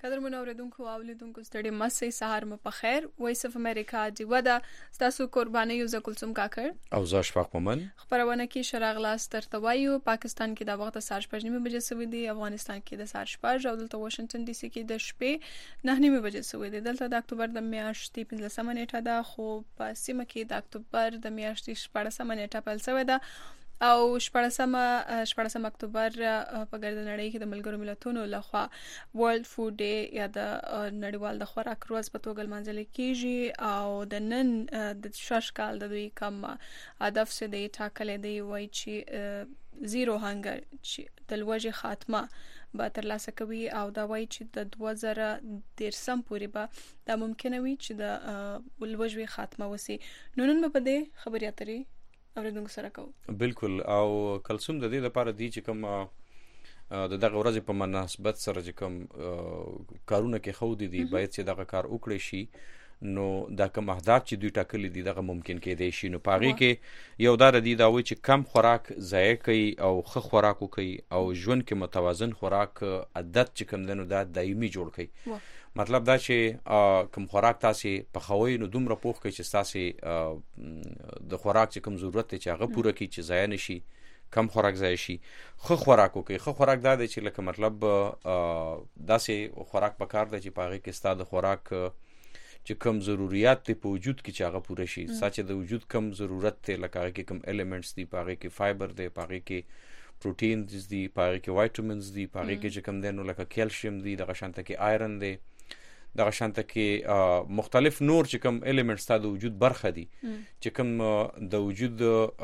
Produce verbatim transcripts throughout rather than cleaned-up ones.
قدرمنو اوریدونکو او لیدونکو ستړي مسئ سهار مو په خیر. وایس اف امریکا دی ودا تاسو قرباني یو ز کلثوم کاکړ او ز اشفاق مومن خبرونه کې شراغ لاس تر توایو. پاکستان کې د وخت ساعت پنځه نیمه بجې سوي دي، افغانستان کې د ساعت شپږ او دلته واشنگټن ډي سي کې د شپې نه نیمه بجې سوي دي. دلته د اکتوبر د میاشتې پنځلسمه نیټه ده، خو په سیمه کې د اکتوبر د میاشتې شپږمه نیټه پیل شوې ده او شپږمه شپږم اکتوبر په ګرد نړۍ کې د ملګرو ملتونو لخوا ورلد فود ډے یا د نړیوال د خوراک ورځ په توګه لمانځل کیږي او د نن د شش کال د دوی کم هدف څه دی ټاکلې دی، وایي چې زیرو هنګر چې د لوږې خاتمه به ترلاسه کوي او دا وایي چې د دوه زره دېرشم پورې به دا ممکنه وي چې د لوږې خاتمه وسی. نو نن په دې خبرې اترې اوریدونکو سره کوو. بالکل. او کلثوم د دې لپاره دی چې کوم د دغه ورځې په مناسبت سره چې کوم کارونه کې خو دي باید چې دغه کار وکړي شي، نو دا کوم اهداف چې دوی ټاکلي دي دغه ممکن کېدای شي. نو پاغي کې یو دار دی دا وایي چې کم خوراک ضایع کوي او ښه خوراک وکړي او ژوند کې متوازن خوراک عادت چې کوم دنو دا دایمي جوړ کړي. مطلب دا چې کوم خوراک تاسو په خوي نو دومره پوښ کوي چې تاسو د خوراک چې کوم ضرورت چې هغه پوره کړي چې ضایع نشي، کم خوراک ضایع شي. خو خوراک وکړي. خو خوراک دا دی چې لکه مطلب داسې خوراک پکار دی چې پاغي کې ستاسو خوراک چې کوم ضرورت ته په وجود کې چې هغه پوره شي. ساته د وجود کم ضرورت ته لکه هغه کې کوم الیمنټس دي، پاغي کې فایبر دی، پاغي کې پروتینز دي، پاغي کې وایټامینز دي، پاغي کې چې کوم دنو لکه کیلشیم دي، دغه شانته کې آیرن دی، دغه شانته کې مختلف نور چې کوم الیمنټس ته د وجود برخه دي چې کوم د وجود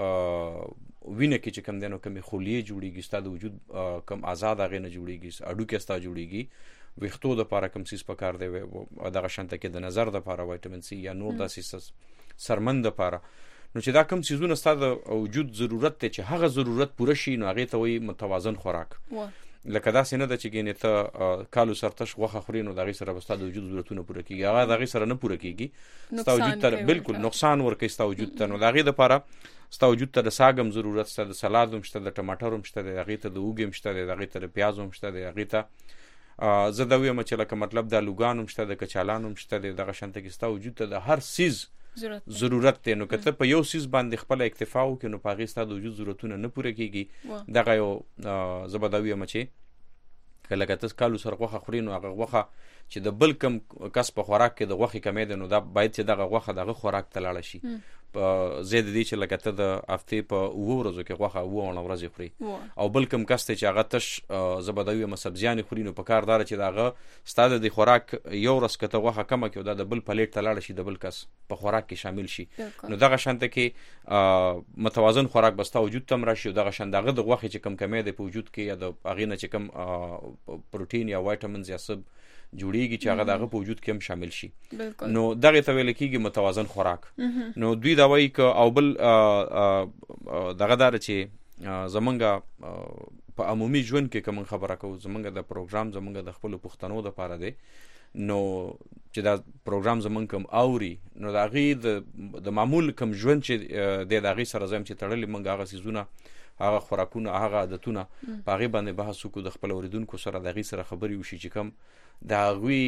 وینه کې چې کوم دنو کوم خلیه جوړیږي، ستاسو د وجود کوم آزاد هغه نه جوړیږي، اډو کې ستاسو جوړیږي، ویختو د لپاره کوم سیس پکار دی، دغه شانته کې د نظر د لپاره وایټامین سی یا نور د سیس سرمن د لپاره. نو چې دا کوم سیزونه ستاسو وجود ضرورت ته چې هغه ضرورت پوره شي نو هغه ته وایي متوازن خوراک. لکه دا سینه د چې ګینه ته کالو سرتش غوخه خوري نو دغه سره بستا د وجود ضرورتونه پوره کیږي، هغه دغه سره نه پوره کیږي، ستا وجود ته بالکل نقصان ورکوي ستا وجود ته. نو دغه لپاره ستا وجود ته د ساګم ضرورت شته، د سلاد هم شته، د ټماټر هم شته، دغه ته د اوګم شته، دغه ته د پیاز هم شته، دغه ته زه دا وایم چې لکه مطلب د لوګان هم شته، د کچالان هم شته، دغه شانته کې ستا وجود ته د هر سیز ضرورت دی. نو کته په یو سیز باندې خپل اکتفا وکړي نو پاغي ستاسو د وجود ضرورتونه نه پوره کیږي. دغه یو زبداوی مچي کله کته کالو سره غوخه خوري نو هغه غوخه چې د بل کم کس په خوراک کې د غوخه کمې ده نو دا باید چې دغه غوخه دغه خوراک ته لاړ شي. په زید دي چې لکه ته د هفته په وو ورځو کې غوخه وو او ورځې خوري او بل کم کس ته چې هغه تش زبداوی مسبزیان خوري نو په کار دار چې دغه ستاده د خوراک یو ورځ کته غوخه کمه کې د بل پلیټ ته لاړ شي، د بل کس په خوراک کې شامل شي. نو دغه شانته کې متوازن خوراک بستا وجود تم راشي، دغه شان دغه د غوخه چې کم کمې ده په وجود کې یا د اغینه چې کم پروتین یا وایټامینز یا سب جوړیږي چې هغه دغه په وجود کې هم شامل شي. نو دغه ته ویل کېږي متوازن خوراک. نو دوی دا وایي ک او بل دغه دار چې زمونږ په عمومي ژوند کې کوم خبره کوو، زمونږ د پروګرام زمونږ د خپل پښتنو د لپاره دی، نو چې دا پروګرام زمونږ کوم اوري نو دا غي د معمول کوم ژوند چې د دغه سره زم چې تړلې مونږ هغه سيزونه هغه خوراکونه هغه عادتونه په هغه باندې بحث وکړو، د خپل اوریدونکو سره دغه سره خبري وشي چې کوم دا غوي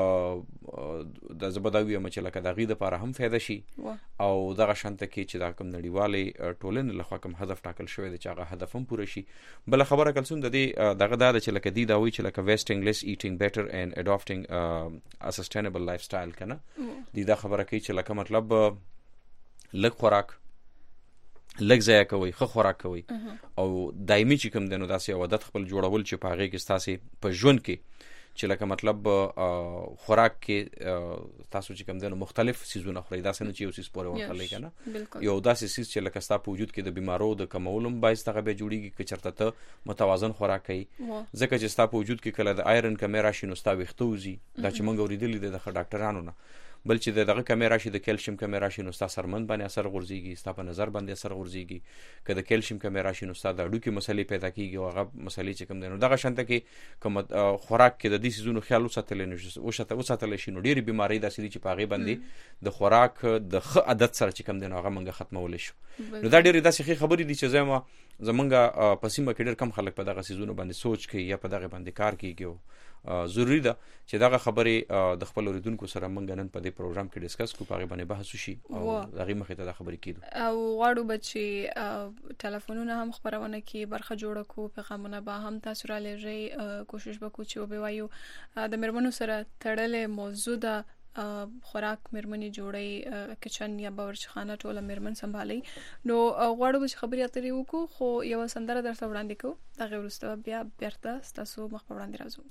د زبداوی مچ لکه دغه د لپاره هم فایده شي او دغه شانته کې چې دا کوم نړیوالې ټولنې لخوا کوم هدف ټاکل شوی دی چې هغه هدف هم پوره شي. بل خبره کلسون د دې دغه دا چې لکه دی دا وی چې لکه ویسټینګ لیس ایټینګ بیټر اینڈ اډاپټینګ ا سسټینبل لایف سټایل کنه دی دا خبره کوي چې لکه مطلب لږ خوراک لږ ځای کوي، خو خوراک کوي او دایمي چې کوم دنو داسې عادت خپل جوړول چې په هغه کې تاسو په ژوند کې چې لکه مطلب خوراک کې تاسو چې کوم دنو مختلف سيزونه خوري، دا څنګه چې یو سیس پورې ورتلې کنه یو داسې سیس چې لکه تاسو په وجود کې د بیمارو د کمولم باعث ته به جوړیږي چې چرته ته متوازن خوراک کوي، ځکه چې تاسو په وجود کې کله د آیرن کمه راشي نو تاسو وختوزي دا چې مونږ ورېدلې د ډاکټرانو نه، بل چې دغه کمه راشي د کیلشیم کمه راشي نو تاسو سرمن باندې اثر غورځيږي، تاسو په نظر باندې اثر غورځيږي، کله کیلشیم کمه راشي نو تاسو د اډو کې مسلې پیدا کیږي او هغه مسلې چې کوم دي نو دغه شانته کې کوم خوراک کې د دې سيزونو خیال وساتل نه شي او شته وساتل شي نو ډېری بيمارۍ د سړي چې پاغي باندې د خوراک د خ عادت سره چې کوم دي نو هغه منګه ختمول شي. نو دا ډېری داسې خبرې دي چې زما زمونږه پسیمه کې ډېر کم خلک په دغه سيزونو باندې سوچ کوي یا په دغه باندې کار کوي. ضروری ده چې دغه خبرې د خپل اوریدونکو سره مونږ نن په دې پروګرام کې ډیسکس کوو، په هغه باندې بحث وشي او دغه مخې ته د خبرې کیدو او غواړو بچي ټلیفونونه هم خبرونه کې برخه جوړه کو، پیغامونه به هم تاسو را لېږئ. کوشش وکړو چې وبوایو د مېرمنو سره تړلې موضوع ده خوراک مېرمنې جوړي، کچن یا باورچی خانه ټوله مېرمن سنبالي. نو غواړو چې خبرې اترې وکړو، خو یو سندره درته وړاندې کوو، دغه وروسته بیا بیرته ستاسو مخ په وړاندې راځو.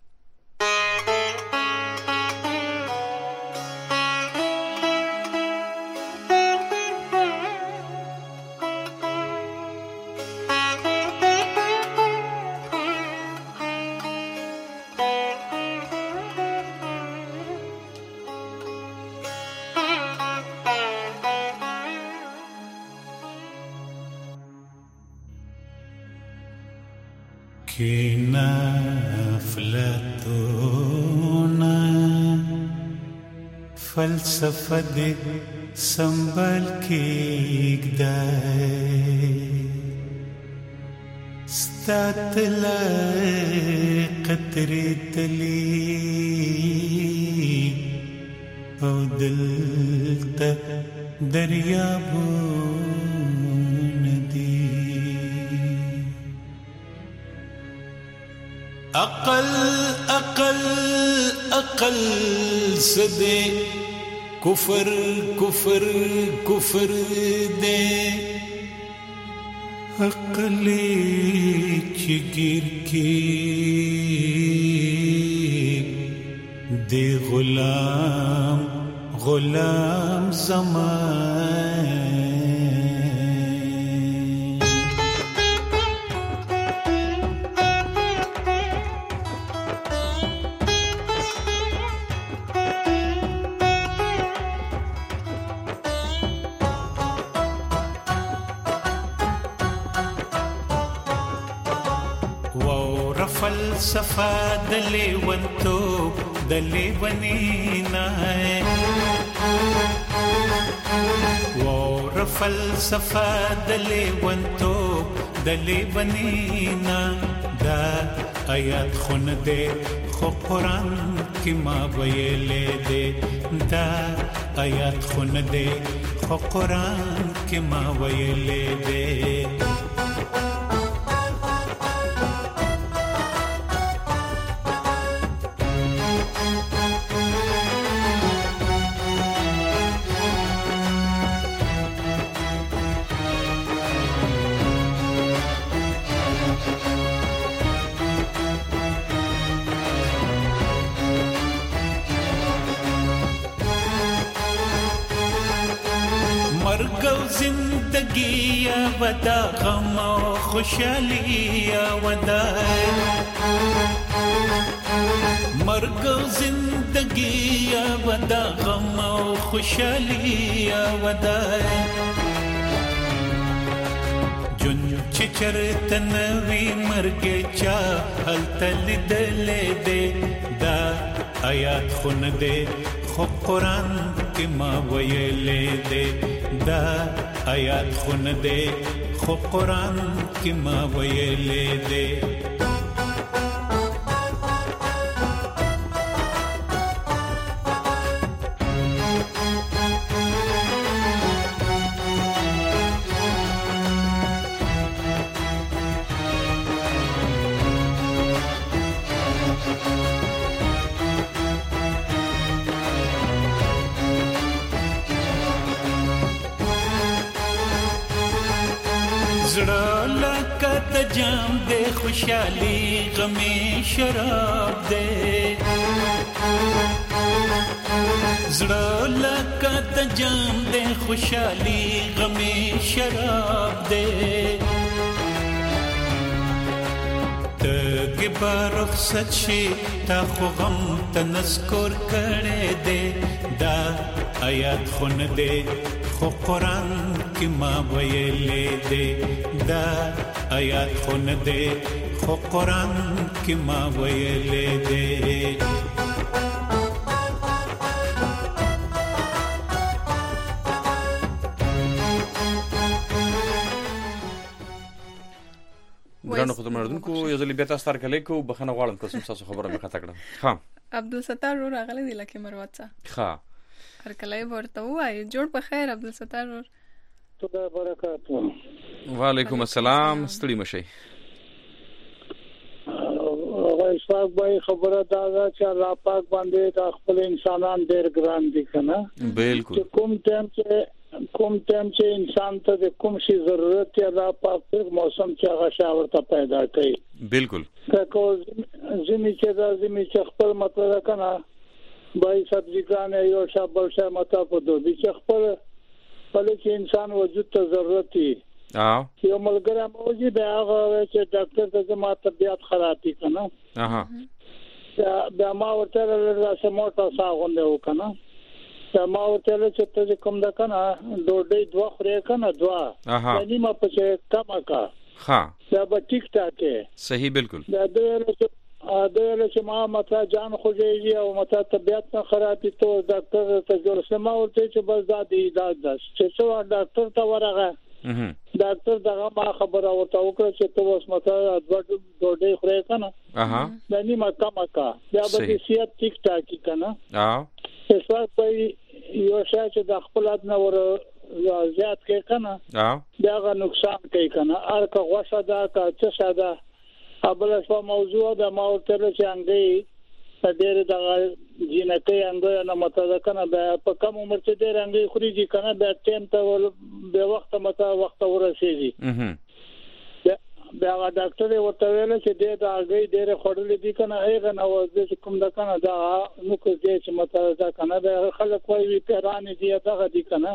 کینا افلاطون فلسفه دې سنبال کېږدی، ستا طلع قطرې تلي او دلته دریابونه دي. اقل اقل اقل سدے کفر کفر کفر دے عقلی چگیر کی دے غلام غلام زمان فلسفه د لیونتوب د لیونینا وور فلسفه د لیونتوب د لیونینا دا آیات خون دے خو قرآن کی ما ویلے دے دا آیات خون دے خو قرآن کی ما ویلے دے زندگی ودا غم و خوشحالی ودا مرگ و زندگی ودا غم و خوشحالی ودا جن چچرتن وی مرگ چا حل تل دل دے دا آیات خون دے خو قرآن کی ما ویلے دے دا آیات خون دے خو قرآن کی ما ویلے دے جام دے خوشحالی غمی شراب دے زڑا لکا تا جام دے خوشحالی غمی شراب دے تگ بارخ سچی تا خو غم تا نذکر کرے دے دا آیات خون دے خو قرآن کی ما ویلے دے دا آیات خون دے خو قرآن کی ما ویلے دے ګرانو خدمتونکو یو ځل بیا تاسو سره کلیکو بخنه غواړم کوم تاسو خبره مې خطا کړم. ها عبدالستار ور راغلی دی لکه مروت څه. ها هر کله ورته وای جوړ په خیر عبدالستار ور. خدای برکات. وعلیکم السلام ستړي مشي. هغه اسحاق بھائی خبره دا ده چې الله پاک باندې د خپل انسانان ډېر ګران دي کنه. بالکل. کوم ټیم چې کوم ټیم چې انسان ته د کوم شي ضرورت دی الله پاک په موسم کې هغه شاورته پیدا کوي. بالکل. که زمي چې دا زمي چې خپل مطلب کنه بای سبزیګان یو شابل شه متا په دوی چې خپل خپل چې انسان وجود ته ضرورت دی. اه یو ملګری موجي دا هغه چې ډاکټر ته زما طبيعت خراب دي کنه. اها دا ما ورته راځه موټا ساغونده وکنه. دا ما ورته چې ته کوم دا کنه ډوډۍ دوه خوري کنه دوه. یعنی ما په څه کم کا. ها دا به ټیک ټاک صحیح بالکل. دا د دا چې ما متا جان خوږي او متا طبيعت نه خرابې ته ډاکټر ته جوړ سم ورته چې بس دا دی دا چې څو ډاکټر ته ورغه. ډاکټر دغه ما خبره ورته وکړه چې ته اوس مته ډوډۍ خورې کنه. اها د نیمه کم کا بیا به صحت ټیک ټاک کنه. اه اسوار په یو شای چې د خپل ادنه ور زیات کې کنه. اه بیا غو نقصان کوي کنه. ارکه غوښه دا کا څه ساده ابل اسو موضوع د ما ورته چې انګي ډېر د جنکې انګي نه مته کنه په کم عمر کې ډېر انګي خوريږي کنه د ټیم ته به وخت مته وخت ورسېږي. بیا ډاکټر ورته ویل چې د هغه ډېر خورلې دي کنه هغه نو د کوم د کنه دا نو کې چې مته دا کنه د خلک وایي پیران دي دغه دي کنه.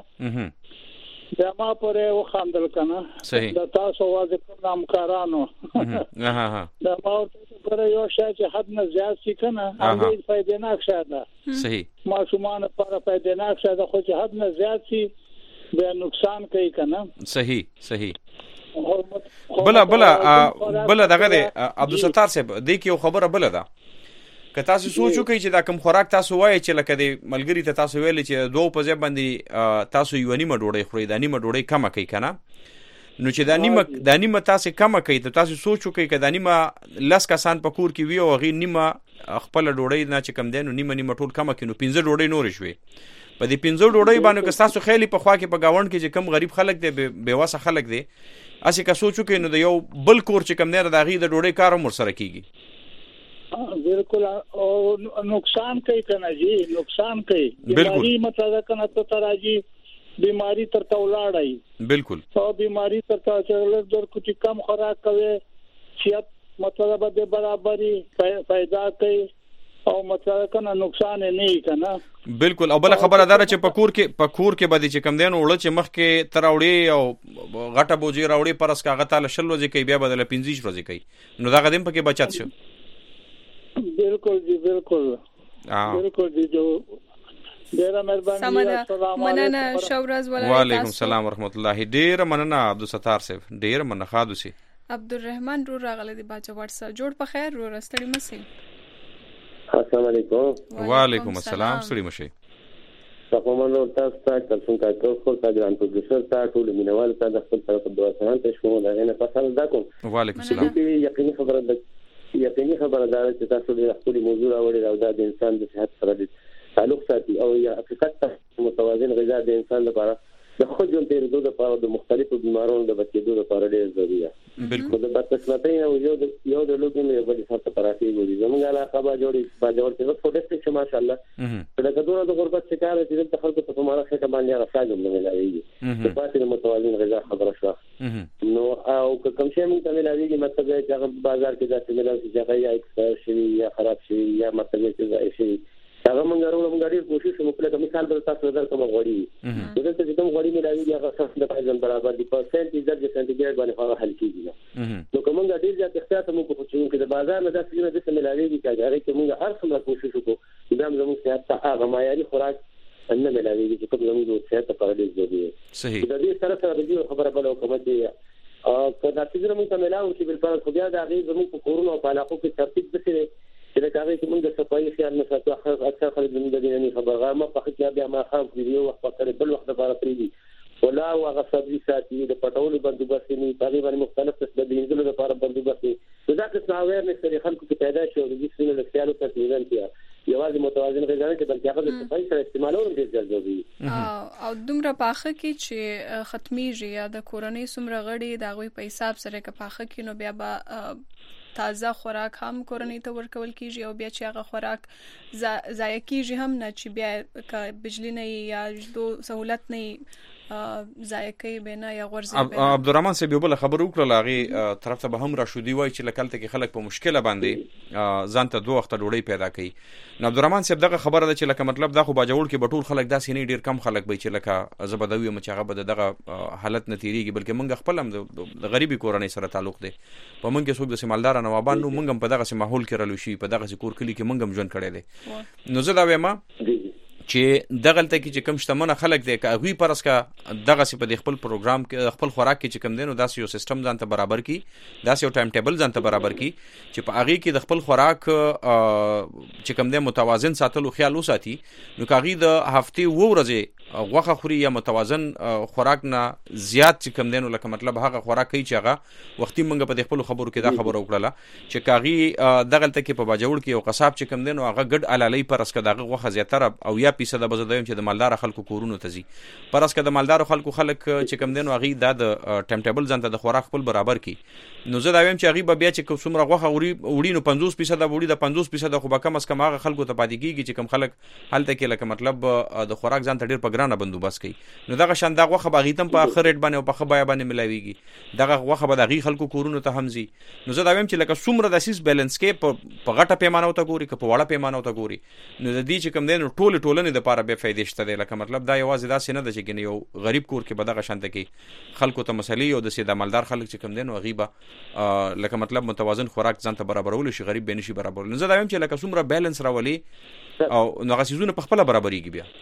دا ما پرې وخاندل کنه. صحیح. دا تاسو واځ کوم کارانو. اها ها دا ما پر یو شای چې حد نه زیات شي کنه هغه فائدې نه ښه. صحیح. ما شومان پر فائدې نه ښه خو چې حد نه زیات شي به نقصان کوي کنه. صحیح صحیح. بلا بلا بلا دغه دی عبدالستار صاحب د کی یو خبره بل ده. که تاسو سوچو کوي چې دا کوم خوراک تاسو وایي چې لکه د ملګری ته تاسو ویل چې دوه په ځای باندې تاسو یو نیمه ډوډۍ خوري دا نیمه ډوډۍ کم کوي کنه. نو چې دا نیمه دا نیمه تاسو کم کوي ته تاسو سوچو کوي چې دا نیمه لس کسان په کور کې وي او غي نیمه خپل ډوډۍ نه چې کم دینو نیمه نیمه ټول کم کینو پنځه ډوډۍ نور شوي. په دې پنځه ډوډۍ باندې که تاسو خېلی په خوا کې په گاوند کې چې کم غریب خلک دي بے واسه خلک دي اسی که سوچو کې نو د یو بل کور چې کم نه د غي د ډوډۍ کار مر سره کیږي. بالکل او نقصان کوي کنه جی نقصان کوي. بیماری مطلب کنه ته تراجی بیماری تر تولاړای. بالکل. او بیماری تر تا چرله در کوټی کم خوراک کوي صحت مطلب به برابرۍ پیدا کوي او مطلب کنه نقصان نه کنه. بالکل. او بل خبره دار چې پکور کې پکور کې باندې چې کم دین وړ چې مخ کې تراوړي او غټه بوجي راوړي پرس کاغه تعالی شل ورځې کوي بیا بدل پنځه ورځې کوي نو دا غدیم پکې بچات شو. بالکل جی بالکل. اه بالکل جی جو ډیر مهرباني. السلام مننه شورز ولای. وعلیکم السلام ورحمت الله. ډیر مننه عبدالستار صاحب ډیر مننه خادوسی. عبدالرحمن رو راغله دی باچا واتس جوړ په خیر رو رستړی مسي. السلام علیکم. وعلیکم السلام سړي مشي. تاسو مونږ تاسو ته تاسو ته خپل ځان په ګرځول تاسو ټول مینوال ته د خپل طرف دعا سلام ته شو دا نه پسند دا کوم. وعلیکم السلام. یقیني خبره ده یقیني خبره ده چې تاسو د خپل موضوع راوړی او دا د انسان د صحت سره تعلق ساتي او یا حقیقت متوازن غذا د انسان لپاره د خو جون تیر دوه لپاره د مختلفو بیمارونو د بچیدو لپاره ډېر ضروري ده. بالکل. د بدقسمتۍ او یو د یو د لوګي نه بل څه ترافي ګوري زموږ علاقه با جوړي با جوړ څه په ډېر څه ماشاءالله دا کډوره د غربت شکار دي د خلکو په مالا څخه باندې راځي نه ملایي د پاتې متوازن غذا خبره شو نو او کوم شی موږ ته ملایي مطلب چې هغه بازار کې ځکه ملایي چې هغه یا اکسپایر شي یا خراب شي یا مطلب چې ځای شي هغه موږ غواړو موږ ډېر کوشش وکړو چې مثال به تاسو درته وغوړي دغه چې کوم غوړي ملایي هغه څه د پایزن برابر دي پرسنټ د سنټیګریډ باندې هغه حل کیږي نو کوم موږ ډېر ځکه احتیاط موږ کوو چې د بازار نه داسې نه د ملایي کې هغه چې موږ هر څومره کوشش وکړو دا زموږ صحت ته هغه معیاري خوراک نه ملایي چې کوم زموږ صحت ته پاره دي ضروري. صحیح. د دې سره سره د خبره بل حکومت دی او کله چې موږ ته ملاو چې بل پر خو بیا د هغه زموږ په کورونو او په علاقو کې ترتیب دسي چې دا کوي چې موږ د صفایي خیال نه ساتو اکثر خلک زموږ د دې نه خبره ما په خپل بیا ما خام ویډیو وخت په بل وخت لپاره پریږي ولا هغه سبزي ساتي د پټولو بندوبست نه تقریبا مختلف څه د دینځلو لپاره بندوبست دا اویرنس لري خلکو کې پیدا شي او د جسم له خیالو ته تیزن کیږي یوازې متوازن غذا نه چې بلکې هغه د صفای سره استعمالول ډېر ضروري او دومره پاخه کې چې ختميږي یا د کورنۍ سمره غړي د غوي په حساب سره کې پاخه کې نو بیا به تازه خوراک هم کورنۍ ته ورکول کیږي او بیا چې هغه خوراک ضایع کیږي هم نه چې بیا ک بجلی نه یا دو سہولت نه ضایع کوي بنا یا غورځي بنا. عبدالرحمن صاحب یو بل خبر وکړه هغه طرف ته به هم را شو دی وای چې لکلته کې خلک په مشکله باندې ځان ته دوه وخت ډوډۍ پیدا کوي. نو عبدالرحمن صاحب دغه خبره ده چې لکه مطلب دا خو باجوړ کې بټول خلک داسې نه ډیر کم خلک به چې لکه زبدوی مچ هغه به دغه حالت نتیریږي بلکې موږ خپل هم د غریبي کورنۍ سره تعلق دی په موږ کې څوک د سیمالدار نوابان نو موږ هم په دغه ماحول کې رالو شي په دغه کور کلی کې موږ هم ژوند کړی دی. نو زه دا وایم چې دغلته کې چې کم شتمنه خلک دی که هغوی پرس کا دغه سی په خپل پروګرام کې خپل خوراک کې چې کم دی نو داسې یو سیستم ځان ته برابر کی داسې یو ټایم ټیبل ځان ته برابر کی چې په هغه کې د خپل خوراک چې کم دی متوازن ساتلو خیال وساتي نو کاغي د هفته و ورځې غوخه خوري یا متوازن خوراک نه زیات چې کم دی نو لکه مطلب هغه خوراک کوي چې هغه وختي منګه په خپل خبرو کې دا خبره وکړه چې کاغي دغلته کې په باجوړ کې یو قصاب چې کم دی نو هغه ګډ علالي پرس کا دغه غوخه زیاتره او یا فیصد به زدایم چې د مالدار خلکو کورونو ته زی پرس که د مالدار خلکو خلک چې کم دین واغي د ټایم ټیبل ځان ته د خوراک خپل برابر کی نو زه دا وایم چې هغه بیا چې کومه غوخه وړي وړي نو پنځوس فیصد وړي د پنځوس فیصد خو به کم از کم هغه خلکو ته پاتې کیږي چې کم خلک حالت کې لکه مطلب د خوراک ځان ته ډیر په ګرانه بندوبست کوي نو دغه شان دغه غوخه باغی تم په اخر ریټ باندې او په خبایا باندې ملاويږي دغه غوخه به دغه خلکو کورونو ته همزي نو زه دا وایم چې لکه څومره د اساس بیلانس کې په غټه پیمانه او ته ګوري که په وړه پیمانه او ته ګوري نو د دې چې کم دین ټول ټولنې د لپاره به فائدې شته دی لکه مطلب دا یوازې دا سینه د چې یو غریب کور کې بدغه شانته کې خلکو ته مسلې او د سیده مالدار خلک چې کم دین او غیبه لکه مطلب متوازن خوراک ځان ته برابرول شي غریب به نشي برابرول نو زه دا وایم چې لکه څومره بیلانس راولي او نو غسیزونه په خپل برابرېږي بیا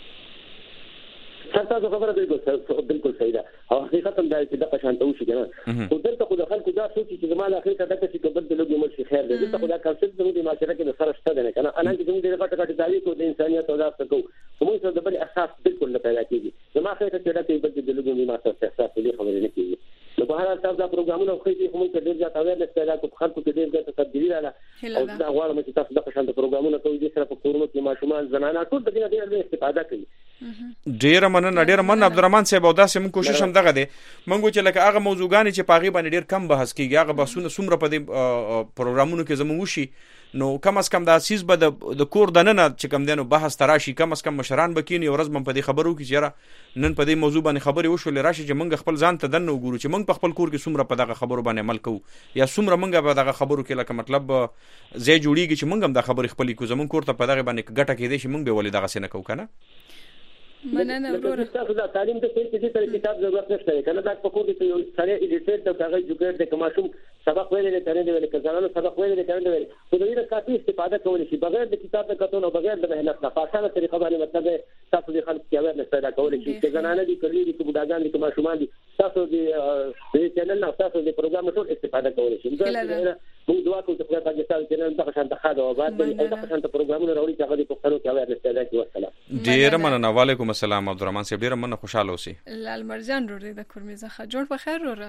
تاسو خبره بالکل بالکل صحیح ده او حقیقت هم دا چې د قشانته وشي کنه خو دلته خو د خلکو دا سوچ چې زموږ اخر ته دغه چې کبد له لوګي مرشي خیر دی دلته خو دا کانسپټ زموږ د معاشره کې د سره شته نه کنه انا چې زموږ د غټه غټه داوی کو د انسانيت او تاسو کو موږ سره د بل احساس بالکل نه پیدا کیږي زموږ اخر ته دا چې د لوګي ما سره احساس دې خبرې نه کیږي نو په هر حال تاسو دا پروګرامونه خو چې کوم څه ډیر ځات اویرنس پیدا کو خلکو کې ډیر ځات تبدیلی رااله او دا غواړم چې تاسو د قشانته پروګرامونه کوئ چې سره په کورونو کې ماشومان زنانه ټول د دې ډیر استفاده کوي ډیر مننه ډیر مننه عبدالرحمن صاحب او داسې موږ کوشش هم دغه دی موږ چې لکه هغه موضوعګانی چې پاغي باندې ډیر کم بحث کیږي هغه بحثونه سمره په دې پروګرامونو کې زموږ وشي نو کم از کم دا سیس به د کور د نن چې کم دینو بحث تراشي کم از کم مشران بکینی ورځ من په دې خبرو کې چیرې نن په دې موضوع باندې خبرې وشولې راشي چې موږ خپل ځان ته دنه وګورو چې موږ په خپل کور کې سمره په دغه خبرو باندې عمل کوو یا سمره موږ په دغه خبرو کې لکه مطلب زې جوړیږي چې موږ هم د خبرې خپلې کو زمون کور ته په دغه باندې ګټه کې دي چې موږ به ولې دغه سینه کوو کنه مننه ورور تاسو دا تعلیم ته چې دې تر کتاب ضرورت نشته کنه دا په کوم دي یو سره ایډیټر ته هغه جوړ د کوماشوم سبق ویلې ته نه ویل کزانو سبق ویلې ته نه ویل خو د دې کافي استفاده کول شي بغیر د کتاب د کتون او بغیر د مهنت نه فاسانه طریقه باندې مطلب تاسو د خلک کې اورنس پیدا کول شي چې زنانه دي کړي دي بډاګان دي کوماشومان دي تاسو د دې چینل نه تاسو د پروګرام ټول استفاده کول شي موږ دعا کوو چې په پاکستان کې نن دغه شانته خاله او بعد دغه شانته پروګرامونه راوړي چې هغه د پښتنو کې اورنس پیدا کوي والسلام ډیر مننه وعلیکم السلام عبدالرحمن صاحب ډیر مننه خوشاله اوسئ لال مرجان روري د کورمیزه ښه جوړ په خیر وره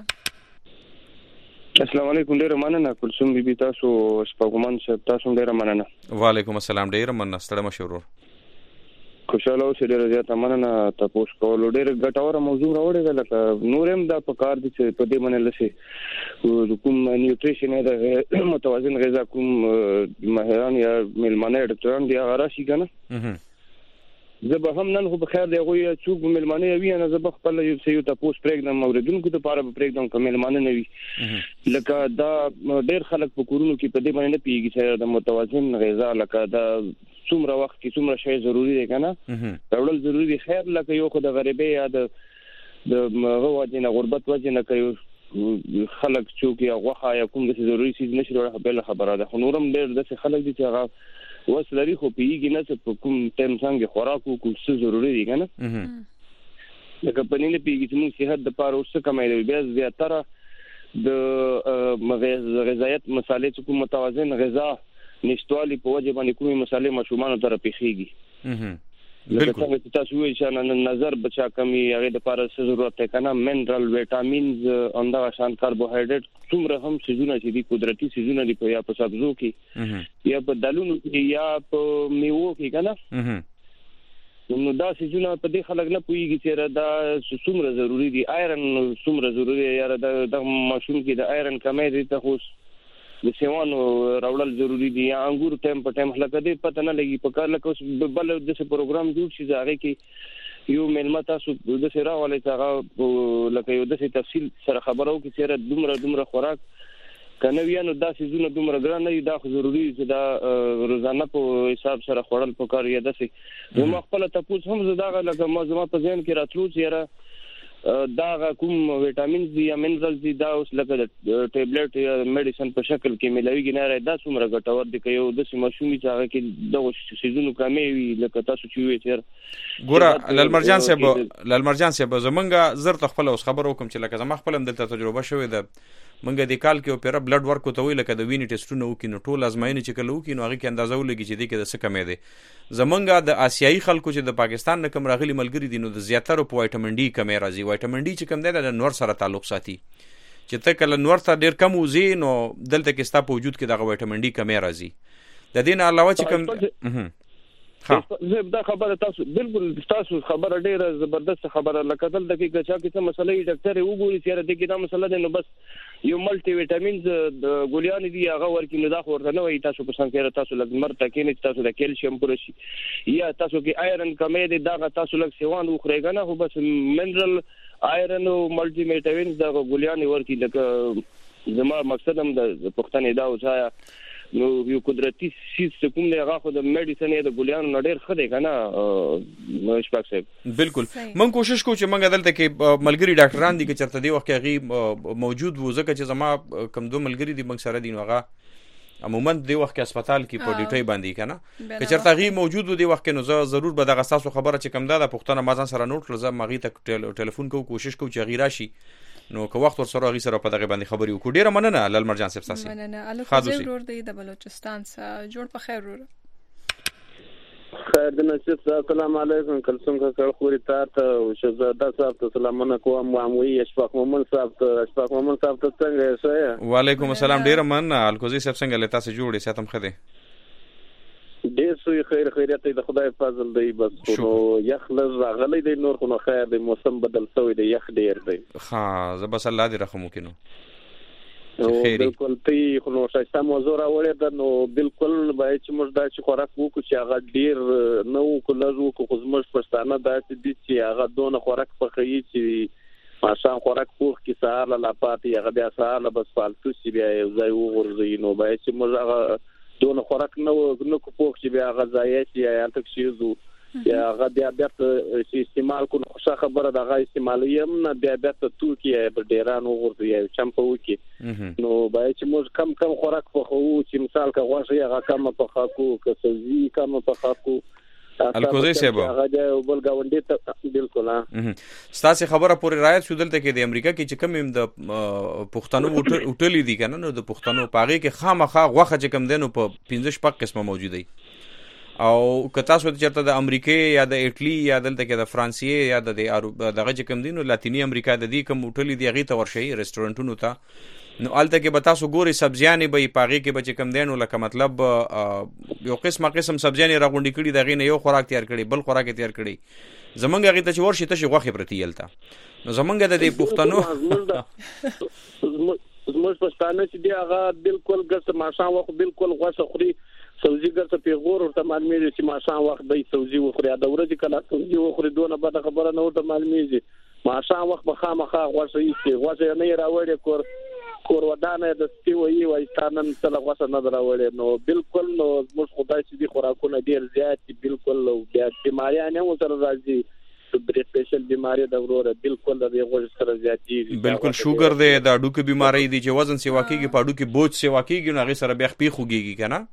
السلام علیکم ډیر مننه کلثوم بیبي تاسو سپاګومان صاحب تاسو ډیر مننه وعلیکم السلام ډیر مننه ستړي مشورور خوشاله اوسئ ډیر زیات مننه تاسو کول ډیر ګټوره موضوع راوړی لکه نورم دا په کار دي چې په دې باندې لسی کوم نیوټریشن د متوازن غذا کوم ماهران یا ملمانه ډاکټران دی هغه راشي کنه زه به هم نن خو په خیر دی غوي څوک ملمانه وي نه زه به خپل یو سیو تاسو پرېږدم اوریدونکو ته لپاره پرېږدم کوم ملمانه نه وي لکه دا ډیر خلک په کورونو کې په دې باندې نه پیږي چې د متوازن غذا لکه دا څومره وخت کې څومره شی ضروری دی کنه راوړل ضروری دی خیر لکه یو خو د غریبۍ یا د د غوډینه غربت وجه نه کوي خلک چوک یا غوخه یا کوم څه ضروری شي نشي ورته بل خبره ده خو نورم ډیر د خلک دي چې هغه وسلري خو پیږي نه چې په کوم ټیم څنګه خوراک او کوم څه ضروری دي کنه لکه په نیله پیږي چې موږ صحت د پاره اوسه کمایلو بیا زیاتره د مغز غذایت مسالې چې کوم متوازن غذا نشټوالي په وجه باندې کومې مسالې مشومان تر پیخيږي لکه څنګه چې تاسو وایئ چې نظر بچا کمی هغه د لپاره څه ضرورت دی کنه منرال وټامینز اندغه شان کاربوهایډریټ څومره هم سيزونه چې دي قدرتي سيزونه دي په یا په سبزو کې یا په دالونو کې یا په میوو کې کنه نو دا سيزونه په دې خلک نه پويږي چې دا څومره ضروری دي آیرن څومره ضروری دی یا د ماشوم کې د آیرن کمی دي ته خو د سیوانو راوړل ضروری دي یا انګور ټایم په ټایم هلکه دې پته نه لګي په کار لکه بل د څه پروګرام جوړ شي ځای کې یو ملما تاسو د سره راولې څنګه لکه یو د تفصیل سره خبرو کې چې دومره دومره خوراک کنه ویانو دا سيزونه دومره ګران نه دي دا خو ضروری چې دا روزانه په حساب سره خوړل پکار یا دسي نو خپل تاسو هم زداغه لکه ما زما په ذهن کې راتلو چې دا کوم وټامینز دي یا منرالز دي دا اوس لکه ټیبلټ یا میډیسن په شکل کې ملويږي نه راځي دا څومره ګټور دي که یو د سیمشومي چې هغه کې د سيزونو کمې وي لکه تاسو چې وایئ چې ګوره لالمرجان صاحب لالمرجان صاحب زمونږه زر تخپل اوس خبر وکم چې لکه زما خپل هم دلته تجربه شوې ده منګه د کال کې پیره بلډ ورک ته وی لکه د وینې ټیسټونه وکي نو ټول ازمایي چې کله وکي نو هغه کې اندازه ولګي چې د کې د څه کمې دي زمونږه د آسیایي خلکو چې د پاکستان نه کوم راغلي ملګری دي نو د زیاتره په وایټامین ډي کمې راځي وایټامین ډي چې کوم دی د نور سره تعلق ساتي چې ته کله نور ته ډیر کم وزي نو دلته کې ستا په وجود کې د وایټامین ډي کمې راځي د دې نه علاوه چې کوم زه دا خبره تاسو بالکل تاسو خبره ډیره زبردست خبره لکه دل دقیقه چا کې څه مسلې ډاکټر وګوري چې د کې دا مسله ده نو بس یو ملټي وټامینز د ګولیان دي هغه ورکې نو دا ورته نه وي تاسو په څنګه تاسو لږ مرته کې نه تاسو د کیلشیم پوره شي یا تاسو کې آیرن کمې دي دا تاسو لږ سیوان وخورئ کنه خو بس منرال آیرن او ملټي وټامینز دا ګولیان ورکې لکه زما مقصد هم د پښتنې دا وځایا نو یو قدرتي سیس کوم دی هغه خو د میډیسن یا د ګولیانو نډیر خدای کنه مشفاق صاحب بالکل من کوشش کوم چې منګه دلته کې ملګری ډاکټران دي چې چرته دی وخت کې غي موجود وو ځکه چې زما کم دو ملګری دي موږ سره دي نو هغه عموما دی وخت کې هسپتال کې په ډیوټي باندې کنه که چرته غي موجود وو دی وخت کې نو ضرور به دغه تاسو خبره چې کم ده د پښتنه مازن سره نوٹ لزم مغي ته ټلیفون کوم کوشش کوم چې غیرا شي نو که وخت ور سره غي سره په دغه باندې خبرې وکړو ډیره مننه لالمرجان صاحب تاسو مننه الو ضرور دی د بلوچستان څخه جوړ په خیر ور خیر د نصیب السلام علیکم کلسوم کا کړ خوري تاسو او شهزاده صاحب ته سلامونه کوم معموي اشفاق مومن صاحب ته اشفاق مومن صاحب ته څنګه یې وعلیکم السلام ډیره مننه الکوزي صاحب څنګه لته تاسو جوړې ساتم خده ډېر سوی خیر خیریت د خدای فضل دی بس نو یخ لږ راغلی دی نور خو نو خیر دی موسم بدل شوی دی یخ ډېر دی ها زه بس الله دې رحم وکړي نو بالکل تی خو نو شایسته موضوع راوړې ده نو بالکل باید چې موږ دا چې خوراک وکړو چې هغه ډېر نه وکړو لږ وکړو خو زموږ پښتانه داسې دي چې هغه دونه خوراک پخوي چې ماښام خوراک پوخ کې سهار له لا پاتې هغه بیا سهار له بس فالتو شي بیا یو ځای وغورځوي نو باید چې موږ هغه دونه خوراک نه نه کو پوښ چې بیا غذایي شي یا تک شي زو یا غا بیا بیا استعمال کو ښه خبره د غا استعمالي هم نه بیا بیا ته تو کې په ډیران وګورځي یا چمپو کې نو باید چې موږ کم کم خوراک په خو چې مثال کا غوښه هغه کم په خاکو که سبزي کم په خاکو الکوزي صاحب هغه بل گاونډي ته بالکل ها ستاسو خبره پوری رایت شو دلته کې د امریکا کې چې کوم د پښتنو هوټل دي کنه نو د پښتنو پاغي کې خامخا غوخه چې کم دینو په پنځه شپږ قسمه موجوده او کتا سو چرته د امریکا یا د ایټلی یا دلته کې د فرانسې یا د دغه چې کم دینو لاتینی امریکا د دې کوم هوټل دی غي ته ورشي ریسټورانټونو ته نو الته کې بتا سو ګوري سبزیانې به پاغي کې بچ کم دینو لکه مطلب یو قسمه قسم سبزیانې راغونډي کړي دغه نه یو خوراک تیار کړي بل خوراک تیار کړي زمونږ غي ته چې ورشي ته غوخه پرتی یلته نو زمونږ د دې پښتنو زموږ پښتانه چې دی هغه بالکل ګس ماشام وخت بالکل غوښه خوري سبزی ګرځه پیغور ورته معلومیږي چې ماشام وخت دی سبزی وخوري دا ورځ کله سبزی وخوري دونه به خبره نه ورته معلومیږي ماشام وخت به خامخا غوښه یې غوښه نه راوړي کور کور ودانه د سپیوي وای ستانن تل غوښه نه راوړي نو بالکل نو موږ خدای چې دی خوراکونه ډیر زیات بالکل بیا بیماریاں نه سره راځي بری سپیشل بیماری د وروره بالکل د غوښه سره زیاتې بالکل شوګر دی د اډوکو بیماری دی چې وزن سیوا کیږي په اډوکو بوج سیوا کیږي نو هغه سره بیا خپې خوږيږي کنه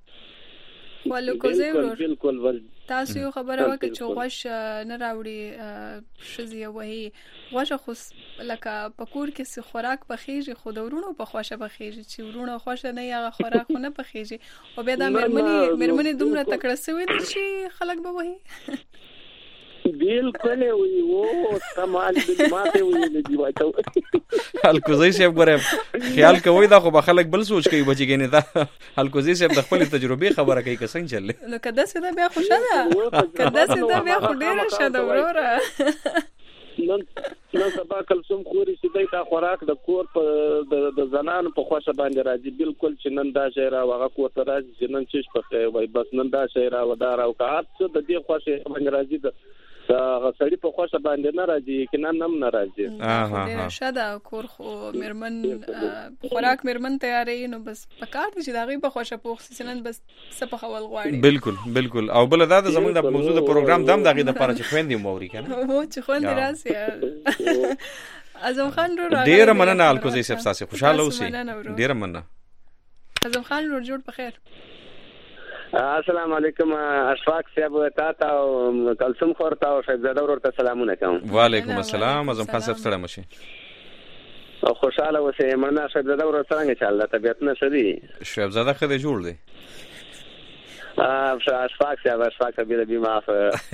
والکوزي ورور بالکل تاسو یو خبره وکړه چې غوښه نه راوړي شزیه وهي غوښه خو لکه پکور کې څه خوراک پخېږي خو د ورونو په خوښه پخېږي چې ورونو خوښه نه هغه خوراک نه پخېږي او بیا د مرمنې مرمنې دومره تکړه سوي دي چې خلک به وهي بالکل وي او استعمال د ماته وي نه دی وایته الکوزی صاحب ګره خیال کوي دا خو به خلک بل سوچ کوي بچی ګنې دا الکوزی صاحب د خپل تجربه خبره کوي که څنګه چلې نو کدا سدا بیا خوشاله کدا سدا بیا خو ډیره شاده وروره نن نن سبا کلسوم خوري چې دای تا خوراک د کور په د زنان په خوښه باندې راځي بالکل چې نن دا شی را وغه کور ته راځي چې نن چش په وای بس نن دا شی را ودا را او که څه د دې خوښه باندې راځي د غسړی په خوښه باندې نه راځي کې نن هم نه راځي اه ها شاده کور خو مرمن خوراک مرمن تیارې نو بس پکار دي چې دا غي په خوښه پوښ سنن بس سپه خول غواړي بالکل بالکل او بل دا د زموږ د موضوع د پروګرام دم دغه د لپاره چې خويندې موري کنه هو چې خويندې راسي اعظم خان رو ډیر مننه الکوزی صاحب تاسو خوشاله اوسئ ډیر مننه اعظم خان رو جوړ په خیر السلام علیکم اشفاق صاحب تاسو او کلثوم خور تاسو شهزاده ورته سلامونه کوم وعلیکم السلام اعظم خان صاحب ستړي مشه او خوشاله اوسئ مننه شهزاده ورته څنګه چاله طبيعت نه شدي شهزاده خدای جوړ دی اه اشفاق صاحب اشفاق کبیر بي معاف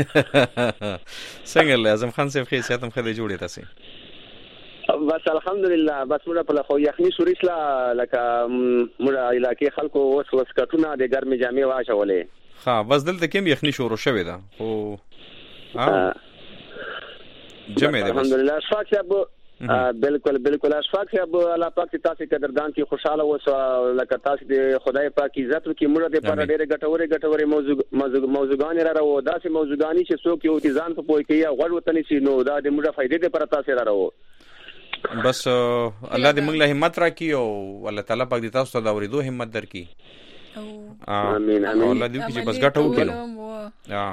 څنګه اعظم خان صاحب خې ساتم خدای جوړی تاسو بس الحمدلله بس موږ په خو یخني شوریسلا لکه موږ علاقې خلکو وس وس کټونه د ګرمي جامې واچولې ها بس دلته کوم یخني شروع شوه دا خو ها جمع ده الحمدلله اشفاق صاحب بالکل بالکل اشفاق صاحب الله پاک تاسو قدردان کی خوشاله وسه لکه تاسو د خدای پاک عزت کی موږ د پر ډېر غټوري غټوري موضوع موضوعګان را راو داسې موضوعګانی چې څوک یو تیزان په پوي کې غوړ وطني سي نو دا د موږ فائدې د پر تاسو را راو بس الله دې موږ له همت راکړي او الله تعالی پاک دې تاسو ته دا ورېدو همت درکړي امين امين الله دې چې بس ګټه وکړو ها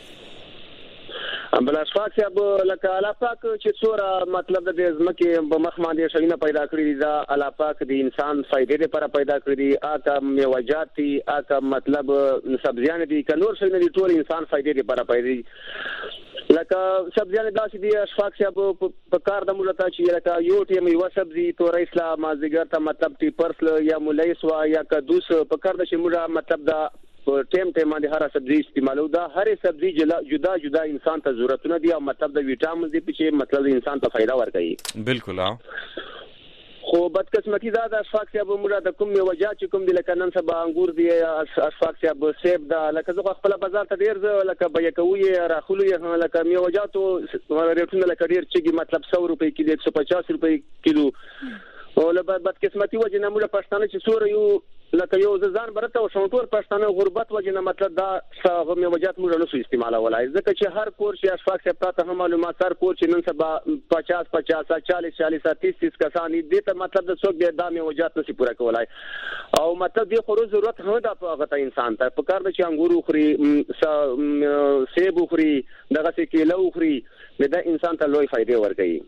بل اشفاق صاحب لکه الله پاک چې څوره مطلب د ځمکې په مخ باندې شینه پیدا کړی دا الله پاک د انسان فائدې لپاره پیدا کړی اته میوجات دي اته مطلب سبزیان دي کنور شینه دي ټول انسان فائدې لپاره پیدا لکه سبزیان داسې دي اشفاق صاحب په کار د مولتا چې لکه یو ټیم یو سبزی تورې اسلام مازیګر ته مطلب تی پرسل یا ملیس وا یا کدوس په کار د شموله مطلب دا ټیم ټیم باندې هر سبزی استعمالو دا هر سبزی جدا جدا انسان ته ضرورتونه دي او مطلب د ویټامین دي چې مطلب انسان ته فائدہ ورکوي بالکل ها خو بدقسمتي دا د اشفاق صاحب موږ د کوم میوجات چې کوم د لکه نن سبا انګور دي اشفاق صاحب سیب دا لکه زه خپل بازار ته ډیر زه لکه بیا کوي راخلو یې لکه میوجاتو ریټونه لکه ډیر چې مطلب سو روپۍ کیلو ایک سو پچاس روپۍ کیلو او له بدقسمتي وجه نه موږ پښتانه چې سور یو لکه یو ځان برته او شونټور پښتانه غربت وجه نه مطلب دا څنګه میوجات موږ نه سو استعمال ولای ځکه چې هر کور چې اشفاق صاحب ته هم معلومات سر کور چې نن سبا پچاس پچاس چالیس چالیس تیس تیس کسان دې ته مطلب د څوک د دامه میوجات نشي پوره کولای او مطلب دې خو ضرورت هم د هغه انسان ته په کار د چې انګور خوري سیب خوري دغه څه کیلو خوري دا انسان ته لوی فائدې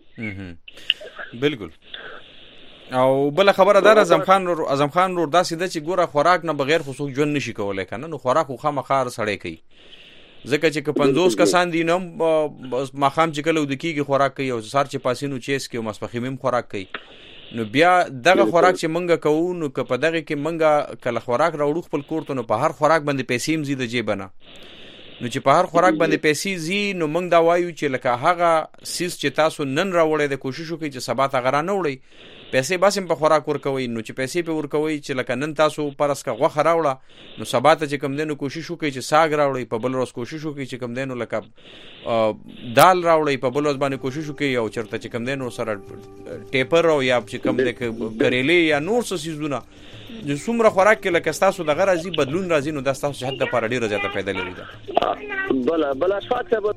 ورکوي بالکل او بل خبره دار اعظم خان اعظم خان ور داسې د چې ګوره خوراک نه بغیر خصوص جون نشي کولای کنه نو خوراک خو خامخار سړی کوي ځکه چې که پنځوس کسان دي نو ماخام چې کله د کیږي خوراک کوي او سار چې پاسینو چیس کې او مسپخیمم خوراک کوي نو بیا دغه خوراک چې منګه کوو نو که په دغه کې منګه کله خوراک راوړو خپل کوړته نو په هر خوراک باندې پیسې مزي د جیبنه نو چې په هر خوراک باندې پیسې زی نو موږ دا وایو چې لکه هغه سیس چې تاسو نن راوړې د کوشش وکړئ چې سبا ته غره نه وړئ پیسې باسم په خوراک ورکوي نو چې پیسې په ورکوي چې لکه نن تاسو پرس کا غوخه راوړه نو سبا ته چې کم دینو کوشش وکړي چې ساګ راوړي په بل ورځ کوشش وکړي چې کم دینو لکه دال راوړي په بل ورځ باندې کوشش وکړي او چرته چې کم دینو سره ټیپر او یا چې کم د کریلې یا نور څه سيزونه د څومره خوراک کې لکه تاسو دغه راځي بدلون راځي نو د تاسو جهاد لپاره ډیره زیاته پیدا لري دا بل بل اشفاق صاحب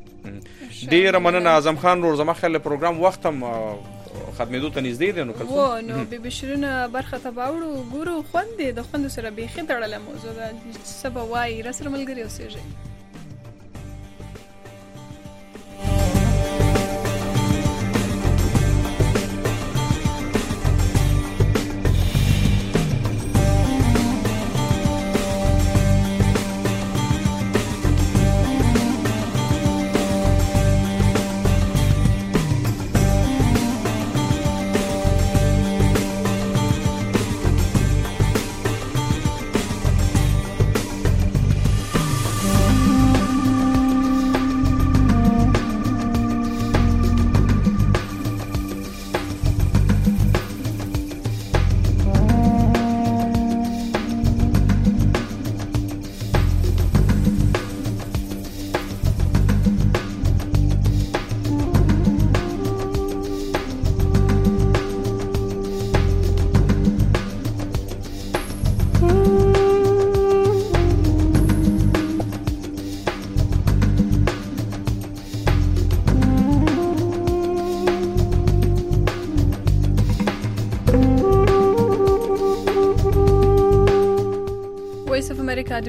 ډیره مننه اعظم خان ور زما خل پروګرام وخت هم خدمتو ته نږدې دي نو کله و نو به بشرونه برخه ته باوړو ګورو خوند د خوند سره به خې تړل موضوع ده سبا وای رسر ملګری اوسېږي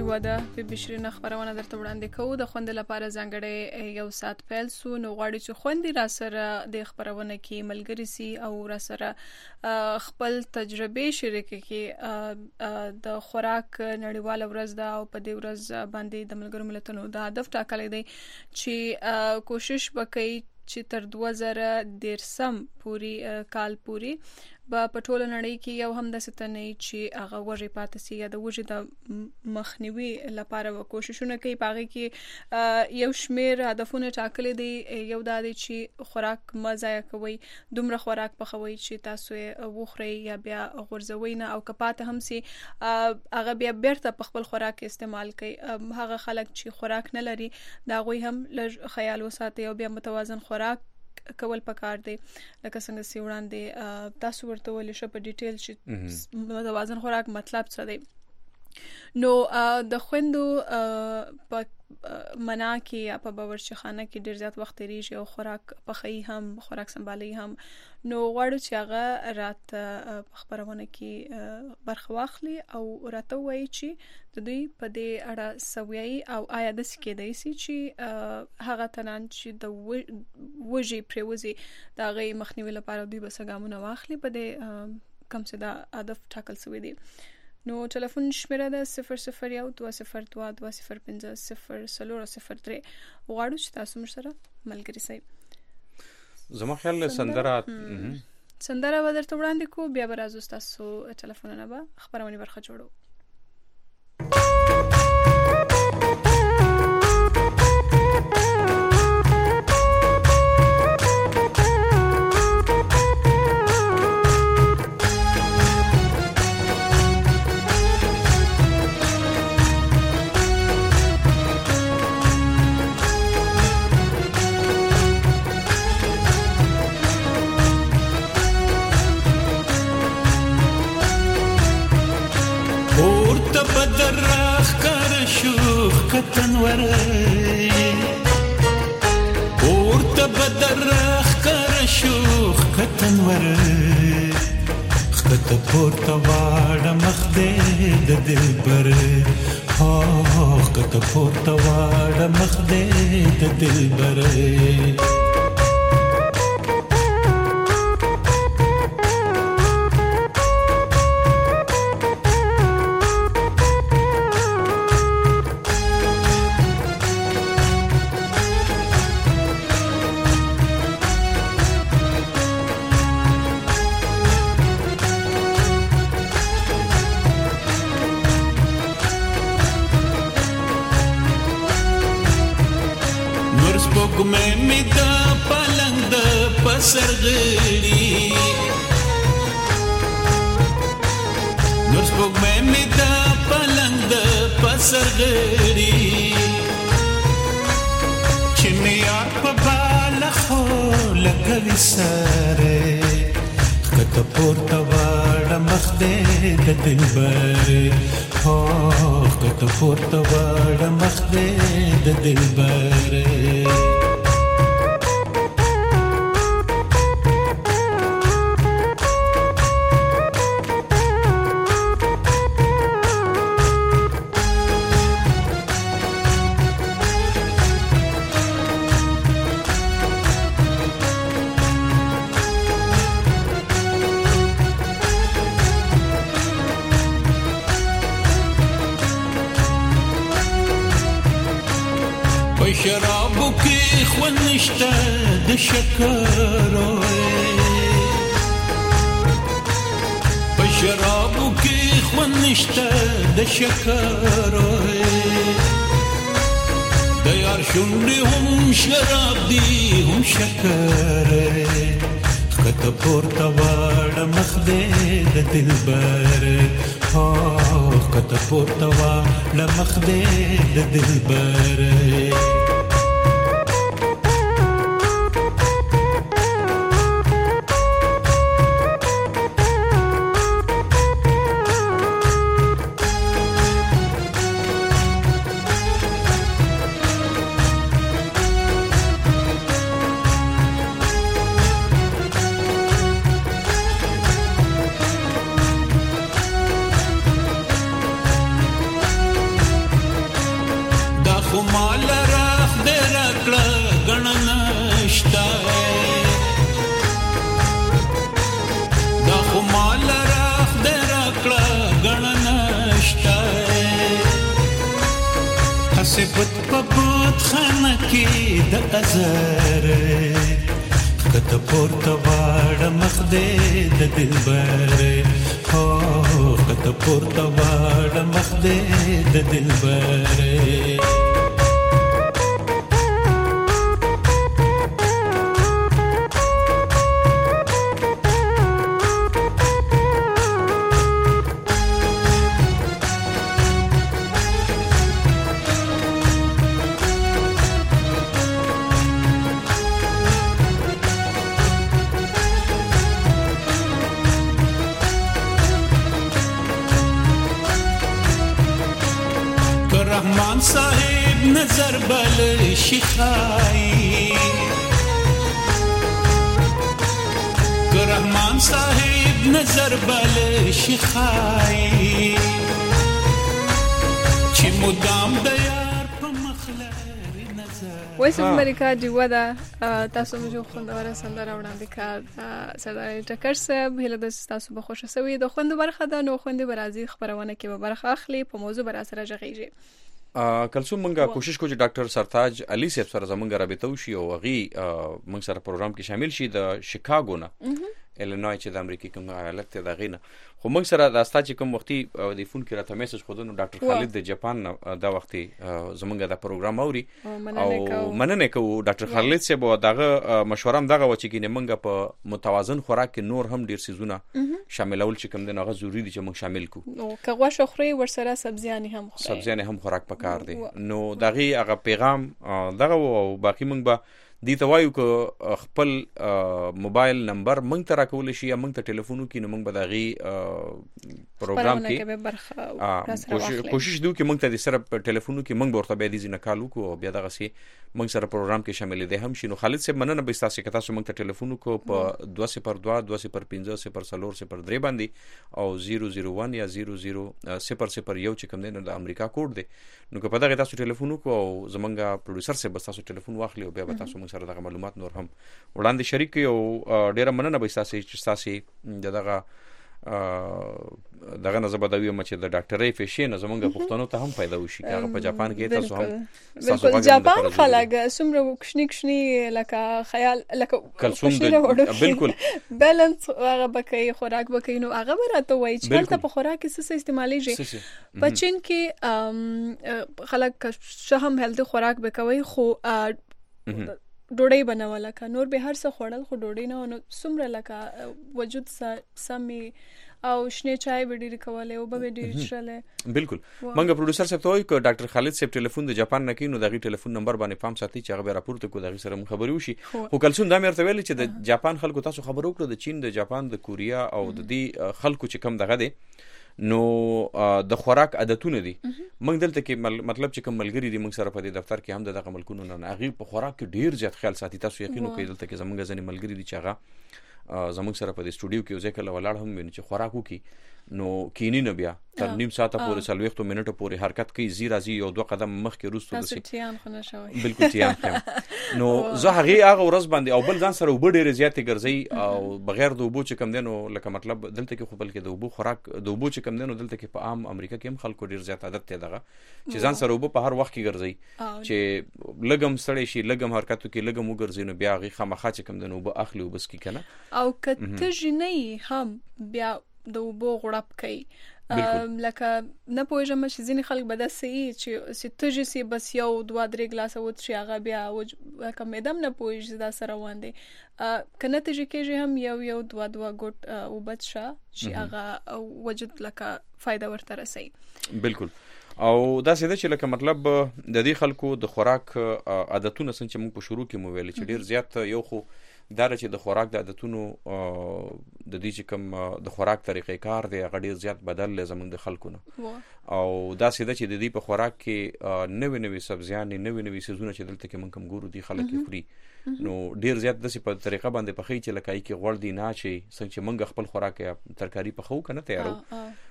یو ده په بشري خبرونه درته وړاندې کوو. د خوند لپاره ځانګړی یو سات پیل سو، نو غواړي چې خوندې را سره د خبرونه کې ملګری سي او را سره خپل تجربه شریک کړي. د خوراک نړیواله ورځ ده او په دې ورځ باندې د ملګرو ملتونو د هدف ټاکلی دی چې کوشش وکړي چې تر دوه زره دیرشم پوری کال پوری با په ټوله نړۍ کې یو هم د ستنې چې هغه وږي پاتې سي یا د وږي د مخنیوي لپاره کوششونه کوي. پاغي کې یو شمیر هدفونه ټاکلي دي. یو دا دی چې خوراک مزه کوي، دومره خوراک پخوي چې تاسو یې وخورئ یا بیا غورځوي نه، او کپات هم سي هغه بیا بیرته په خپل خوراک استعمال کوي. هغه خلک چې خوراک نه لري دا غوي هم لږ خیال وساتي او بیا متوازن خوراک کول پکار دی. لکه څنګه سی وړاندې تاسو ورته ولې شپ په ډیټیل چې متوازن خوراک مطلب څه دی. نو د خوندو په منا کې یا په باورچی خانه کې ډیر زیات وخت تیریږي او خوراک پخی هم خوراک سنبالي هم. نو غواړو چې هغه رات خبرونه کې برخه واخلي او راته وایي چې د دوی په دې اړه سویایي او آیا د سکه دی چې هغه تنان چې د وږي پروزي دا غي مخنیوي لپاره دوی بس ګامونه واخلي په دې کم څه د هدف ټاکل شوی دی. نو ټلیفون شمیره ده صفر صفر یو دوه صفر دوه دوه صفر پنځه صفر څلور صفر درې. غواړو چې تاسو موږ سره ملګری شئ. زما خیال له سندره سندره به درته وړاندې کو، بیا به راځو تاسو ټلیفونونه به خبرونه برخه جوړو. کتنور اورته بدرخ کر شوخ کتنور خط پورته واړه مخ دې د دلبر ها خط پورته واړه مخ دې د دلبر سرغړي نور سپوږ مې مې دا پلنګ د پسرغړي چې مې یاد په بالخو لګوي سره کته پورته واړه مخ دې د دلبر هو کته پورته واړه مخ دې د دلبر شرابو کې خونشته د شکرو په شرابو کې خونشته د شکرو د یار شونډې هم شراب دي هم شکر کته پورته واړه مخ دې د دلبر ها کته پورته واړه مخ دې د دلبر حسبت پبوت خانه کې د ازر کته پورته واړه مخ دې د دلبر هو کته پورته واړه مخ دې د دلبر رحمان صاحب نظر بل شخائی رحمان صاحب نظر بل شخائی چی مدام دیار پا مخلر نظر ویس امریکا جیوه ده تاسو مجھو خوندواره سندره وړاندې کړ سردار ټکر صاحب هیله ده چې تاسو به خوښه سوي د خوندو برخه ده نو خوندې به راځي خپرونه کې به برخه اخلي په موضوع به راسره غږیږي کلثوم منګه کوشش کوو چې ډاکټر سرتاج علي صاحب سره زمونږ رابطه وشي او هغه موږ سره پروګرام کې شامل شي د شیکاګو نه ایلینوای چې د امریکا کوم ایالت ته دغې نه خو موږ سره د استا چې کوم وختي د فون کې راته میسج خو نو ډاکټر خالد د جاپان دا وختي زمونږ د پروګرام اوري او مننه کوو ډاکټر خالد صاحب دغه مشوره هم دغه و چې کې موږ په متوازن خوراک کې نور هم ډیر سيزونه شاملول چې کوم دغه ضروری دي چې موږ شامل کو نو کغه شخري ورسره سبزيانې هم خوري سبزيانې هم خوراک پکار دي نو دغه هغه پیغام دغه او باقي موږ به دی توایو که خپل موبایل نمبر مونږ ته راکول شي یا مونږ ته ټلیفون وکړي نو مونږ به دغه پروګرام کې کوشش دوی چې مونږ ته د سره ټلیفون کې مونږ ورته به دي ځنه کال وکړو بیا دغه سي مونږ سره پروګرام کې شامل دي هم شي نو خالد صاحب مننه به تاسو کې تاسو مونږ ته ټلیفون وکړو په دو صفر دو دو صفر پنځه صفر صفر صفر درې باندې او صفر صفر یک یا صفر صفر صفر صفر یو چې کوم دی نو د امریکا کوډ دی نو که په دغه تاسو ټلیفون وکړو او زمونږ پروډوسر صاحب تاسو ټلیفون واخلي او بیا به تاسو سره دغه معلومات نور هم وړاندې شریک او ډیره مننه به تاسو چې تاسو دغه دغه نه زبدوي مچ د ډاکټرۍ فیشن زمونږ پښتنو ته هم پیدا وشي هغه په جاپان کې تاسو هم بالکل جاپان خلک سمره وکشنی کشنی لکه خیال لکه کلثوم بالکل بیلانس هغه بکې خوراک بکې نو هغه راته وایي چې کله په خوراک کې څه استعمالي شي بچین کې خلک شهم هیلث خوراک بکوي خو ډوډۍ بنواله کا نور به هر څه خوړل خو ډوډۍ نه نو سمره لکه وجود سمي او شنه چای به ډیر کوله او به ډیر چرله بالکل منګه پروډوسر صاحب ته وایي ک ډاکټر خالد صاحب ټلیفون د جاپان نه کینو دغه ټلیفون نمبر باندې پام ساتي چې هغه راپورته کو دغه سره خبري وشي خو کلثوم دا مې ورته ویل چې د جاپان خلکو تاسو خبرو کړو د چین د جاپان د کوریا او د دې خلکو چې کم دغه دي نو د خوراک عادتونه دي موږ دلته کې مطلب چې کوم ملګری دي موږ سره په دې دفتر کې هم دغه ملکونو نه هغه په خوراک کې ډیر زیات خیال ساتي تاسو یقین وکړئ دلته کې زموږ ځنې ملګری دي چې هغه زموږ سره په دې سټوډیو کې ځکه ولاړ هم ویني چې خوراک وکي نو کینی نه بیا تر نیم ساعت پورې سلويختو منټو پورې حرکت کوي زی راځي یو دوه قدم مخکې روستو دسي تاسو خو نه شوي بالکل تیان خم نو زه هغه هغه ورځ باندې او بل ځان سره وب ډېر زیاتې ګرځي او بغیر د وبو چې کم دینو لکه مطلب دلته کې خو بلکې د وبو خوراک د وبو چې کم دینو دلته کې په عام امریکا کې هم خلکو ډېر زیات عادت ته دغه چې ځان سره وبو په هر وخت کې ګرځي چې لګم سړی شي لګم حرکتو کې لګم وګرځي نو بیا هغه خامخا چې کم دینو وبو اخلي وبس کې کنه او کته جنې هم بیا د وبو غړپ کوي لکه نه پوهېږم چې ځینې خلک به داسې وي چې تږي سي بس یو دوه درې ګلاسه وڅښي هغه بیا لکه معده هم نه پوهېږي چې دا سره روان دی که نه تږي کېږي هم یو یو دوه دوه ګوټ اوبه څښه چې هغه وجود لکه فایده ورته رسوي بالکل او دا سیده چې لکه مطلب د دې خلکو د خوراک عادتونه څنګه چې موږ په شروع کې مو ویل چې ډیر زیات یو خو دا چې د خوراک د عادتونو د دې چې کوم د خوراک طریقې کار دی هغه ډیر زیات بدل لزمون د خلکو نه او دا سیده چې د دې په خوراک کې نوې نوې سبزیان نوې نوې سيزونه چې دلته کې موږ کوم ګورو دي خلک خوري نو ډیر زیات د په طریقه باندې پخې چې لکه کې غوړ دي نه شي څنګه چې موږ خپل خوراک ترکاری پخو کنه تیارو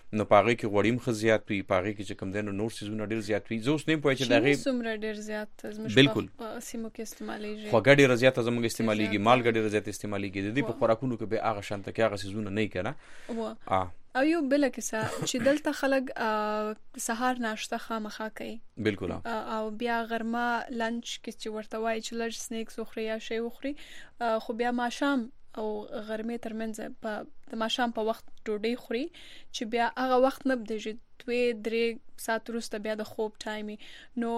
نو پاغي کې غوړیم خ زیات وي پاغي کې چې کم دنو نور سيزونه ډیر زیات وي زوس نه پوهې چې دغه سمره ډیر زیات زموږ بالکل سیمو کې استعمالېږي خو ګډي رضایت زموږ استعمالېږي مال ګډي رضایت استعمالېږي د دې په خوراکونو کې به هغه شانته کې هغه سيزونه نه کنه او یو بل کیسه چې دلته خلک سهار ناشته خامخا کوي بالکل او بیا غرمه لنچ کې چې ورته وای چې لږ سنیکس وخوري یا شی وخوري خو بیا ماښام او غرمه ترمنځ په د ماښام په وخت ډوډۍ خوري چې بیا هغه وخت نه بدېږي دوه درې ساعت وروسته بیا د خوب ټایمي نو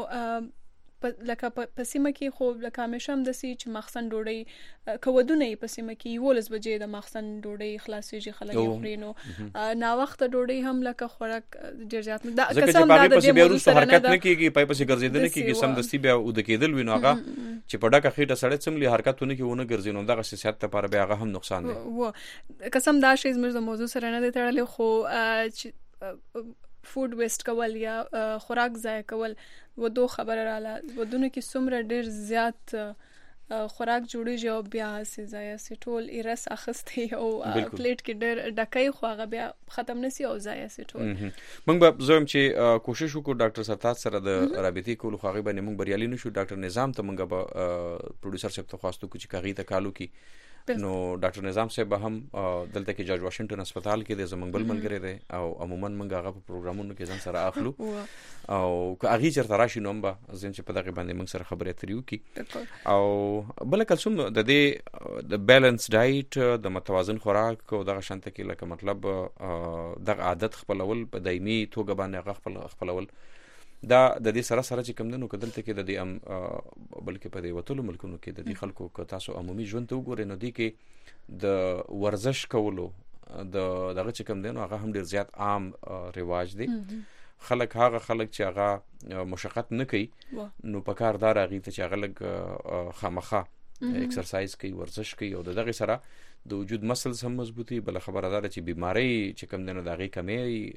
لکه په سیمه کې خو لکه همیشه هم داسې چې ماخستن ډوډۍ کودونه یې په سیمه کې یولس بجې د ماخستن ډوډۍ خلاصېږي خلک یې خوري نو ناوخته ډوډۍ هم لکه خوراک ډېر زیات دا قسم دا د دې موضوع سره حرکت نه کیږي پای پسې ګرځېدل نه کیږي سم دستي بیا ود کېدل وینو هغه چې په ډکه خېټه سړی څملي حرکتونه کې ونه ګرځي نو دغه صحت لپاره بیا هغه هم نقصان دی و قسم دا شی زموږ د موضوع سره نه دی تړلی خو فود ویسٹ کول یا خوراک ضایع کول ودو خبره رااله ودونه کې څومره ډیر زیات خوراک جوړیږي او بیا سي ضایع سي ټول ایرس اخستې او پلیټ کې ډیر ډکای خو هغه بیا ختم نسی او ضایع سي ټول موږ به زوم چې کوشش وکړو ډاکټر سرتاج سره د رابطې کولو خو هغه باندې موږ بریالي نشو ډاکټر نظام ته موږ به پروډوسر صاحب ته خواستو چې کاغی ته کالو کې نو ډاکټر نظام صاحب هم دلته کې جورج واشنگټن هسپتال کې د زمنګ بل ملګری دی او عموما موږ هغه په پروګرامونو کې ځان سره اخلو او که هغه چرته راشي نو به ځین چې په دغه باندې موږ سره خبرې اترې وکړي او بل کلسوم د دې د بیلانس ډایټ د متوازن خوراک او دغه شانته کې لکه مطلب دغه عادت خپلول په دایمي توګه باندې هغه خپل خپلول دا د دې سره سره چې کم دنو کدلته کې د دې ام بلکې په دې وټولو ملکونو کې د دې خلکو که تاسو عمومي ژوند ته وګورئ نو دی کې د ورزش کولو د دغه چې کم دنو هغه هم ډیر زیات عام رواج دی خلک هغه خلک چې هغه مشقت نه کوي نو په کار دار هغه ته چې هغه لګ خامخه ایکسرسایز کوي ورزش کوي او دغه سره د وجود مسلز هم مضبوطي بل خبره ده چې بیماری چې کم دنو دغه کمی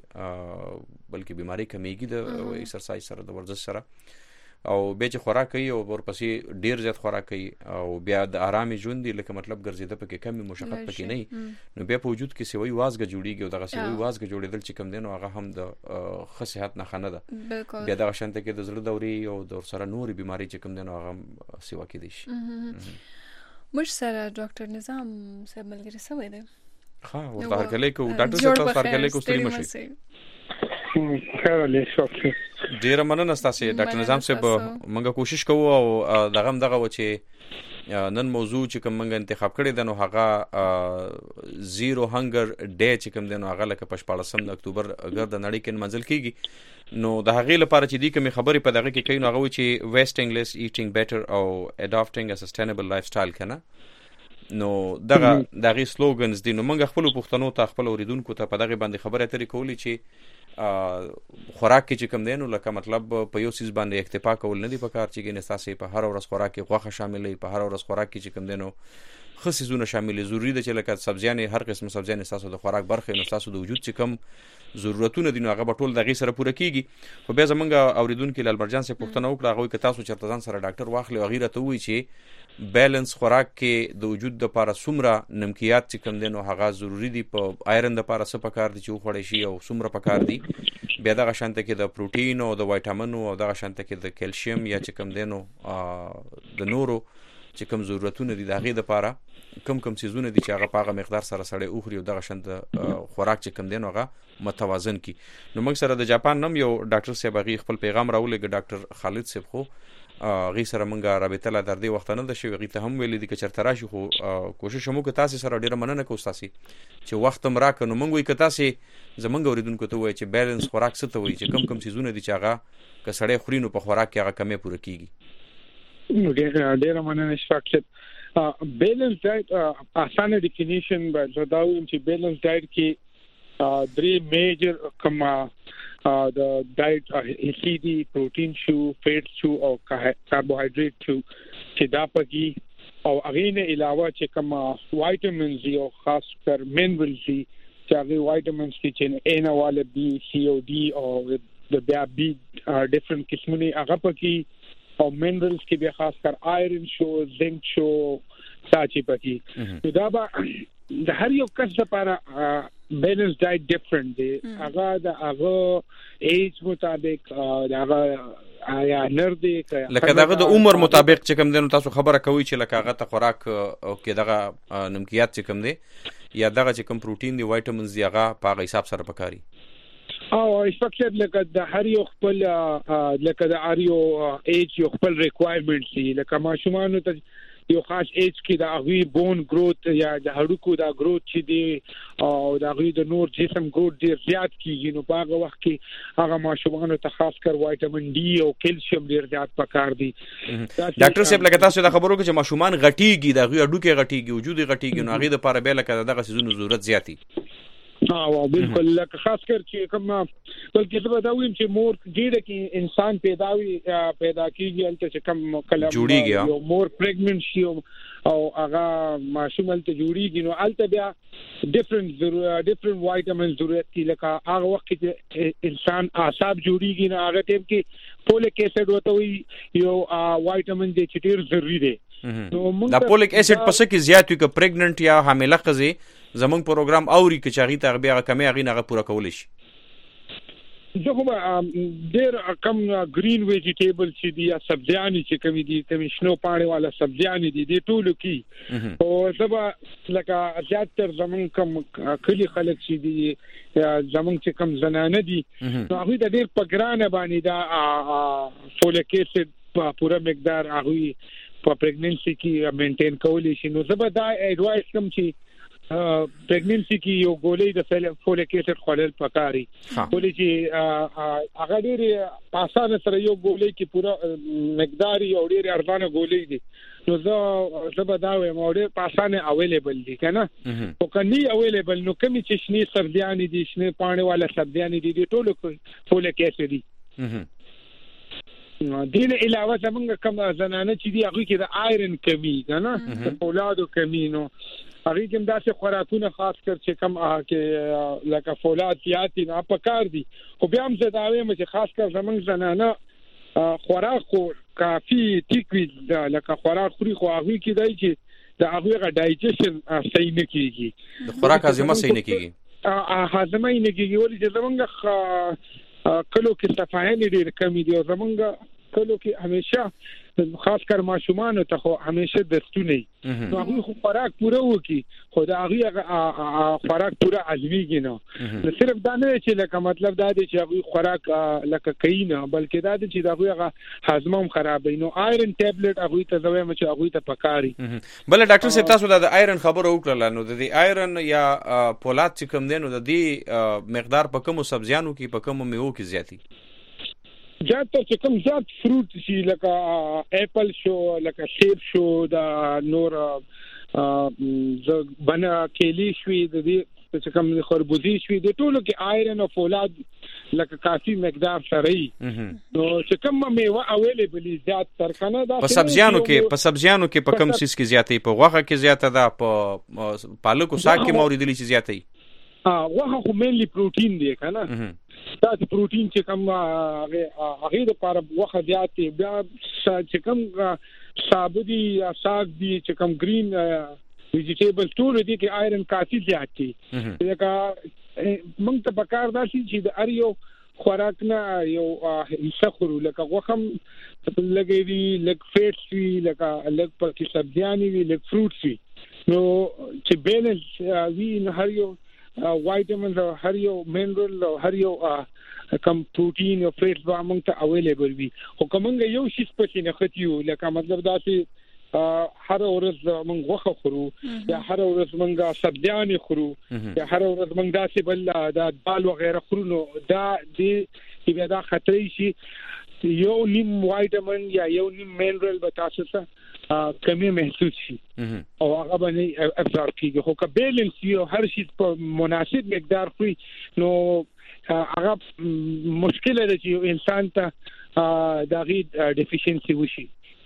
بلکې بیماری کمیږي د ایکسرسایز سره د ورزش سره او به چې خوراک کوي او ورپسې ډیر زیات خوراک کوي او بیا د آرامي ژوند لکه مطلب ګرځیده پکې کمی مشقت پکې نه نو بیا په وجود کې سوي وازګه جوړیږي او دغه سوي وازګه جوړیدل چې کم دنو هغه هم د خصيحت نه خنه ده بیا دغه شانته کې د زړه دوري او د سره نوري بیماری چې کم دنو هغه سیوا کې دي شي مش سره ډاکټر نظام صاحب ملګری سوی دی ها ورته هرکلی کو ډاکټر صاحب تاسو هرکلی کو ستړي مشي خیر له شوکه ډیر مننه تاسو ډاکټر نظام صاحب موږ کوشش کوو او دغه دغه و چې نن موضوع چې کوم موږ انتخاب کړی د نو هغه زیرو هنګر ډے چې کوم د نو هغه لکه په شپږم د اکتوبر ګرد نړۍ کې منځل کیږي نو د هغې لپاره چې دی کومې خبرې په دغه کې کوي نو هغه چې ویسټینګ لیس ایټینګ بیټر او اډاپټینګ ا سسټینبل لایف سټایل کنه نو دغه دغه سلوګنز دي نو موږ خپل پښتنو ته خپل اوریدونکو ته په دغه باندې خبره اترې کولی چې خوراک کې چې کوم دی نو لکه مطلب په یو سیس باندې اکتفا کول نه دی پکار چې ګینه تاسو په هر ورځ خوراک کې غوښه شاملې په هر ورځ خوراک کې چې کوم دی نو خصيزونه شاملې ضروری ده چې لکه سبزیانې هر قسم سبزیانې تاسو د خوراک برخه نو تاسو د وجود چې کوم ضرورتونه دي نو هغه په ټول دغه سره پوره کیږي خو بیا زمونږ اوریدونکو لال مرجان سے پوښتنه وکړه هغه کې تاسو چرته ځان سره ډاکټر واخلي او غیره ته وی چې بیلانس خوراک کې د وجود د لپاره سمره نمکیات چې کوم دي نو هغه ضروری دي په آیرن د لپاره څه پکار دي چې خوړې شي او سمره پکار دي بیا دغه شانته کې د پروتین او د وایټامین او دغه شانته کې د کیلشیم یا چې کوم دي نو د نورو چې کوم ضرورتونه دي دغه د لپاره کم کم سيزونه دي چې هغه په هغه مقدار سره سړی اوخري او دغه شند خوراک چې کم دین هغه متوازن کی نو موږ سره د جاپان نم یو ډاکټر صاحب غي خپل پیغام راولېګ ډاکټر خالد صاحب خو غي سره موږ رابطه لا در دې وخت نه د شي غي ته هم ویل دي چې چرته راشي خو کوشش مو کوي تاسو سره ډیره مننه کوم تاسو چې وخت مراک نو موږ وي که تاسو زمونږ اوریدونکو ته وایي چې بیلانس خوراک څه ته وایي چې کم کم سيزونه دي چې هغه که سړی خوري نو په خوراک کې هغه کمې پوره کیږي نو ډیره ډیره مننه شفاعت بیلانس ډایټ اسانه ډیفینیشن به دا وایم چې بیلانس ډایټ کې درې میجر کما د ډایټ هیڅ پروتین شو فیټ شو او کاربوهایډریټ شو چې دا پکې او هغه نه علاوه چې کما وایټامینز او خاص کر مینرالز چې هغه وایټامینز چې ان واله بي سي او ډي او د بیا بي ډیفرنٹ قسمونه هغه پکې او مینرالز کې به خاص کر آیرن شو زنک شو ساچي پکې دا به د هر یو کس لپاره بیلنس ډایټ ډیفرنٹ دی هغه د هغه ایج مطابق هغه آیا نر دی لکه دغه د عمر مطابق چې کوم دی نو تاسو خبره کوي چې لکه هغه ته خوراک او کې دغه نمکیات چې کوم دی یا دغه چې کوم پروتین دی وایټامینز دی هغه په هغه حساب سره پکاري او ایکسپیکټډ لکه د هر یو خپل لکه د هر یو ایج یو خپل ریکوایرمنټ دی لکه ماشومان ته یو خاص ایج کې د هغوی بون گروث یا د هډوکو د گروث چې دی او د هغوی د نور جسم گروث ډیر زیات کیږي نو په هغه وخت کې هغه ماشومان ته خاص کر وایټامین ډي او کیلشیم ډیر زیات پکار دي. ډاکټر صاحب لکه تاسو د خبرو کې چې ماشومان غټيږي د هغوی هډوکي غټيږي وجود غټيږي نو هغه د لپاره به لکه دغه سيزونو ضرورت زیاتی اه بالکل لکه خاص کر چې کوم بلکې څه بداویم چې مور ډیره کې انسان پیداوي پیدا کیږي الته چې کوم کلم جوړیږي یو مور پریګننټ شي او هغه ماشوم الته جوړیږي نو الته بیا ډیفرنٹ ډیفرنٹ وایټامین ضرورت کی لکه هغه وخت چې انسان اعصاب جوړیږي نو هغه ټیم کې فولیک ایسډ وته وي یو وایټامین دی چې ډیر ضروری دی. دا فولیک ایسډ پس کې زیات وي که پریګننټ یا حامله ښځه زمون پروګرام اوري کې چاغي ته بیا کمه غي نه پوره کول شي. زه هم ډېر کم گرین ویجیټیبل چې دي یا سبزیان چې کوم دي کوم شنو پاڼې والا سبزیان دي د ټولو کې او سبا لکه زیاتره زمون کم کلی خلک چې دي زمون چې کم زنانه دي نو هغه د ډېر پګرانه باندې دا فولیک ایسډ په پوره مقدار هغه په پریګننسي کې مینټین کولی شي. نو زبر دا ایڈوایس کوم چې پریګننسي کې یو ګولې د فولیک ایسډ خورل پکاري ولې چې هغه ډېر په اسانه سره یو ګولې کې پوره مقدار یو ډېر ارزانه ګولې دي نو زه زبر دا وایم ډېر په اسانه اویلیبل دي کنه او کني اویلیبل نو کومي چې شنی سبزیان دي شنه پاڼې والا سبزیان دي ټولو فولیک ایسډ دي. دین علاوه زمونږ کوم زنانه چې دي هغه کې د آیرن کمی کنه د فولادو کمی نو هغه کوم داسې خوراکونه خاص کر چې کم کې لکه فولاد زیات نه پکار دي خو بیا هم زه دا وایم چې خاص کر زمونږ زنانه خوراک خو کافي ټیک وي لکه خوراک خوري خو هغه کې دی چې د هغه غا ډایجیشن صحیح نه کیږي د خوراک هضم صحیح نه کیږي هضم نه کیږي ولې چې زمونږ کلو کې صفایي ډېر کمی دي او زمونږ کلو کې همیشه خاص کر ماشومان ته خو همیشه دستونه نو هغه خو خوراک پوره وکي خو دا هغه خوراک پوره عزویږي نو نو صرف دا نه چې لکه مطلب دا دی چې هغه خوراک لکه کین بلکې دا دی چې دا هغه هضم هم خرابوي نو آیرن ټابلیټ هغه ته زوی مچ هغه ته پکاري. بل ډاکټر صاحب تاسو د آیرن خبرو وکړه نو د آیرن یا پولاد چې کوم دی نو د دې مقدار په کومو سبزیانو کې په کومو میوو کې زیاتی زیات چې کوم زیات فروټ شي لکه اپل شو لکه سیب شو دا نور ز بنا کېلی شوی د دې چې کوم خربوزي شوی د ټولو کې آیرن او فولاد لکه کافي مقدار سره نو چې کوم میوه اویلیبل زیات تر کنه دا په سبزیانو کې په سبزیانو کې په کوم سیس کې زیاتې په غوښه کې زیاته ده په پالکو ساګ کې موریدلی چې زیاتې اه غوښه خو مینلی پروتین دی کنه دا پروتین چې کوم هغه د لپاره وخت زیات بیا چې کوم سابودي یا ساګ دي چې کوم گرین ویجیټیبل ټول دي کې آیرن کافي زیات دي لکه موږ ته پکار دا چې د اریو خوراک نه یو حصہ خورو لکه غوخم لګي وی لګ فیټس وی لکه لګ پکې سبزیان وی لګ فروټس وی نو چې بیلنس وی نه هر یو وایټامینز او هر یو منرال او هر یو کم پروتین او فیټس به موږ ته اویلیبل وي خو کومه یو شی سپېڅ نه ختیو لکه مطلب دا چې هر ورځ موږ غوښه خورو یا هر ورځ موږ سبزیان خورو یا هر ورځ موږ داسې بل دا دال وغیرہ خورو نو دا دې چې دا خطرې شي یو نیم وایټامین یا یو نیم منرال به تاسو ته کمی محسوس شي او هغه باندې ابزار کیږي خو که بیلنس یو هر شي په مناسب مقدار خوري نو هغه مشکل دی چې انسان ته دا غي ډیفیشنسي وشي.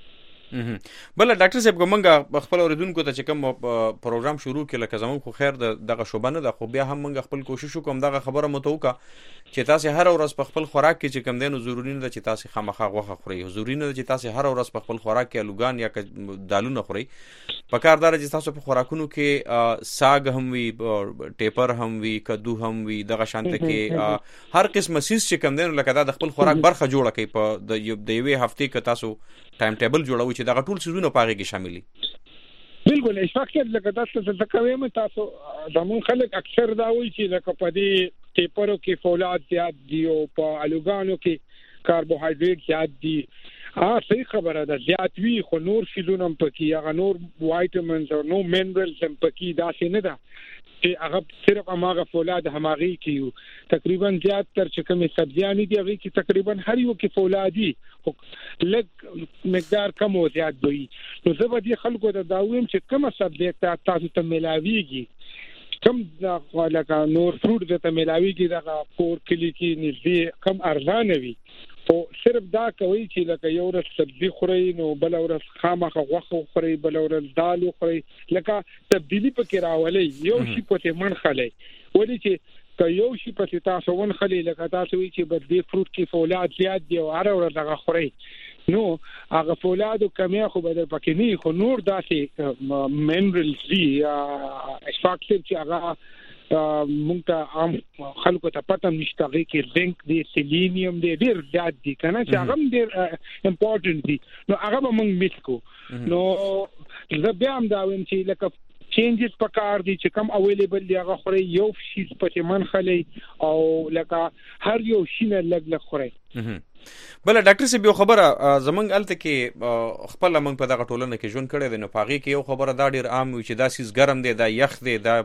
بل ډاکټر صاحب کومنګ خپل اوریدونکو ته چې کوم پروګرام شروع کړي لکه زمون خو خیر دغه شوبه نه ده خو بیا هم موږ خپل کوشش وکوم دغه خبره متوقع چې تاسو هر ورځ په خپل خوراک کې چې کم دینو ضروری نه ده چې تاسو خامخا غوښه خورئ ضروری نه ده چې تاسو هر ورځ په خپل خوراک کې الوګان یا دالونه خورئ په کار دار چې تاسو په خوراکونو کې ساګ هم وي ټیپر هم وي کدو هم وي دغه شانته کې هر قسم سیس چې کم دینو لکه دا د خپل خوراک برخه جوړه کوي په د یوې هفته کې تاسو ټایم ټیبل جوړوي چې دا ټول سيزونه پاره کې شاملي بالکل اشفاق لکه تاسو څه کوي مې تاسو زمون خلک اکثر دا وایي چې لکه په دې ټیپرو کې فولاد زیات دي او په الوګانو کې کاربوهایډریټ زیات دي ها صحیح خبره ده زیات وی خو نور سيزونه هم پکې هغه نور وایټامینز او نو منرالز هم پکې دا څه نه ده چې هغه صرف هغه فولاد هماغي کیو تقریبا زیات تر چې کومه سبزیان دي هغه کې تقریبا هر یو کې فولادي لږ مقدار کم او زیات وي نو زه به دي خلکو ته دا وایم چې کومه سبزی تاسو ته ملاويږي کم دا لکه نور فروټ ته ملاويږي دا کور کلی کې نږدې کم ارزانه وي او صرف دا کوي چې لکه یو ورځ سبزی خوري نو بل ورځ خامخا غوښه خوري بل ورځ دال خوري لکه تبدیلی پکې راولي یو شی پته من خلای ولې چې که یو شی پته تاسو ون خلای لکه تاسو وی چې بد دي فروټ کې فولاد زیات دي او هر ورځ هغه خوري نو هغه فولاد او کمه خو بدل پکې نه خو نور داسې منرالز دي اشفاق چې هغه مونږ ته عام خلکو ته پته نشته کې زنک دی سيلينيوم دی ډیر زیات دي کنه چې هغه ډیر امپورټنت دي نو هغه به مونږ میس کو نو زه بیا هم دا وایم چې لکه چینجز پکار دي چې کم اویلیبل دی هغه خوري یو شی په من خلې او لکه هر یو شی نه لګ لګ خوري بل ډاکټر صاحب یو خبره زمنګ الته کې خپل موږ په دغه ټولنه کې ژوند کړی دی نو پاغي کې یو خبره دا ډیر عام وي چې دا سیس ګرم دی دا یخ دی دا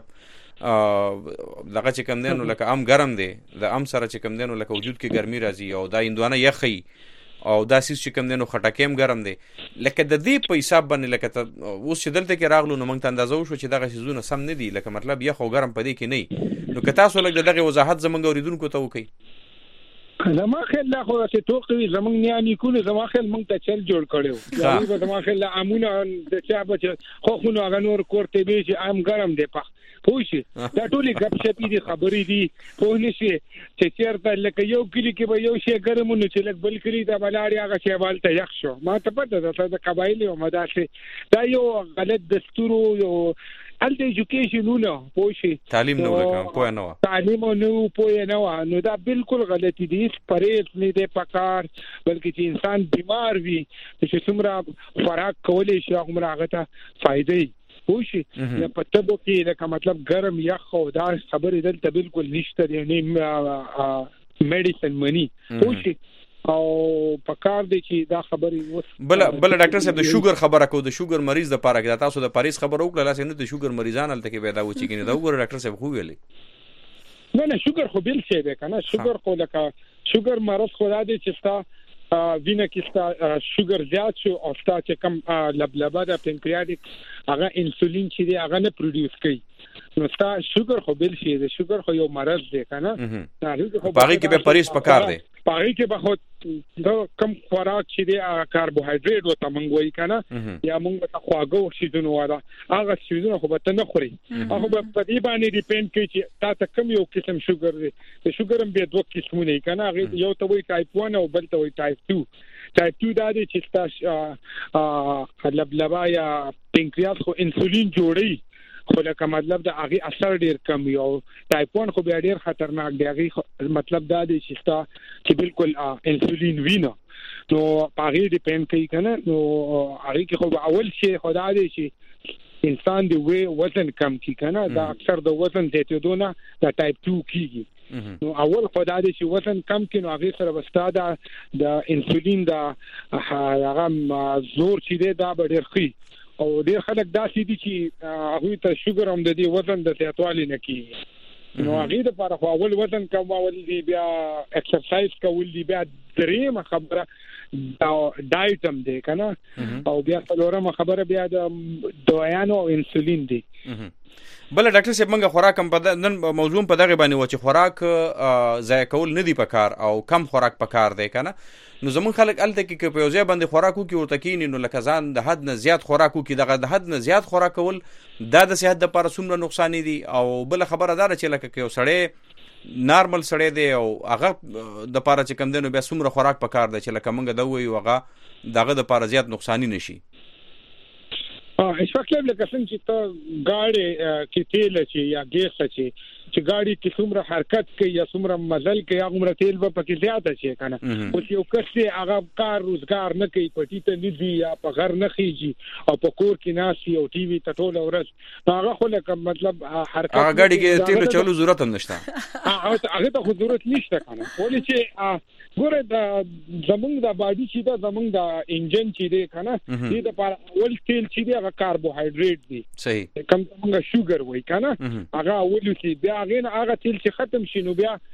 دغه چې کم دینو لکه ام ګرم دی د ام سره چې کم دینو لکه وجود کې ګرمي راځي او دا اندوانه یخي او دا سیس چې کم دینو خټکیم ګرم دی لکه د دې په حساب باندې لکه اوس چې دلته کې راغلو نو موږ ته اندازو شو چې دغه سيزونه سم نه دي لکه مطلب یخ او ګرم پدې کې نه نو که تاسو لکه دغه وضاحت زمونږ اوریدونکو ته وکړي زما خیال لا خو چې توقوي زمونږ نیانی کول زما خیال مونږ ته چل جوړ کړو یعنی زما خیال امونه د چا بچ خو خو نو هغه نور کوړته به چې ام ګرم دی پخ پوښي دا ټولې غب شپې دي خبرې دي په نشي چې چیرته لکه یو کلی کې به یو شی ګرمونه چې لک بل کلی دا بلاړي هغه شی والته یخ شو ما ته پته ده د قبایل او مداسه دا یو غلط دستور یو ال د ایجوکیشن نو پوښي تعلیم نو لکه پوهه نو تعلیم نو پوهه نو نو دا بالکل غلطی دي پرېز نه دی پکار بلکې چې انسان بیمار وي چې څومره خوراک کولای شي هغه هغه ته فائدې پوښي یا پټبو کې لکه مطلب ګرم یخ او دا خبرې دلته بالکل نشته دی نه میډیسن منی پوښي او پکار دی چې دا خبرې وس بل بل ډاکټر صاحب د شوګر خبره کو د شوګر مریض د پاره کې تاسو د پاریس خبر وکړه لاسه نه د شوګر مریضان الته کې پیدا و چې کنه دا وګوره ډاکټر صاحب خو ویلې نه نه شوګر خو بل څه دی کنه شوګر خو لکه شوګر مرض خو دا دی چې ستا وینه کې ستا شوګر زیات شو او ستا چې کم لبلبه د پنکریاتیک هغه انسولین چې دی هغه نه پروډوس کوي نو ستا شوګر خو بل شي دی شوګر خو یو مرض دی کنه باقي کې به پاریس پکار دی باقي کې به دا کم خوراک چې دی کاربوهایډریټ وته مونږ وایي کنه یا مونږ ته خواږه شیدونه وره هغه شیدونه خو به نه خوري هغه په دې باندې ډیپند کوي چې تا ته کم یو قسم شوګر دی د شوګر هم به دوه قسمونه کنه هغه یو ته وایي ټایپ ون او بل ته وایي ټایپ ټو ټایپ ټو دا دی چې تاسو لبلبا یا پنکریاس خو انسولین جوړي خو لکه مطلب دا هغه اثر ډیر کم یو ټایپ ون خو بیا ډیر خطرناک دی هغه مطلب دا دی چې تا چې بالکل انسولین وینه نو هغه ډیپند کوي کنه نو هغه کې خو اول شی خدا دی چې انسان دی وی وزن کم کی کنه دا اکثر د وزن زیاتېدونه دا ټایپ ټو کیږي نو اول خدا دی چې وزن کم کینو هغه سره وستا د انسولین دا هغه زور چې دی دا ډیر خي او ډیر خلک داسې دي چې هغه ته شوګر هم د دې وزن د زیاتوالي نه کیږي نو هغه د لپاره خو اول وزن کمول دي بیا ایکسرسایز کول دي بیا درېمه خبره ډایټ هم دی کنه او بیا څلورمه خبره بیا د دوايانو او انسولین دی. بل ډاکټر صاحب منګه خوراک هم په نن موضوع په دغه باندې و چې خوراک ضایع کول نه دی پکار او کم خوراک پکار دی کنه. نو زمون خلک الته کې په یوځای باندې خوراکو کې ورته کینی نو لکه ځان د حد نه زیات خوراکو کې دغه د حد نه زیات خوراک کول دا د صحت لپاره څومره نقصان دي. او بل خبره دا چې لکه یو سړی نارمل سړی دی او هغه د لپاره چې کم دی نو بیا څومره خوراک پکار دی چې لکه منګه دا وایو هغه دغه د لپاره زیات نقصان نشي. اه اشفاقله لکه څنګه چې ته گاډي کې تیل شي یا ګیس شي چې گاډي کې څومره حرکت کوي یا څومره مزل کوي هغه عمر تیل به پکې زیاته شي کنه. او یو کس چې هغه کار روزګار نه کوي پټی ته نه دی یا په غر نه خيږي او په کور کې ناسي او ټي وي ته ټول ورځ هغه خو لکه مطلب حرکت هغه گاډي کې تیل چلو ضرورت هم نشته. هغه ته ضرورت نشته کنه. ولې چې ګوره د زمونږ د باډي چې دا زمونږ د انجن چې دی کنه دې د پر اول تیل چې دی هغه کاربوهایډریټ دی صحیح کوم څنګه شوګر وای کنه هغه اول چې بیا هغه هغه تیل چې ختم شي نو بیا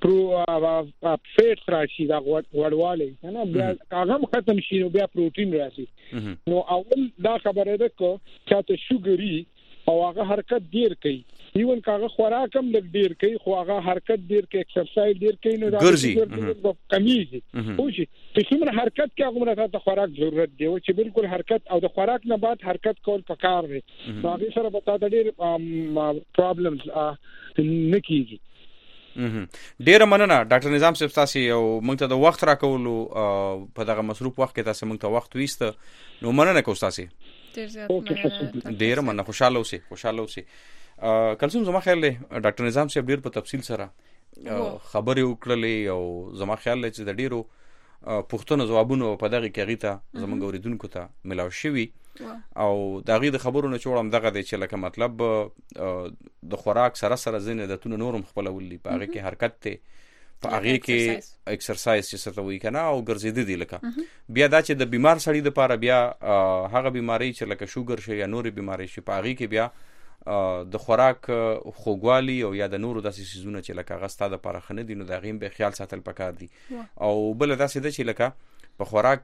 پرو فیټ راشي دا وړواله کنه بیا هغه ختم شي نو بیا پروتین راشي. نو اول دا خبره ده کو چې ته شوګري او هغه حرکت ډیر کوي ایون کاغه خوراک هم لږ ډیر کوي خو هغه حرکت ډیر کوي ایکسرسایز ډیر کوي نو دا کمیږي. او چې څومره حرکت کوي هغه مرته د خوراک ضرورت دی او چې بالکل حرکت او د خوراک نه بعد حرکت کول پکار دی. نو هغه سره به تاسو ډیر پرابلمز نه کیږي. ډیر مننه ډاکټر نظام صاحب تاسو او موږ ته د وخت راکولو په دغه مصروف وخت کې تاسو موږ ته وخت ویسته نو مننه کوم تاسو ډیر مننه. خوشاله اوسئ خوشاله اوسئ. کلسوم زما خیال دی ډاکټر نظام صاحب ډیر په تفصیل سره خبرې وکړلې او زما خیال دی چې د ډیرو پوښتنو جوابونه په دغه کې غیته زموږ اوریدونکو ته ملاو شوي او دغه د خبرونو چوړم دغه دی چې لکه مطلب د خوراک سره سره ځینې د تونو نورم خپلول دي په هغه کې حرکت ته په هغه کې ایکسرسایز چې څه وی کنه او ګرځېدې دي لکه بیا دا چې د بیمار سړی د لپاره بیا هغه بیماری چې لکه شوګر شي یا نورې بیماری شي په هغه کې بیا د خوراک خوګوالي او یا د نورو داسې سيزونه چې لکه غستا د لپاره خنه دي نو دا غیم به خیال ساتل پکار دي. او بل داسې د چې لکه په خوراک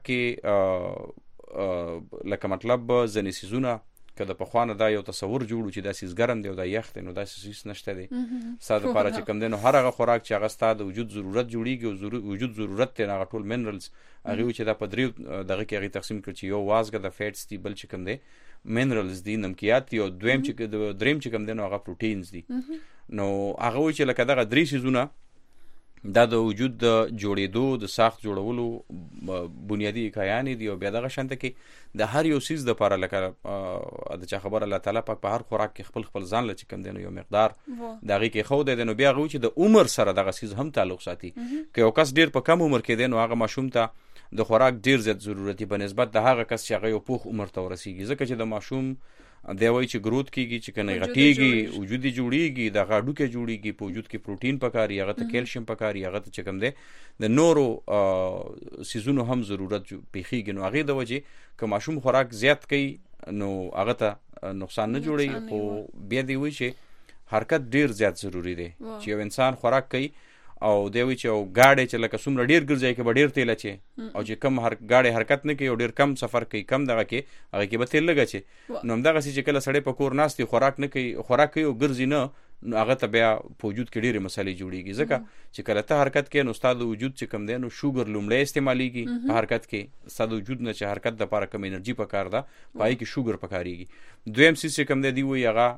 کې لکه مطلب ځنې سيزونه کله په خوانه دا یو تصور جوړو چې دا سیس ګرم دی او دا یخ دی نو دا سیس نشته دی ساده لپاره چې کم دی نو هر هغه خوراک چې هغه ستاسو د وجود ضرورت جوړیږي او وجود ضرورت ته هغه ټول منرالز هغه چې دا په دریو دغه کې هغه تقسیم کړي چې یو وازګه د فیټس دی بل چې کم دی منرالز دي نمکيات دي او دویم چې دریم چې کم دی نو هغه پروتینز دي. نو هغه چې لکه دغه درې سيزونه دا د وجود د جوړېدو د ساخت جوړولو بنیادی کایان دي او بیا دغه شانته کې د هر یو سیز د لپاره لکه د چا خبر الله تعالی پاک په هر خوراک کې خپل خپل ځان لچ کم دي نو یو مقدار دغه کې خو د نو بیا غو چې د عمر سره دغه سیز هم تعلق ساتي که یو کس ډیر په کم عمر کې دی نو هغه ماشوم ته د خوراک ډیر زیات ضرورتي په نسبت د هغه کس چې هغه یو پوخ عمر ته ورسیږي ځکه چې د ماشوم دی وای چې گروث کیږي چې کنه غټیږي وجودي جوړیږي د غاډو کې جوړیږي په وجود کې پروتین پکاري هغه ته کیلشیم پکاري هغه ته چې کوم دی د نورو سيزونو هم ضرورت پیخیږي نو هغه د وجه که ماشوم خوراک زیات کوي نو هغه ته نقصان نه جوړي خو بیا دی وای چې حرکت ډیر زیات ضروری دی چې یو انسان خوراک کوي او دی وی چې او گاډي چې لکه څومره ډیر ګرځي کې به ډیر تیل اچي او چې کم هر گاډي حرکت نه کوي او ډیر کم سفر کوي کم دغه کې هغه کې به تیل لګاچي نو همدغه چې کله سړی په کور ناستي خوراک نه کوي خوراک کوي او ګرځي نه نو هغه ته بیا په وجود کې ډېرې مسالې جوړیږي ځکه چې کله ته حرکت کې نو ستاسو وجود چې کم دی نو شوګر لومړی استعمالېږي په حرکت کې ستاسو وجود نه چې حرکت د لپاره کم انرژي پکار ده پای کې شوګر پکاريږي دویم سیس چې کم دی دی وی هغه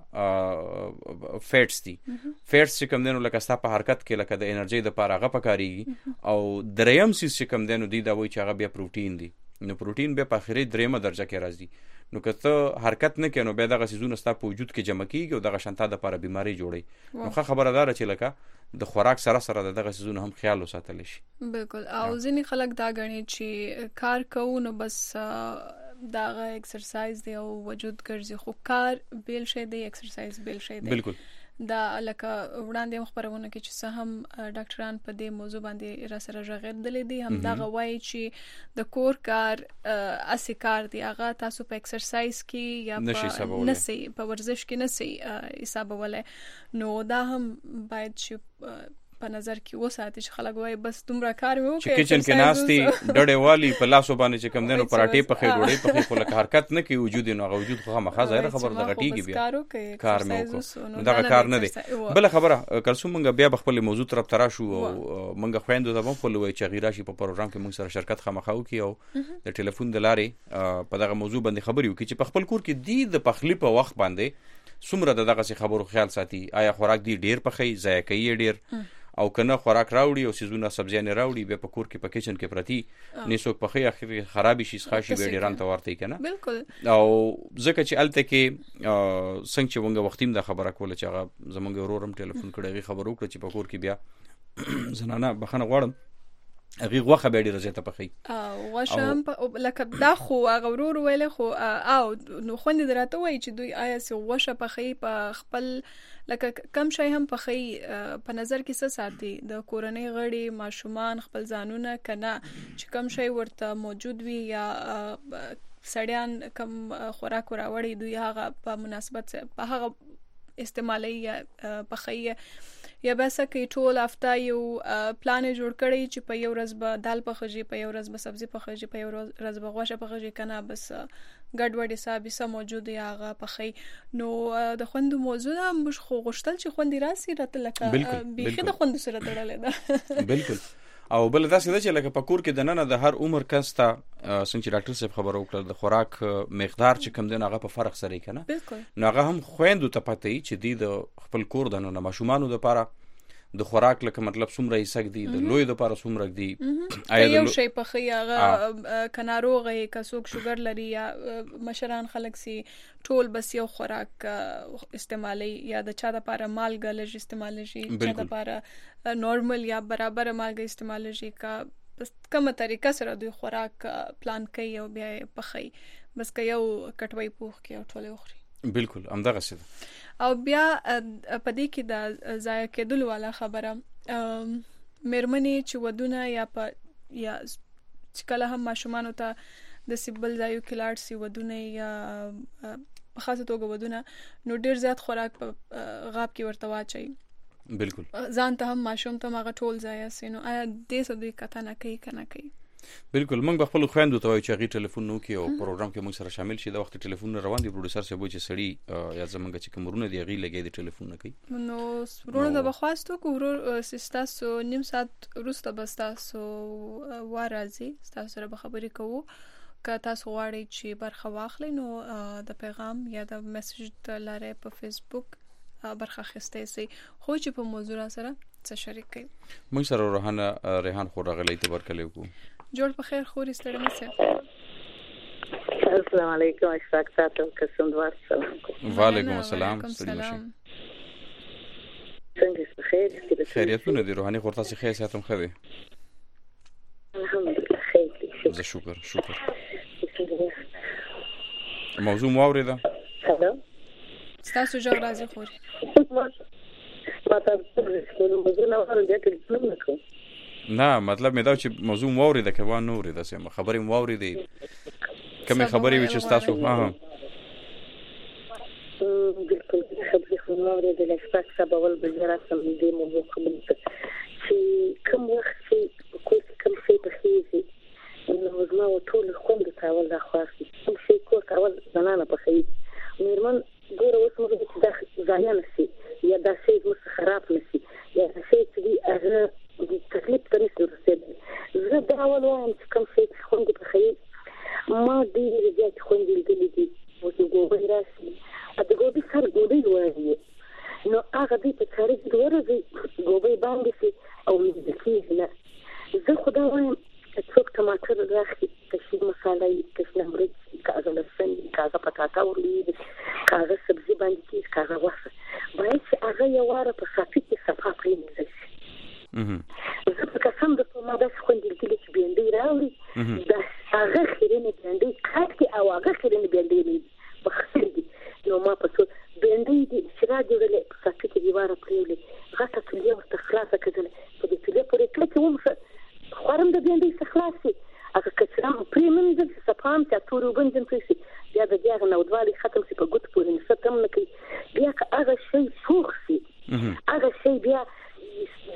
فیټس دي فیټس چې کم دی نو لکه ستاسو په حرکت کې لکه د انرژي د لپاره هغه پکاريږي او دریم سیس چې کم دی نو دی دا وی چې هغه بیا پروتین دي نو پروتین به په اخري دریمه درجه کې راځي نو که ته حرکت نه کوې نو بیا دغه سیزونه ستا په وجود کې جمع کېږي او دغه شانته د لپاره بیماري جوړوي نو ښه خبره ده چې لکه د خوراک سره سره د دغه سیزونه هم خیال وساتلی شي. بالکل او ځینې خلک دا ګڼي چې کار کوو نو بس دغه ایکسرسایز دی او وجود ګرځي خو کار بیل شی دی ایکسرسایز بیل شی دی. بالکل دا لکه وړاندې مخبرونه کې چې څه هم ډاکټران په دې موضوع باندې را سره ژغېدلې دي هم دا غوي چې د کور کار اسی کار دی هغه تاسو په ایکسرسایز کې یا په نسی په ورزش کې نسی حساب ولې نو دا هم باید چې په نظر کې وساتي چې خلک وایي بس دومره کار مې وکړ چې کچن کې ناستي ډډې والی په لاسو باندې چې کم دنو پراټې پخې ډوډۍ پخې خو لکه حرکت نه کوي وجود نو هغه وجود خو مخه ظاهر خبر د غټیږي بیا کار مې وکړ دا کار نه دی. بل خبره کلثوم موږ بیا خپل موضوع طرف ترا شو او موږ خويندو ته په لوي چې غیرا شي په پروګرام کې موږ سره شرکت خامخاو کی او د ټلیفون د لارې په دغه موضوع باندې خبرې وکړي چې په خپل کور کې دی د پخلی په وخت باندې څومره دغه خبرو خیال ساتي. آیا خوراک دی ډیر پخې ضایع کوي ډیر او کنه خوراک راوړي او سيزونه سبزیانه راوړي به په کور کې په کچن کې پرتی نیسوک پخې اخر خرابې شي خاصي به ډیران ته ورته کنه بالکل. او ځکه چې الته کې څنګه چې وګه وختیم د خبره کوله چې هغه زمونږ ورورم ټلیفون کړی خبرو کړ چې په کور کې بیا زنانه بخنه غواړم هغه غوخه به ډیره زیاته پخې او غوښه لکه دا خو هغه ورور ویل خو او نو خوند دراته وای چې دوی آیا سي غوښه پخې په خپل لکه کم شي هم پخې په نظر کې څه ساتي د کورنۍ غړي ماشومان خپل ځانونه کنه چې کم شي ورته موجود وي یا سړیان کم خوراک راوړي دوی هغه په مناسبت په هغه استعمالي یا پخې یا بس کې ټول هفته یو پلان جوړ کړی چې په یو ورځ به دال پخېږي په یو ورځ به سبزي پخېږي په یو ورځ به غوښه پخېږي کنه بس ګډوډ حساب سم موجود یا هغه پخې نو د خوند موضوع مش خو غشتل چې خوند راسي راته لکه بيخي د خوند سره تړلې ده بالکل. او بل دا څه چې لکه په کور کې د نن د هر عمر کس ته څنګه چې ډاکټر صاحب خبرو وکړه د خوراک مقدار چې کم دی هغه په فرق سره کنه نو هغه هم خويندو ته پته ای چې دی د خپل کور د نن ماشومانو د لپاره د خوراک لکه مطلب څومره یې سګ دی د لوی د لپاره څومره دی آیا یو شی په خیاغه کناروغه کڅوک شوګر لري یا مشران خلک سي ټول بس یو خوراک استعمالي یا د چا د لپاره مالګه لږ استعمال شي چا د لپاره نورمال یا برابر مالګه استعمال شي کا بس کومه طریقه سره دوی خوراک پلان کوي او بیا پخې بس که یو کټوي پوخ کې او ټول وخوري. بالکل همدغه څه او بیا په دې کې د ضایع کېدل والا خبره مېرمنې چې ودونه یا په یا چې کله هم ماشومانو ته د سیبل ځایو کې لاړ سي ودونه یا په خاصه توګه ودونه نو ډیر زیات خوراک په غاب کې ورته واچي بالکل ځان ته هم ماشوم ته هغه ټول ضایع سي نو آیا دې څه دوی کته نه کوي کنه کوي. بالکل موږ خپل خويندو ته وایو چې غي ټلیفون نو کې او پروګرام کې موږ سره شامل شي د وخت ټلیفون روان دي پروډوسر صاحب چې سړی یا زمونږ چې کومرونه دی غي لګي د ټلیفون نه کوي نو ورونه د بخواستو کوور سیستاسو نیم ساعت وروسته بستاسو وارازي تاسو سره به خبرې کوو که تاسو غواړئ چې برخه واخلئ نو د پیغام یا د میسج د لارې په فیسبوک برخه اخیستئ سي خو چې په موضوع سره څه شریک کړئ. موږ سره روحانه ریحان خو راغلی ته ورکلې کو جوړ په خیر خوري ستړي مشه. السلام علیکم اشفاق تاسو قسم دوار سلام. وعلیکم السلام ستړي مشه. څنګه په خیر خیریتونه دي روحاني خورتا سي خیر ساتم خو دي الحمدلله خیر زه شکر شکر. موضوع مورده هلو تاسو جوړ راځي خوري ما تاسو په موضوع نه ورته ټلیفون وکړ نه مطلب مې دا چې موضوع موري ده کوه نوري ده سم خبرې موري دي کومه خبرې وچ تاسو ها ها بالکل خبرې موري ده لښپک سبول بجرا سم دې موضوع خبرې چې کوم وخت چې کوم کوم څه په خېږي نو زما ټول خوند تاول دا خاصي کوم شي کو تاول زنانه په خېږي مېرمن ګوره اوس موږ چې دا ځای نه سي یا دا شی مو خراب نشي یا شی چې هغه تکلیف ته نشي رسېدلی زه دا اول وایم چې کوم شی چې خوند په خېږي ما ډېرې زیاتې خوندې لیدلې دي اوس ګوبۍ راشي د ګوبۍ سر ګوډۍ وایي نو هغه دوی په چارې کې ورځي ګوبۍ باندې سي او لیدل کېږي نه زه خو دا وایم که څوک ټماټر راخلي که شي مساله وي که شنه مرچ که هغه لسن وي که هغه پټاټا ورلوېږي که هغه سبزي باندې کېږي که هغه غوښه باید چې هغه یو واره په صافي کې صفا پرېمینځل شي. زه په قسم درته ما داسې خوندې لیدلې چې بېنډۍ راوړي دا هغه خیرنې بېنډۍ کاټ کړي او هغه خیرنې بېنډۍ نه په خیر دي نو ما په څو بېنډۍ دي چې را جوړلې په صافي کې دې واره پرېولې غټه تولې ورته خلاصه کړله په دې تولې پورې کلکې وموښه خورم د بېنډۍ څخه خلاص شي هغه کچرا مو پرېمنځل چې صفا هم چې تورې اوبه نجم پرې شي بیا د دې هغه نودوالی ختم شي په ګوتو پورې نښت هم نه کوي بیا که هغه شی سوخ شي هغه شی بیا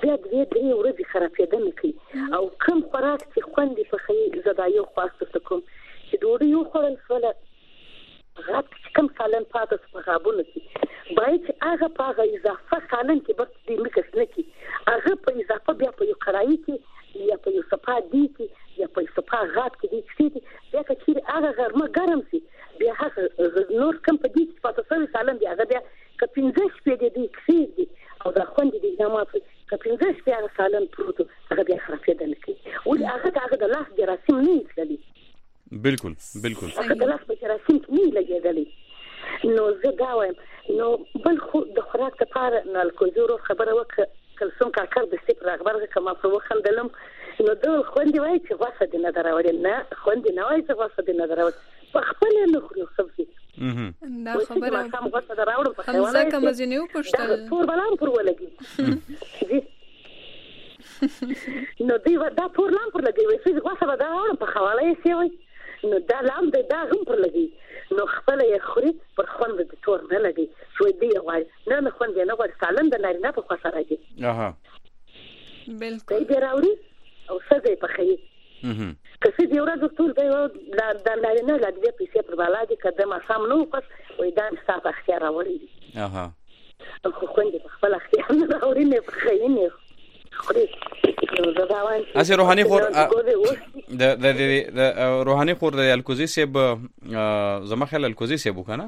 بیا دوی درې ورځې خرابېده نه کوي او کم خوراک چې خوندې پخوي زه دا یو خواست ورته کوم چې ډوډۍ وخوړل شوله غاب چې کم سالن پاتې شو په غابونو کې باید چې هغه په هغه اضافه سالن کې بس دې مکس نه کړي هغه په اضافه بیا په یو کړایي کې یا په یو صفا دی کې یا په صفا غاب کې دې کښېږدي بیا که چېرې هغه غرمه ګرم شي بیا هغه نور کم په دې کې پاتې شوی سالن دی هغه بیا که پنځه شپې دې دې کښېږدي او دا خوند دې نه ماتوي که پنځه شپې هغه سالن پروت هغه بیا خرابېده نه کوي ولې هغه د هغه د لاس جراثیم نه یې تللي بالکل بالکل هغه د لاس په جراثیم کې نه یې لګېدلی نو زه دا وایم نو بل خو د خوراک دپاره نو الکوزي ورو خبره وکړه کلسوم کاکړ د سټیپ راغبرغه که ما پرې وخندلم نو ده خوندې وایي چې غوښه دې نه ده راوړې نه خوندې نه وایي چې غوښه دې نه ده راوړې په خپل یې نه خوري سبزي دا خبره ماښام غوښه ده راوړم په حمزه که مزینې وپوښتل تور به لا هم پر ولګي نو دوی دا تور لا هم پر لګوي چې غوښه به دا راوړم په خواله یې سیوئ نو دا لام دی دا هم پر لګي نو خپله یې خوري پر خوند د تور نه لګي چې دی یې غواړي نه نه خوند یې نه غواړي سالن د نارینه په خوښه راځي بالکل دی بیا راوړي او ښځه یې پخوي که ښځې یو ورځ ټول دی د نارینه لا دوې پیسې پر بالا دي که د ماښام نه وخوښ وایي دا مې ستا په اختیار راوړی دي خو خوند یې په خپل اختیار نه راوړي نه یې پخوي نه اسه روحاني خور د د د روحاني خور د الکوزي سیب زما خیال الکوزي سیب وکنه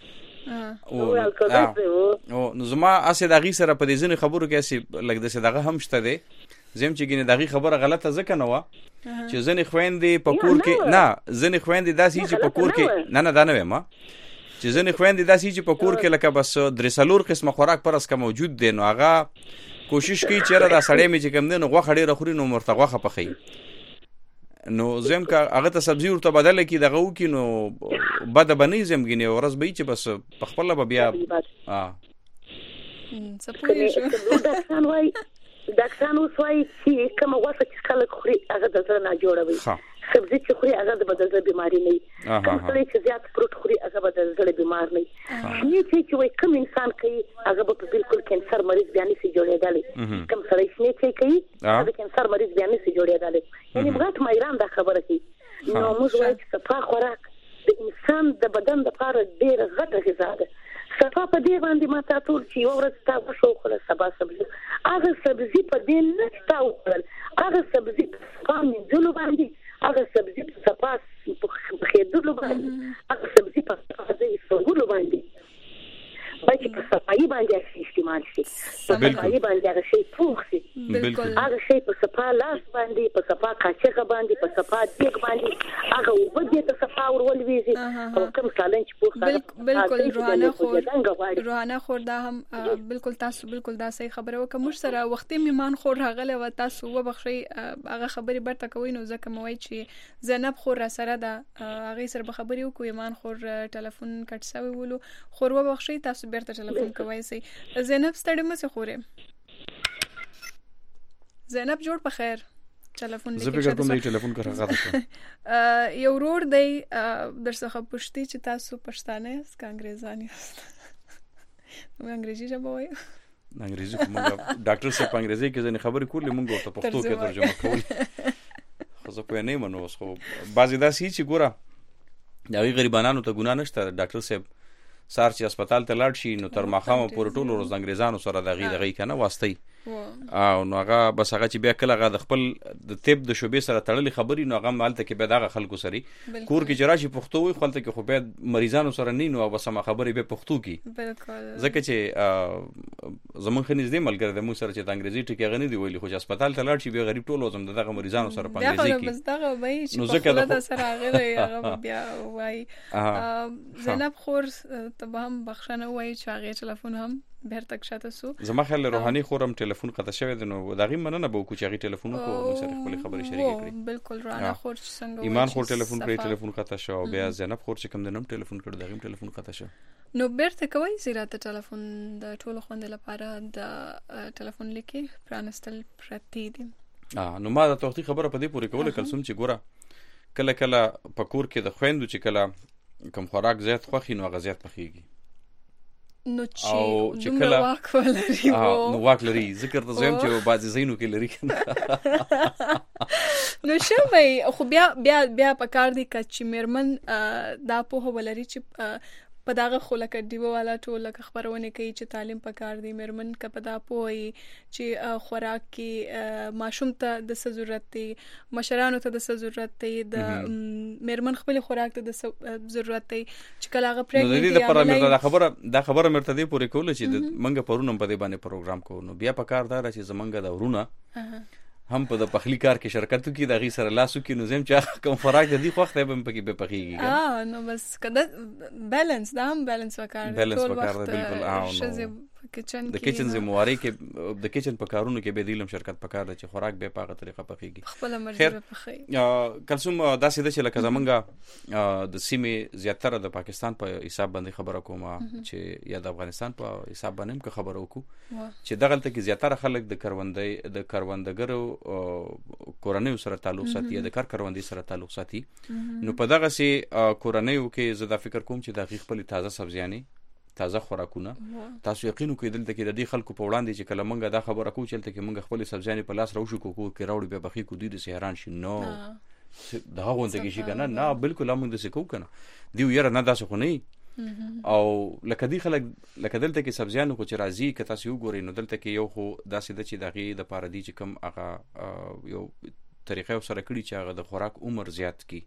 او نو زما اسه دغه سره په دې ځنې خبرو کې اسه لګ د دغه هم شته دي زم چې ګینه دغه خبره غلطه ځکه نه و چې ځنې خويندې په کور کې نه ځنې خويندې داسې چې په کور کې نه نه دا نه ما چې ځنې خويندې داسې چې په کور کې لکه بس درې سلور قسمه خوراک پر اس کا موجود دي نو هغه کوشش کوي چې را د سړی می چې کم دي نو غوښه ډیره خوري نو مرته غوښه پخې نو زم کا هغه ته سبزی ورته بدل کی دغه و کی نو بد بنې زم غنی ورځ به چې بس په خپل به بیا ها سپوږی شو ډاکټر وای ډاکټر نو وای چې کوم غوښه چې خلک خوري هغه د زړه نه جوړوي سبزی چې خوري هغه د بدن د بیماری نه کوم څه چې زیات فروټ خوري هغه به د زړه بیمار نه وي چې چې وای کوم انسان کوي هغه به بالکل کینسر مریض بیا نه سي جوړېدلی کوم سره چې چې کوي هغه کینسر مریض بیا نه سي جوړېدلی یعنی بغات مایران دا خبره کوي نو موږ وایو چې صفا خوراک د انسان د بدن لپاره ډېر غټه غذا ده صفا په دې باندې ما تاسو چې یو ورځ تاسو شو خو سبا سبزي هغه سبزي په دې نه تاسو خپل هغه سبزي په منځلو باندې هغه سبزي په صفا په خېدلو باندې هغه سبزي په دې سوغلو باندې باید په صفایي باندې استعمال شي په صفایي باندې هغه شی پوخ شي بالکل هغه شی په صفا لاس باندې په صفا کاچغه باندې په صفا دیګ باندې هغه وبدې ته صفا ورولويږي او کوم سالن چې پوخ بالکل روحانه خور روحانه خور دا هم بالکل تاسو بالکل دا صحیح خبره وکړه موږ سره وختي میمان خور راغله و تاسو وبخښي هغه خبرې برته کوي نو ځکه موي چې زینب خور را سره دا هغه سره به خبرې وکوي ایمان خور ټلیفون کټ سوي ولو خور وبخښي تاسو بیرته ټلیفون کوي سي زینب ستړي مې خورې زینب جوړ په خیر ټلیفون لیکي زه به کوم ټلیفون کړه یو ورور دی درڅخه پوښتنه چې تاسو پښتانه یاست که انګریزان یاست نو انګریزي ژبه وایي انګریزي کوم ډاکټر صاحب انګریزي کې ځنه خبرې کولې مونږ ته پښتو کې ترجمه کول خو زه په نه منو خو بعضی داسې چې ګوره دا غریبانو ته ګناه نشته ډاکټر صاحب سار چې هسپتال ته لاړ شي نو تر ماخامه پورې ټول ورځ انګریزانو سره دغه دغه کنه واسطي او نو هغه بس هغه چې بیا کله هغه د خپل د طب د شوبې سره تړلې خبري نو هغه مالته کې به دغه خلکو سره کور کې جراشي پښتو وي خپل ته کې خو به مریضانو سره نه نو بس ما خبري به پښتو کې بالکل ځکه چې زمون خنيز دې ملګری د مو سره چې د انګریزي ټکی غني دی ویلي خو چې هسپتال ته لاړ شي به غریب ټول وزم دغه مریضانو سره په انګریزي کې بس دغه وایي چې ځکه د سره هغه بیا وایي زینب خور ته هم بخښنه وایي چې هغه ټلیفون هم بهر تک شاته سو زما خل روحاني خورم ټلیفون قطع شوی دی نو دغه مننه به کو چې هغه ټلیفون کو نو سره خپل خبرې شریک کړي بالکل روحاني خور څنګه ایمان خور ټلیفون کړی ټلیفون قطع شو بیا زینب خور چې کوم دنم ټلیفون کړ دغه ټلیفون قطع شو نو بیرته کوي زیراته ټلیفون د ټولو خوند لپاره د ټلیفون لیکي پرانستل پرتی دي اه نو ما د توختي خبره په دې پوری کوله کلسوم چې ګوره کله کله پکور کې د خويندو چې کله کم خوراک زیات خوخي نو غزيات پخېږي نو چې دومره واک ولري نو واک لري ذکر ته زم چې بعضی زینو کې لري نو شوی خو بیا بیا بیا په کار دی چې میرمن دا په ولري چې په داغه خلک دیو والا ټول لکه خبرونه کوي چې تعلیم په کار دی میرمن کا پدا پوي چې خوراک کې ماشوم ته د ضرورت دی مشرانو ته د ضرورت دی د میرمن خپل خوراک ته د ضرورت دی چې کله هغه پرېږدي دا خبره دا خبره مرته دی پورې کول چې منګه پرونم په دې باندې پروګرام کوو نو بیا په کار دا چې زمونږ د ورونه هم په د پخلی کار کې شرکت کوي د غي سره لاسو کې نو زم چې کوم خوراک د دې خوخته به پکې به پخېږي اه نو بس کده بیلانس دا هم بیلانس وکړ ټول وخت بالکل اه کچن د کچن زمواري کې د کچن په کارونو کې به دیلم شرکت په کار چې خوراک به په هغه طریقه پخېږي خپل مرزه به پخې کلسوم دا سیده چې لکه زمونږه د سیمې زیاتره د پاکستان په حساب باندې خبره کوم چې یا د افغانستان په حساب باندې که خبره وکړو چې دغه تل کې زیاتره خلک د کروندې د کروندګرو کورنۍ سره تعلق ساتي د کار کروندې سره تعلق ساتي نو په دغه سي کورنۍ کې زه دا فکر کوم چې د خپل تازه سبزياني تازه خوراکونه تاسو یقینو کې دلته کې د دې خلکو په وړاندې چې کله مونږه دا خبره کوو چې دلته کې مونږ خپل سبزياني په لاس راوشو کوو کې راوړي به بخي کو دي د سهران شي نو دا غونډه کې شي کنه نه بالکل موږ د سکو کنه دیو یره نه داسې خو نه او لکه دی خلک لکه دلته کې سبزيانو کو چې راځي که تاسو وګورئ نو دلته کې یو خو داسې د چې دغه د پاره دی چې کم هغه یو طریقې سره کړی چې هغه د خوراک عمر زیات کی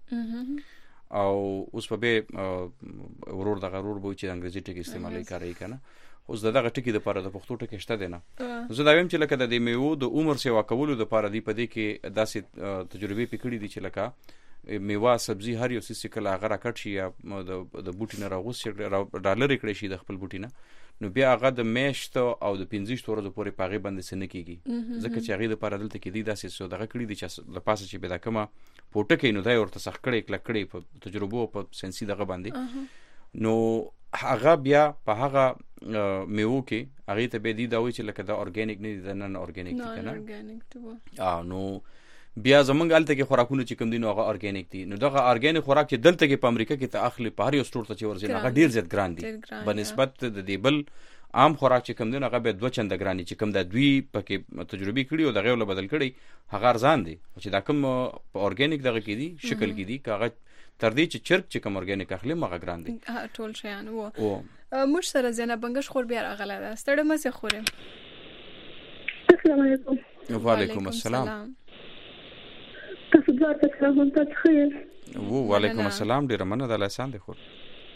او اوس په به ورور د غرور بو چې انګریزي ټکی استعمالي کوي کنه اوس دغه ټکی د پاره د پښتو ټکی شته دی نه زه دا ویم چې لکه د میوه د عمر سیوا کولو د پاره دی په دې کې داسې تجربه پکړې دي چې لکه میوه سبزی هر یو څه کله هغه راکټ شي یا د بوټي نه راغوس شي ډالر کړي شي د خپل بوټي نه نو بیا هغه د میشت او د پنځه ورځې پورې پاغي باندې سن کیږي ځکه چې هغه د پاره دلته کې دی داسې سو دغه کړي دي چې د پاسه چې به دا کومه پټه کې نو دا ورته سخت کړي کله کړي په تجربه په سنسي دغه باندې نو هغه بیا په هغه میوه کې هغه ته به دی دا وی چې لکه دا اورګانیک نه دي نه اورګانیک دي کنه اورګانیک ته اه نو بیا زمونږ الته کې خوراکونه چې کوم دي نو هغه اورګانیک دي نو دغه اورګانیک خوراک چې دلته کې په امریکا کې ته اخلي په هر یو سٹور ته چې ورځي هغه ډیر زیات ګران دي بنسبت د دې بل عام خوراک چې کوم دي هغه به دوه چنده ګرانی چې کوم د دوی پکې تجربه کړي او دغه ول بدل کړي هغه ارزان دي چې دا کوم په اورګانیک دغه کې دي شکل کې دي کاغه تر دې چې چرګ چې کوم اورګانیک اخلي مغه ګران دي ټول شیان وو مش سره زنه بنګش خور بیا راغله ده ستړي مې خورم السلام علیکم وعلیکم السلام تاسو دوه تاسو هم تاسو خیر وو وعلیکم السلام ډیر مننه د لاسان دي خور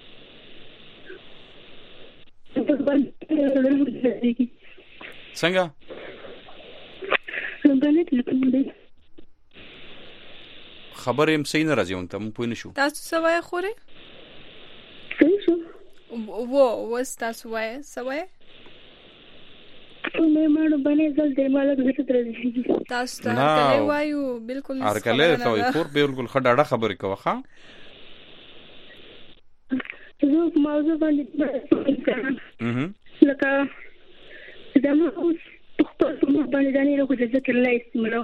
څنګه خبرې هم صحیح نه راځي مونږ ته مونږ پوه نه شو تاسو سوای خوري صحیح شو وو وس تاسو وای سوای مې مړ باندې ځل دې مالک زه ترې تاسو ته کله وایو بالکل ارکله ته وای خور بالکل خډاړه خبرې کوه ښا زه موضوع باندې اها لکه دا نو خپل په باندې دانی له کوم ذکر الله استعمالو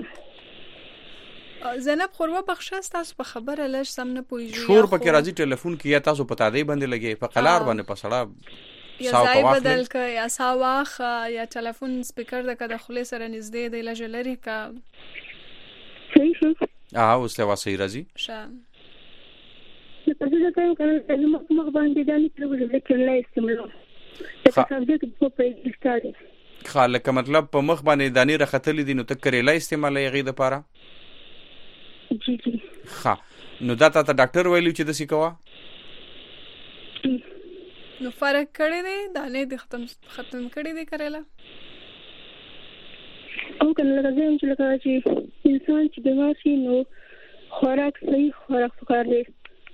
زینب خوروا بخښه تاسو په خبره لږ سم نه پوهیږئ شور پکې راځي ټلیفون کې یا تاسو په تادی باندې لګي په قلار باندې پسړه یا ځای بدل ک یا ساواخ یا ټلیفون سپیکر د کده خله سره نږدې دی لجلری کا صحیح شو اه اوس له واسه راځي شه په دې ځای کې نو مخ باندې دانی په ذکر الله استعمالو تاسو دې په پیل ستاره خالک مطلب په مخ باندې دانی رختلې دي نو تکرې لا استعمال یې غي د پاره جی جی ها نو دا ته ډاکټر ویلو چې د سی کوا نو فرق کړی دی دانه د ختم ختم کړی دی کړلا او کنه لږه چې لکه چې انسان چې بیمار شي نو خوراک صحیح خوراک پکار دی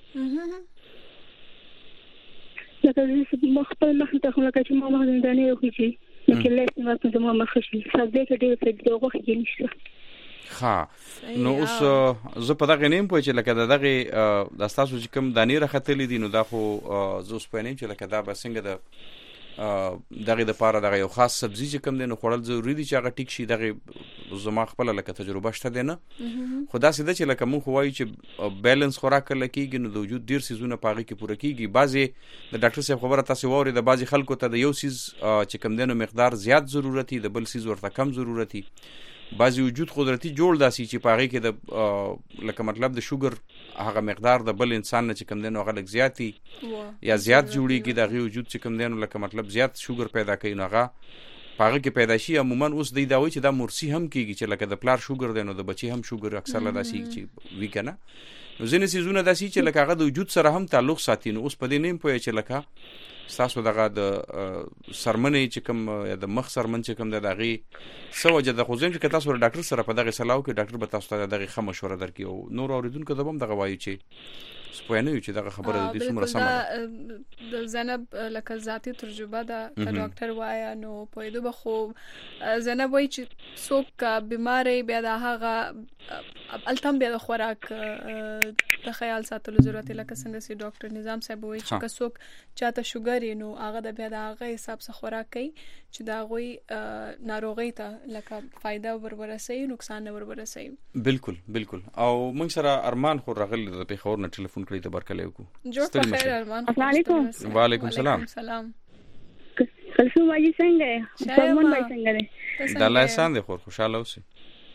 لکه چې مخبل مخ ته خو لکه چې ما مخ دانه یو شي لکه لاسه ما ته ما مخ شي سبزی کې ډېر څه دغه خو نشته ها نو اوس زه په دغه نیم پوه چې لکه دغه د تاسو چې کوم دانی راختلې دي نو دا خو زه اوس په نیم چې لکه دا به څنګه د دغه د پاره دغه یو خاص سبزی چې کوم دی نو خوړل ضروری دي چې هغه ټیک شي. دغه زما خپل لکه تجربه شته دی نه خدا سیده چې لکه مونږ وایو چې بیلانس خوراک کله کېږي نو د وجود ډیر سیزونه پاغي کې پوره کېږي. بعضی د ډاکټر صاحب خبره تاسو ووري د بعضی خلکو ته د یو سیز چې کوم دی نو مقدار زیات ضرورتي د بل سیز ورته کم ضرورتي. بعضی وجود قدرتي جوړ داسي چې پاغي کې د لکه مطلب د شوګر هغه مقدار د بل انسان نه چې کوم دی نو هغه لږ زیاتی یا زیات جوړیږي د غي وجود چې کوم دی نو لکه مطلب زیات شوګر پیدا کوي نو هغه پاغه کې پیدا شي. عموما اوس دی دا وایي چې دا مورسي هم کیږي چې لکه د پلار شوګر دی نو د بچي هم شوګر اکثر لا داسي چې وی کنه نو ځینې سيزونه داسي چې لکه هغه د وجود سره هم تعلق ساتي. نو اوس په دې نیم پوهه چې لکه تاسو دغه د سرمنې چې کوم یا د مخ سرمن چې کوم د دغه سوجه د خوځم چې تاسو ډاکټر سره په دغه سلاو کې ډاکټر به تاسو ته دغه ښه مشوره درکړي او نور اوریدونکو ته هم دغه وایي چې سپوینه یو چې دغه خبره د دې څومره سمه د زینب لکه ذاتی تجربه ده ک ډاکټر وایا نو په دې بخو زینب وایي چې څوک بیماری بیا د هغه التم بیا د خوراک د خیال ساتلو ضرورت لکه څنګه چې ډاکټر نظام صاحب وایي چې څوک چاته شوګر نو هغه د بیا د هغه حساب څخه خوراک کوي چې دا غوي ناروغي ته لکه فائدہ ورورسي نقصان نه ورورسي. بالکل بالکل. او موږ سره ارمان خو راغلی د پیښور نه ټلیفون کړی ته برکلی وکړو. جوړ په خیر ارمان. السلام علیکم. وعلیکم السلام. سلام. کلثوم واجی څنګه فرمان بای څنګه ده؟ د الله احسان دی خو خوشاله اوسئ.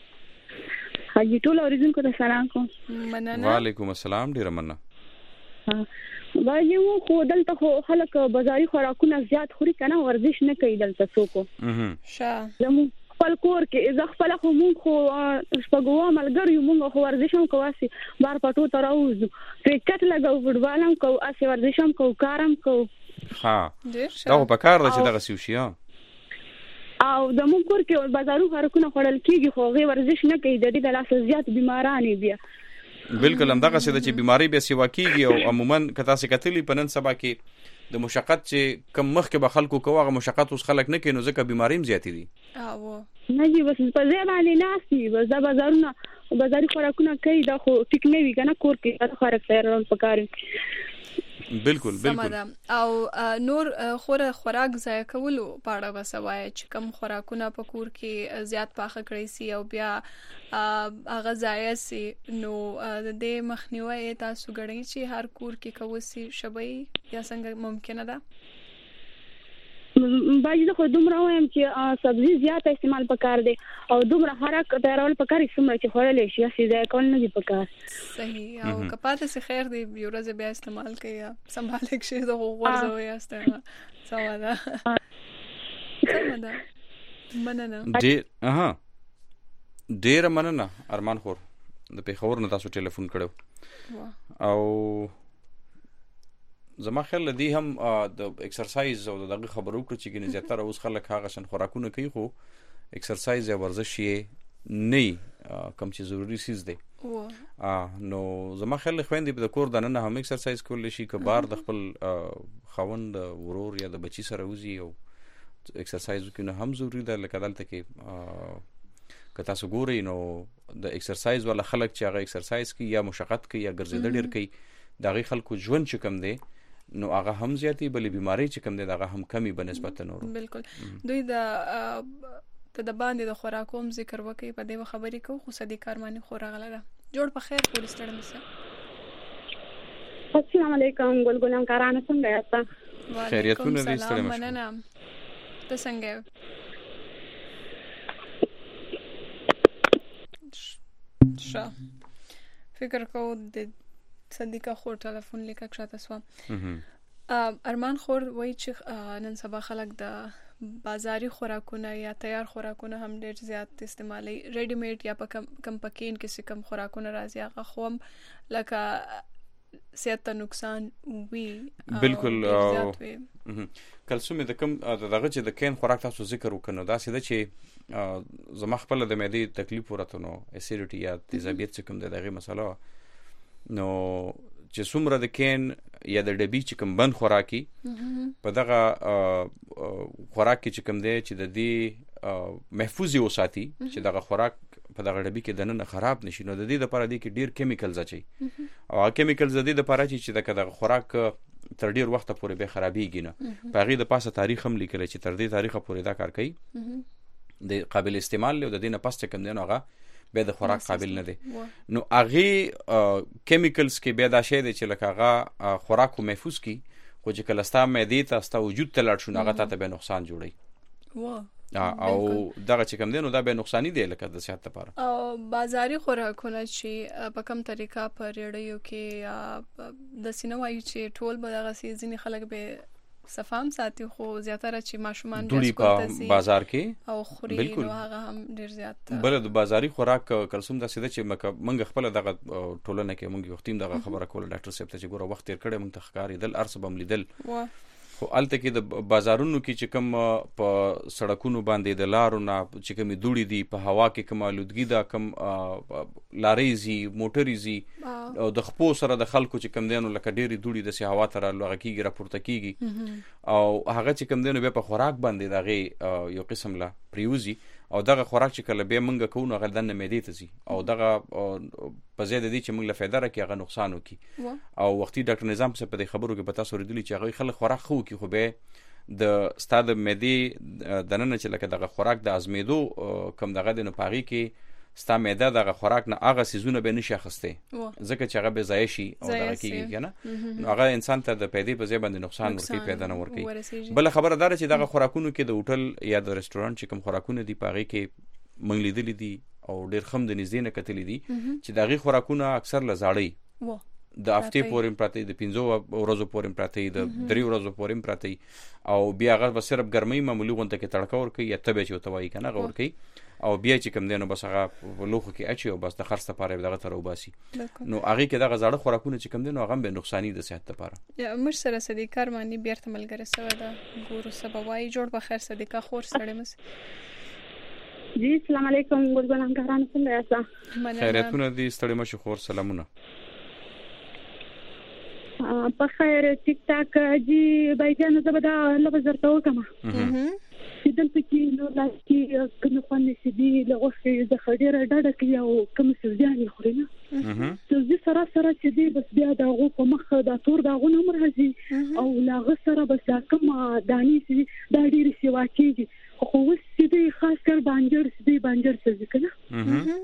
حاجی ټول اوریدونکو ته سلام کوم. مننه. وعلیکم السلام. ډیر مننه. ها باندې وو خو دلته خو خلک بازاري خوراکونه زیات خوري کنه ورزش نه کوي دلته څوک. اها. ښه. زمو خپل کور کې زه خپل خو مونږ خو شپږو ملګری مونږ خو ورزش هم کواسي بار پټو تر اوځو کرکټ لګاو فوټبال هم کوو اسی ورزش هم کوو کارم کوو. ها. دا په کار ده چې دغه سیوشي ها. او د مونږ کور کې بازارو خوراکونه خورل کیږي خو غي ورزش نه کوي د دې د لاس زیات بیمارانی بیا. بالکل هم دغه څه چې بیماری به سیوا کیږي او عموما کتا سي کتلی په نن سبا کې د مشقت چې کم مخ کې به خلکو کوه هغه مشقت اوس خلک نه کوي نو ځکه بیماریم زیاتې دي. او نه جی بس په ځای باندې ناسي بس دا بازارونه بازاري خوراکونه کوي دا خو ټیک نه وی کنه کور کې دا خوراک تیارول پکاري. بالکل بالکل. او نور خوره خوراک ځای کولو پاړه وسوای چې کم خوراکونه په کور کې زیات پاخه کړی سي او بیا هغه ځای سي نو د دې مخنیوي تاسو غړی چې هر کور کې کوسي شبي یا څنګه ممکنه ده؟ باید خو دومره وایم چې سبزی زیات استعمال پکار دی او دومره خوراک تیارول پکار څومره چې خورل شي اسی ځای کول نه دی پکار. صحیح. او کپاته سي خیر دی یو ورځ بیا استعمال کوي سمبال کې شي زه ورزوي استعمال سواده. سمدا. مننه. ډیر اها ډیر مننه ارمان خور د پیښور نه تاسو ټلیفون کړو او زما خیال لدی هم د ایکسرسایز او دغه خبرو کړ چې ګنې زیاتره اوس خلک هغه شن خوراکونه کوي خو ایکسرسایز یا ورزش یې نه کم چې ضروری سیز دی. نو زما خیال خويندې په کور دنه هم ایکسرسایز کول شي که بار د خپل خوند ورور یا د بچی سره وزي او ایکسرسایز وکړي هم ضروری ده. لکه دلته کې که تاسو ګورئ نو د ایکسرسایز ولا خلک چې هغه ایکسرسایز کوي یا مشقت کوي یا ګرځېدل ډیر کوي دغه خلکو ژوند چې کم دی نو هغه هم زیاتی بلې بیماری چې کم دی هغه هم کمی بنسبت نور. بالکل. دوی د د باندې د خوراکوم ذکر وکي په دې خبرې کو خو صدې کارمانی خوراغله ده. جوړ په خیر پولیس ټړم سره. السلام علیکم ګلګلم کارانه څنګه یاست؟ خیریتونه دې ستړي مشه. مننه. ته څنګه؟ ښه. فکر کوم د صدیقه خور ټلیفون لیکه کښته سو. ارمان خور وای چې نن سبا خلک د بازاري خوراکونه یا تیار خوراکونه هم ډیر زیات استعمالي ریډی میډ یا په کم پکین کې کم خوراکونه راځي هغه خو هم لکه صحت ته نقصان وي. بالکل. کلسوم د کم دغه چې د کین خوراک تاسو ذکر وکړو دا سیده چې زما خپل د معدې تکلیف ورته نو اسیډیټي یا تیزابیت چې کوم دغه مسله نو چې څومره د کین یا د ډبی چې کوم بند خوراکي په دغه خوراک کې چې کوم دی چې د دې محفوظ وساتي چې دغه خوراک په دغه ډبی کې دنه خراب نشي نو د دې لپاره دی کې ډیر کیمیکلز اچي او کیمیکلز د دې لپاره چې دغه خوراک تر ډیر وخت پورې به خرابېږي نه. په هغې د پاسه تاریخ هم لیکلی چې تر دې تاریخه پورې دا کار کوي د قابل استعمال دی او د دې نه پس چې کوم دی نو هغه بیا د خوراک قابل نه دی. نو هغې کیمیکلز کې بیا دا شی دی چې لکه هغه خوراک خو محفوظ کي خو چې کله ستا معدې ته ستا وجود ته لاړ شو نو هغه تا ته بیا نقصان جوړوي او دغه چې کوم دی نو دا بیا نقصاني دی لکه د صحت لپاره. او بازاري خوراکونه چې په کوم طریقه په ریډیو کې یا د سینه وایي چې ټول به دغسې ځینې خلک به صفام ساتي خو زیاتره چې ماشومان دوړي په بازار کې او خوري نو هغه هم ډیر زیات بل د بازاري خوراک کلسوم داسې ده چې موږ خپل دغه ټولنه کې موږ وختیم دغه خبره کوله ډاکټر صاحب ته چې ګوره وخت تیر کړی موږ ته ښکاري دل ارس بم لیدل خو الته کې د بازارونو کې چې کوم په سړکونو باندې د لارو نه چې کوم دوړي دي په هوا کې کوم آلودګي ده کوم لارې زی موټرې زی او د خپو سره د خلکو چې کوم دینو لکه ډېری دوړي د سي هوا تر لغه کېږي راپورته کېږي او هغه چې کوم دینو بیا په خوراک باندې دغه یو قسم لا پریوزي او دغه خوراک چې کله بیا منګه کوو نو هغه دنه معدې ته ځي او دغه په ځای د دې چې موږ له فایده راکړي هغه نقصان وکړي او وختي ډاکټر نظام صاحب په دې خبرو کې به تاسو اورېدلي چې هغوی خلک خوراک ښه وکړي خو بیا د ستا د معدې دننه چې لکه دغه خوراک د ازمېدو کوم دغه دی نو په هغې کې ستا معده دغه خوراک نه هغه څیزونه به نشي اخیستی ځکه چې هغه به ضایع شي او دغه کېږي که نه نو هغه انسان ته د پیدې په ځای باندې نقصان ورکوي پیدا نه ورکوي. بله خبره دا ده چې دغه خوراکونو کې د هوټل یا د رسټورانټ چې کوم خوراکونه دي په هغې کې موږ لیدلي دي او ډېر ښه هم د نږدې نه کتلي دي چې د هغې خوراکونه اکثر له زاړه د هفتې پورې هم پراته د پنځو ورځو پورې هم پراته د درې ورځو پورې هم پراته او بیا هغه به صرف ګرمۍ معمولي غونته کې تړکه ورکوي یا تبی چې ورته وایي که نه هغه ورکوي او بیا چې کوم دی نو بس هغه په لوښو کې اچي او بس د خرڅ لپاره یې دغه ته راوباسي نو هغې کې دغه زاړه خوراکونه چې کوم دی نو هغه هم بیا نقصاني د صحت لپاره. موږ سره صدیقه ارماني بېرته ملګرې سوې ده ګورو څه به وایي. جوړ په خیر صدیقه خور سړی مس جی السلام علیکم ګلګل همکارانو څنګه یاست؟ خیریتونه دي ستړي مه شو خور سلامونه. په خیر ټیک ټاک جی بایجان زه به دا لفظ درته وکړم چې دلته کې نو لاس کې کوم خوند چې دي له غوښې څخه ډېره ډډه کوي او کوم سبزیانې خوري نه سبزي سره سره چې دي بس بیا د هغو په مخ دا تور داغونه هم راځي او له هغه سره بس دا کوم دانې چې دي دا ډېرې سیوا کېږي خو اوس چې دی خاص کر بانجر چې دی بانجر سبزي که نه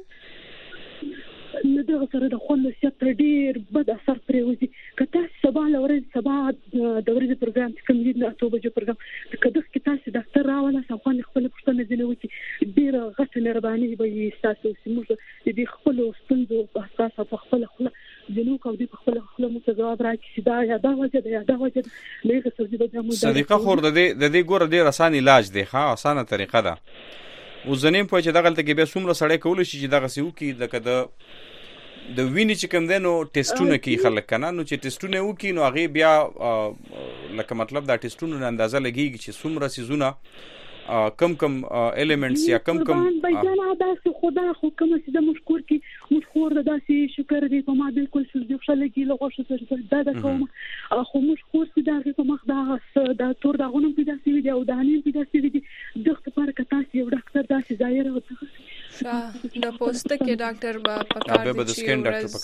نو دغه سره د خوند صحت ته ډېر بد اثر پرېوځي. که تاسو سبا له ورځې سبا د ورځې پروګرام چې کوم دي د اتو بجو پروګرام که دغه کې تاسو ډاکټر راولاست او خوند خپله پوښتنه ځینې وکړي ډېره غټه مهرباني به یې ستاسو چې موږ د دې خپلو ستونزو په اساس په خپله خوله ځینو کو دي په خپله خوله موږ ته ځواب راکړي چې دا یا دا وجه ده یا دا وجه ده له هغې سبزي به بیا موږ صدیقه خور د دې ګوره ډېر اسان علاج دی ښه اسانه طریقه ده. اوس زه نیم پوهه چې دغلته کې بیا څومره سړی کولی شي چې دغسې وکړي لکه د د وینې چې کوم دی نو ټیسټونه کوي خلک که نه نو چې ټیسټونه یې وکړي نو هغې بیا لکه مطلب دا ټیسټونو نه اندازه لګېږي چې څومره څیزونه کم کم ایلیمنټس یا کم کم بایجانه داسې خو دا خو کومه چې د موږ کور کې موږ خور د داسې شکر دی په ما بلکل سبزي ښه لګي له غوښو سره دا د کوم خو موږ خور چې د هغې په مخ دا دا تور داغونه هم پیدا شوي دي او دانې هم پیدا شوي دي دغه لپاره که تاسو یو ډاکټر داسې ځای راوڅخه د پوستکي ډاکټر به پکار دی چې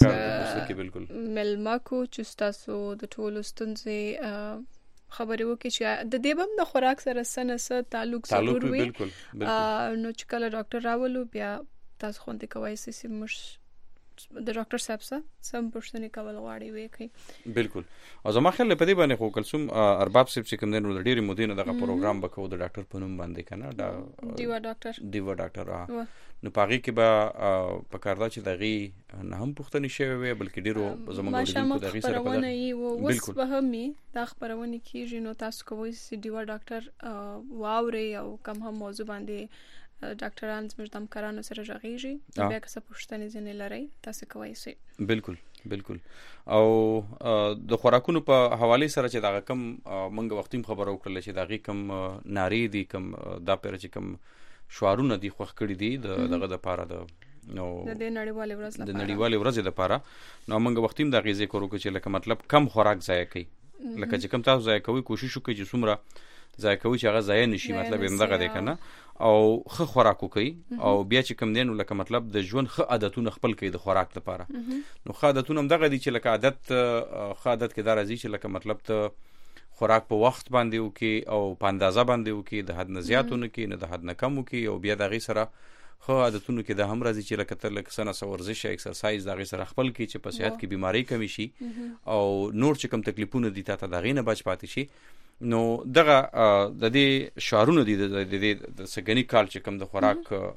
ورځ مېلمه کو چې ستاسو د ټولو ستونزې خبرې وکړي چې د دې به هم د خوراک سره څه نه څه تعلق ضرور وي نو چې کله ډاکټر راولو بیا تاسو خوندې کولی شئ چې موږ د ډاکټر صاحب څخه سم پوښتنې کول غواړي ویې کوي. بالکل او زما خیال په دې باندې خو کلثوم ارباب صاحب چې کوم دی نو د ډېرې مودې نه دغه پروګرام به کوو د ډاکټر په نوم باندې که نه ډیوا ډاکټر ډیوا ډاکټر نو په هغې کې به پکار ده چې د هغې نه هم پوښتنې شوې وي بلکې ډېرو زموږ اورېدونکو د هغې سره خپرونه یي اوس به هم وي دا خپرونې کېږي نو تاسو کولی شئ ډیوا ډاکټر واورئ او کوم هم موضوع باندې ډاکټران زموږ د همکارانو سره غږېږي بیا که څه پوښتنې ځینې لرئ تاسو کولی شئ. بالکل بالکل او د خوراکونو په حوالې سره چې دغه کم موږ وختي هم خبره وکړله چې د هغې کم نارې دي کم دا پیره چې کم شعارونه دي خوښ کړي دي د دغه دپاره د نو د دې نړیوالې ورځ لپاره د نړیوالې ورځې دپاره نو موږ وختي هم د هغې ذکر وکړو چې لکه مطلب کم خوراک ضایع کوي لکه چې کم تاسو ضایع کوئ کوشش وکړئ چې څومره ضایع کوي چې هغه ضایع نشي مطلب همدغه دی که نه او ښه خوراک وکړي او بیا چې کوم دی نو لکه مطلب د ژوند ښه عادتونه خپل کړي د خوراک لپاره. نو ښه عادتونه هم دغه دي چې لکه عادت ښه عادت کې دا راځي چې لکه مطلب ته خوراک په وخت باندې وکړي او په اندازه باندې وکړي، د حد نه زیات ونه کړي نه د حد نه کم وکړي، او بیا د هغې سره ښه عادتونو کې دا هم راځي چې لکه ته لکه څه نه څه ورزش یا اکسرسایز د هغې سره خپل کړي چې په صحت کې بیمارۍ کمې شي او نور چې کوم تکلیفونه دي تا ته د هغې نه بچ پاتې شي. نو دغه د دې شعارونه دي د دې د سږني کال چې کوم د خوراک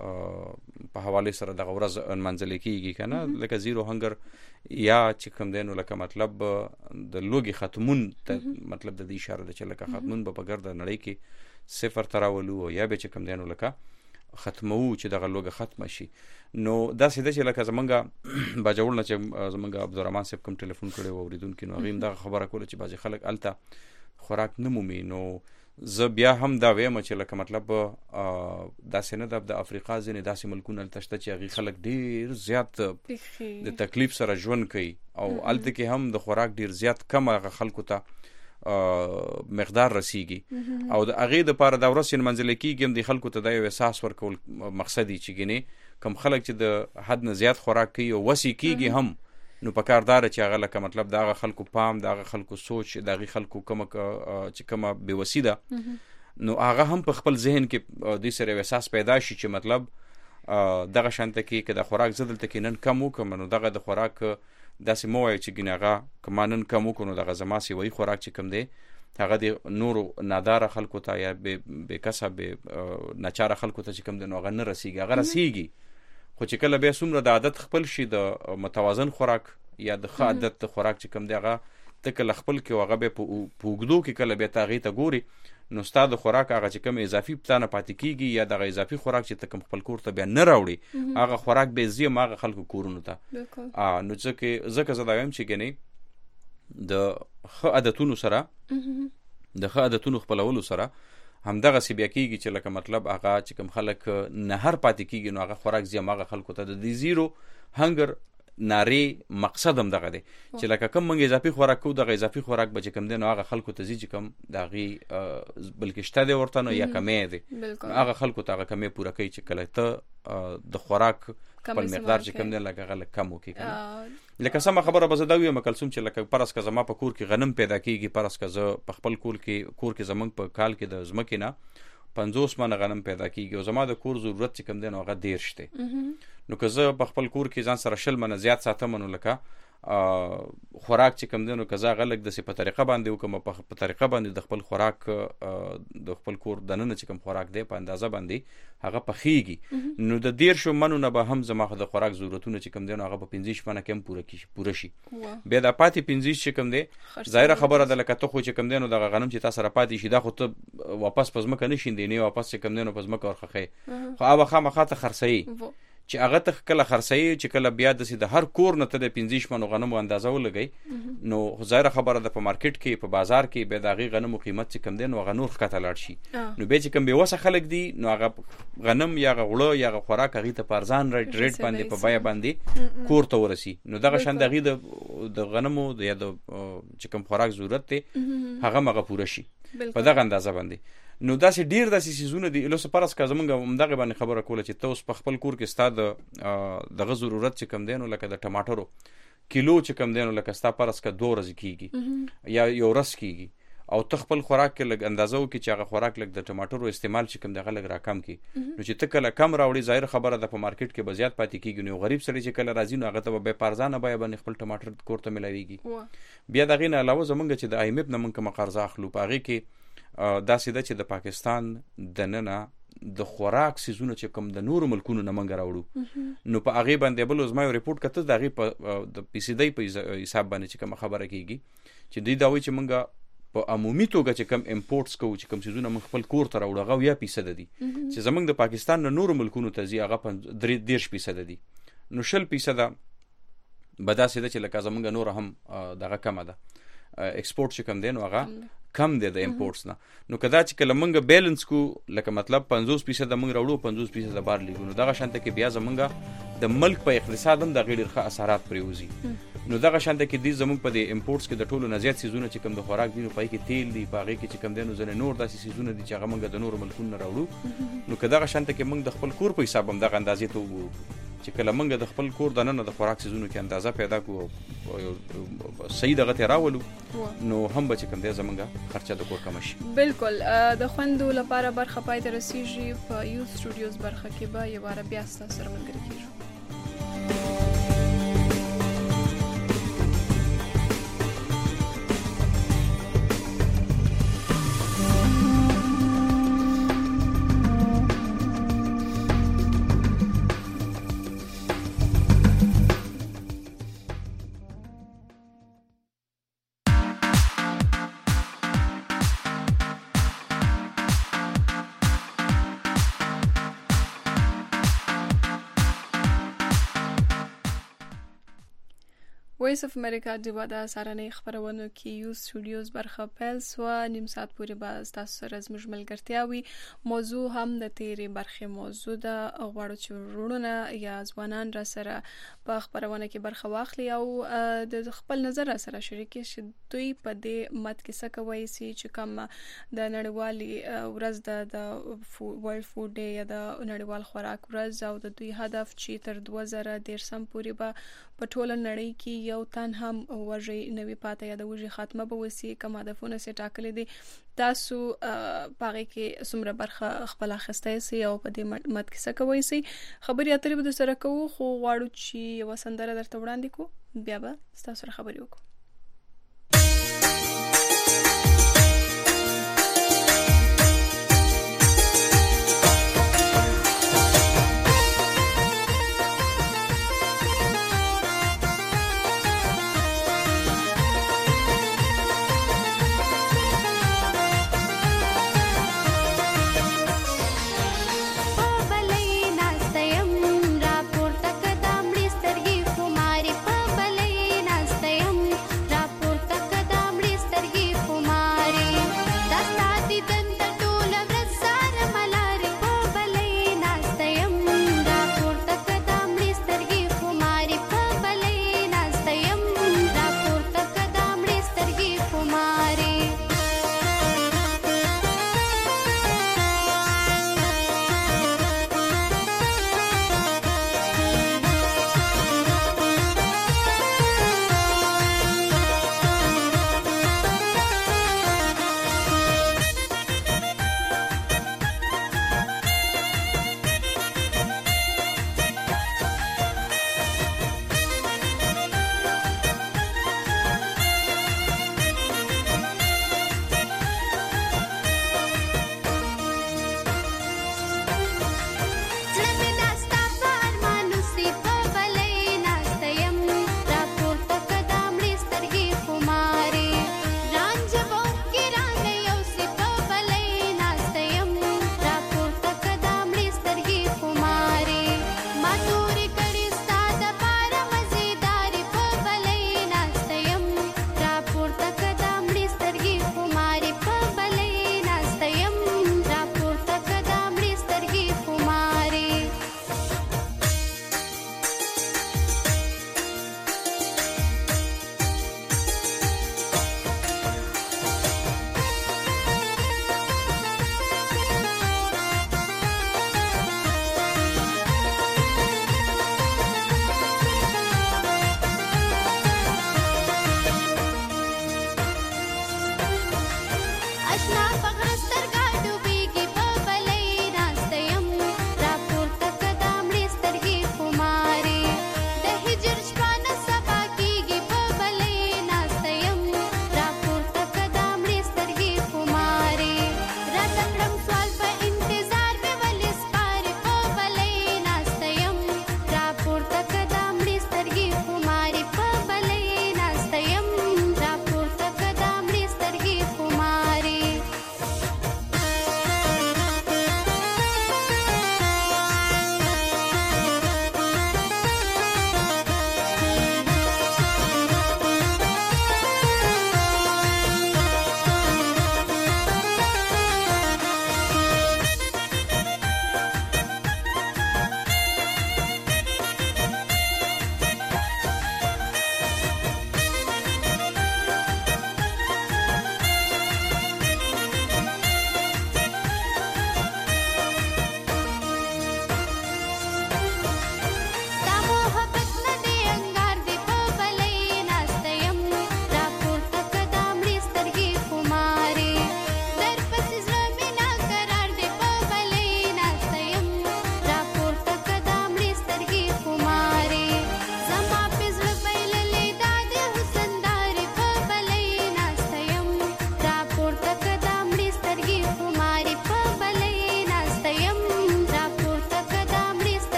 په حواله سره دغه ورځ نمانځل کېږي که نه، لکه زیرو هنګر یا چې کوم دی نو لکه مطلب د لوږې ختمون ته مطلب د دې اشاره ده چې لکه ختمون به په ګرده نړۍ کې صفر ته راولو او یا به چې کوم دی نو لکه ختمو چې دغه لوږه ختمه شي. نو داسې ده چې لکه زمونږ باجوړ نه چې زمونږ عبدالرحمن صاحب کوم ټلیفون کړی و اورېدونکي، نو هغې هم دغه خبره کوله چې بعضې خلک هلته خوراک نه مومي. نو زه بیا هم دا وایم چې لکه مطلب داسې نه ده د افریقا ځینې داسې ملکونه هلته شته چې هغې خلک ډېر زیات د تکلیف سره ژوند کوي او هلته کې هم د خوراک ډېر زیات کم هغه خلکو ته مقدار رسیږي او د هغې دپاره دا ورځ چې نمانځلی کېږي هم د خلکو ته دا یو احساس ورکول مقصد یي چې ګینې کوم خلک چې د حد نه زیات خوراک کوي او وسې کېږي هم، نو په کار داره چې هغه لکه مطلب د هغه خلکو پام د هغه خلکو سوچ د هغې خلکو کومه چې کومه بېوسي ده نو هغه هم په خپل ذهن کې دوی سره یو احساس پیدا شي چې مطلب دغه شانته کې که د خوراک زه دلته کې نن کم وکړم نو دغه د خوراک داسې مه وایو چې ګینې هغه که ما نن کم وکړو نو دغه زما سیوایي خوراک چې کوم دی هغه د نورو ناداره خلکو ته یا بې کسه بې ناچاره خلکو ته چې کوم دی نو هغه نه رسیږي، هغه رسیږي خو چې کله بیا څومره د عادت خپل شي د متوازن خوراک یا د ښه عادت د خوراک چې کوم دی هغه ته کله خپل کې او هغه بیا په اوږدو کې کله بیا ته هغې ته ګوري نو ستا د خوراک هغه چې کوم اضافي تا نه پاتې کېږي یا دغه اضافي خوراک چې ته کوم خپل کور ته بیا نه راوړي هغه خوراک بیا ځي هم هغه خلکو کورونو ته. نو ځکه ځکه زه دا وایم چې ګنې د ښه عادتونو سره د ښه عادتونو خپلولو سره همدغه سی بیا کېږي چې لکه مطلب هغه چې کوم خلک نهر پاتې کېږي نو هغه خوراک ځي هم هغه خلکو ته د دې زیرو هنګر نارې مقصد هم دغه دی چې لکه کوم موږ اضافي خوراک کوو دغه اضافي خوراک به چې کوم دی نو هغه خلکو ته ځي چې کوم د هغې بلکې شته دی ورته نو یا کمی دی هغه خلکو ته هغه کمی پوره کوي چې کله ته د خوراک خپل مقدار چې کوم دی لکه هغه لږ کم وکړي که نه. لکه سمه خبره به زه دا ویم کلثوم چې لکه فرض که زما په کور کې غنم پیدا کېږي، فرض که زه په خپل کور کې کور کې زموږ په کال کې د ځمکې نه پنځوس منه غنم پیدا کېږي او زما د کور ضرورت چې کوم دی نو هغه دېرش دی، نو که زه په خپل کور کې ځان سره شل منه زیات ساتم نو لکه خوراک چې کوم دی نو که زه هغه لږ داسې په طریقه باندې وکړم په طریقه باندې د خپل خوراک د خپل کور دننه چې کوم خوراک دی په اندازه باندې هغه پخېږي نو د دېرشو منو نه به هم زما د خوراک ضرورتونه چې کوم دی نو هغه په پنځه ویشت منه کې هم پوره پوره شي. بیا دا پاتې پنځه ویشت چې کوم دی ظاهره خبره ده لکه ته خو چې کوم دی نو دغه غنم چې تا سره پاتې شي دا خو ته واپس په ځمکه نه شیندې نه واپس چې کوم دی نو په ځمکه ورخښې خو هغه خامخا ته خرڅوي چې هغه ته کله خرڅوي چې کله بیا داسې د هر کور نه ته د پنځه ویشت منو غنمو اندازه ولګئ نو ظاهره خبره ده په مارکیټ کې په بازار کې بیا د هغې غنمو قیمت چې کوم دی نو هغه نور ښکته لاړ شي نو بیا چې کوم بېوسه خلک دي نو هغه غنم یا هغه اوړه یا هغه خوراک هغې ته په ارزان ریټ باندې په بیه باندې کور ته ورسي نو دغه شان د هغې د غنمو یا د چې کوم خوراک ضرورت دی هغه هم هغه پوره شي په دغه اندازه باندې. نو داسې ډېر داسې څیزونه دي لوسه فرض که زمونږ همدغې باندې خبره کوله چې ته اوس په خپل کور کې ستا د دغه ضرورت چې کوم دی نو لکه د ټماټرو کیلو چې کوم دی نو لکه ستا فرض که دوه ورځې کېږي یا یو ورځ کېږي او ته خپل خوراک کې لږ اندازه وکړي چې هغه خوراک لږ د ټماټرو استعمال چې کوم دی هغه لږ راکم کړي نو چې ته کله کم راوړي ظاهر خبره ده په مارکیټ کې به زیات پاتې کېږي نو یو غریب سړی چې کله راځي نو هغه ته به بیا په ارزانه بیه باندې خپل ټماټر کور ته میلاویږي. بیا د هغې نه علاوه زمونږ چې د آی ایم ایف نه مونږ کومه قرضه اخلو په هغې کې داسې ده چې د پاکستان دننه د خوراک سیزونه چې کوم د نورو ملکونو نه موږ راوړو نو په هغې باندې بل زما یو ریپورټ کته د هغې په د پیسیدۍ په حساب باندې چې کومه خبره کېږي چې دوی دا وایي چې موږ په عمومي توګه چې کوم امپورټس کوو چې کوم سیزونه موږ خپل کور ته راوړو هغه اویا فیصده دي چې زموږ د پاکستان نه نورو ملکونو ته ځي هغه دېرش فیصده دي نو شل فیصده به داسې ده چې لکه زموږ نوره هم دغه کمه ده ایکسپورټ چې کوم دی نو هغه کم دی د امپورټس نه نو که دا چې کله موږ بیلنس کو لکه مطلب پنځوس فیصده موږ راوړو پنځوس فیصده بار لیږو نو دغه شانته کې بیا زموږ د ملک په اقتصاد هم د هغې ډېر ښه اثرات پرې وځي نو دغه شانته کې دي زموږ په دې امپورټس کې د ټولو نه زیات سیزونه چې کوم د خوراک دي نو پای کې تیل دي، په هغې کې چې کوم دی نو ځینې نور داسې سیزونه دي چې هغه موږ د نورو ملکونو نه راوړو. نو که دغه شانته کې موږ د خپل کور په حساب هم دغه اندازې ته وګورو چې کله موږ د خپل کور دننه د خوراک سیزونو کې اندازه پیدا کړو صحیح دغه ته راولو نو هم به چې کوم دی زموږ خرچه د کور کمه شي. بالکل. د خوندو لپاره برخه پای ته رسیږي. په یوث سټوډیوز برخه کې به یو واره بیا ستاسو سره ملګري کېږو. وایس اف امریکا د واده سارنې خبرونو کې یوث سټوډیوز برخه پیل سو. نیم ساعت پورې به تاسو سره زموږ ملګرتیا وي. موضوع هم د تیرې برخې موضوع ده. غواړو چې وروڼه یا ځوانان را سره په خبرونه کې برخه واخلي او د خپل نظر را سره شریک کړي دوی په دې مت کې څه کوي چې کوم د نړیوالي ورځ د ورلد فود ډے یا د نړیوال خوراک ورځ او د دوی هدف چې تر دوه زره دېرشم پورې به په ټوله نړۍ کې یو تن هم وږی نوي پاته یا د وږي خاتمه به وسی. کوم هدفونه سي ټاکلي دي تاسو پاره کې څومره برخه خپل اخیستای سي او په دې مت کې څه کوي سي خبري اترې به سره کوو. خو غواړو چې یو سندره درته وړاندې کو بیا به تاسو سره خبري وکړو.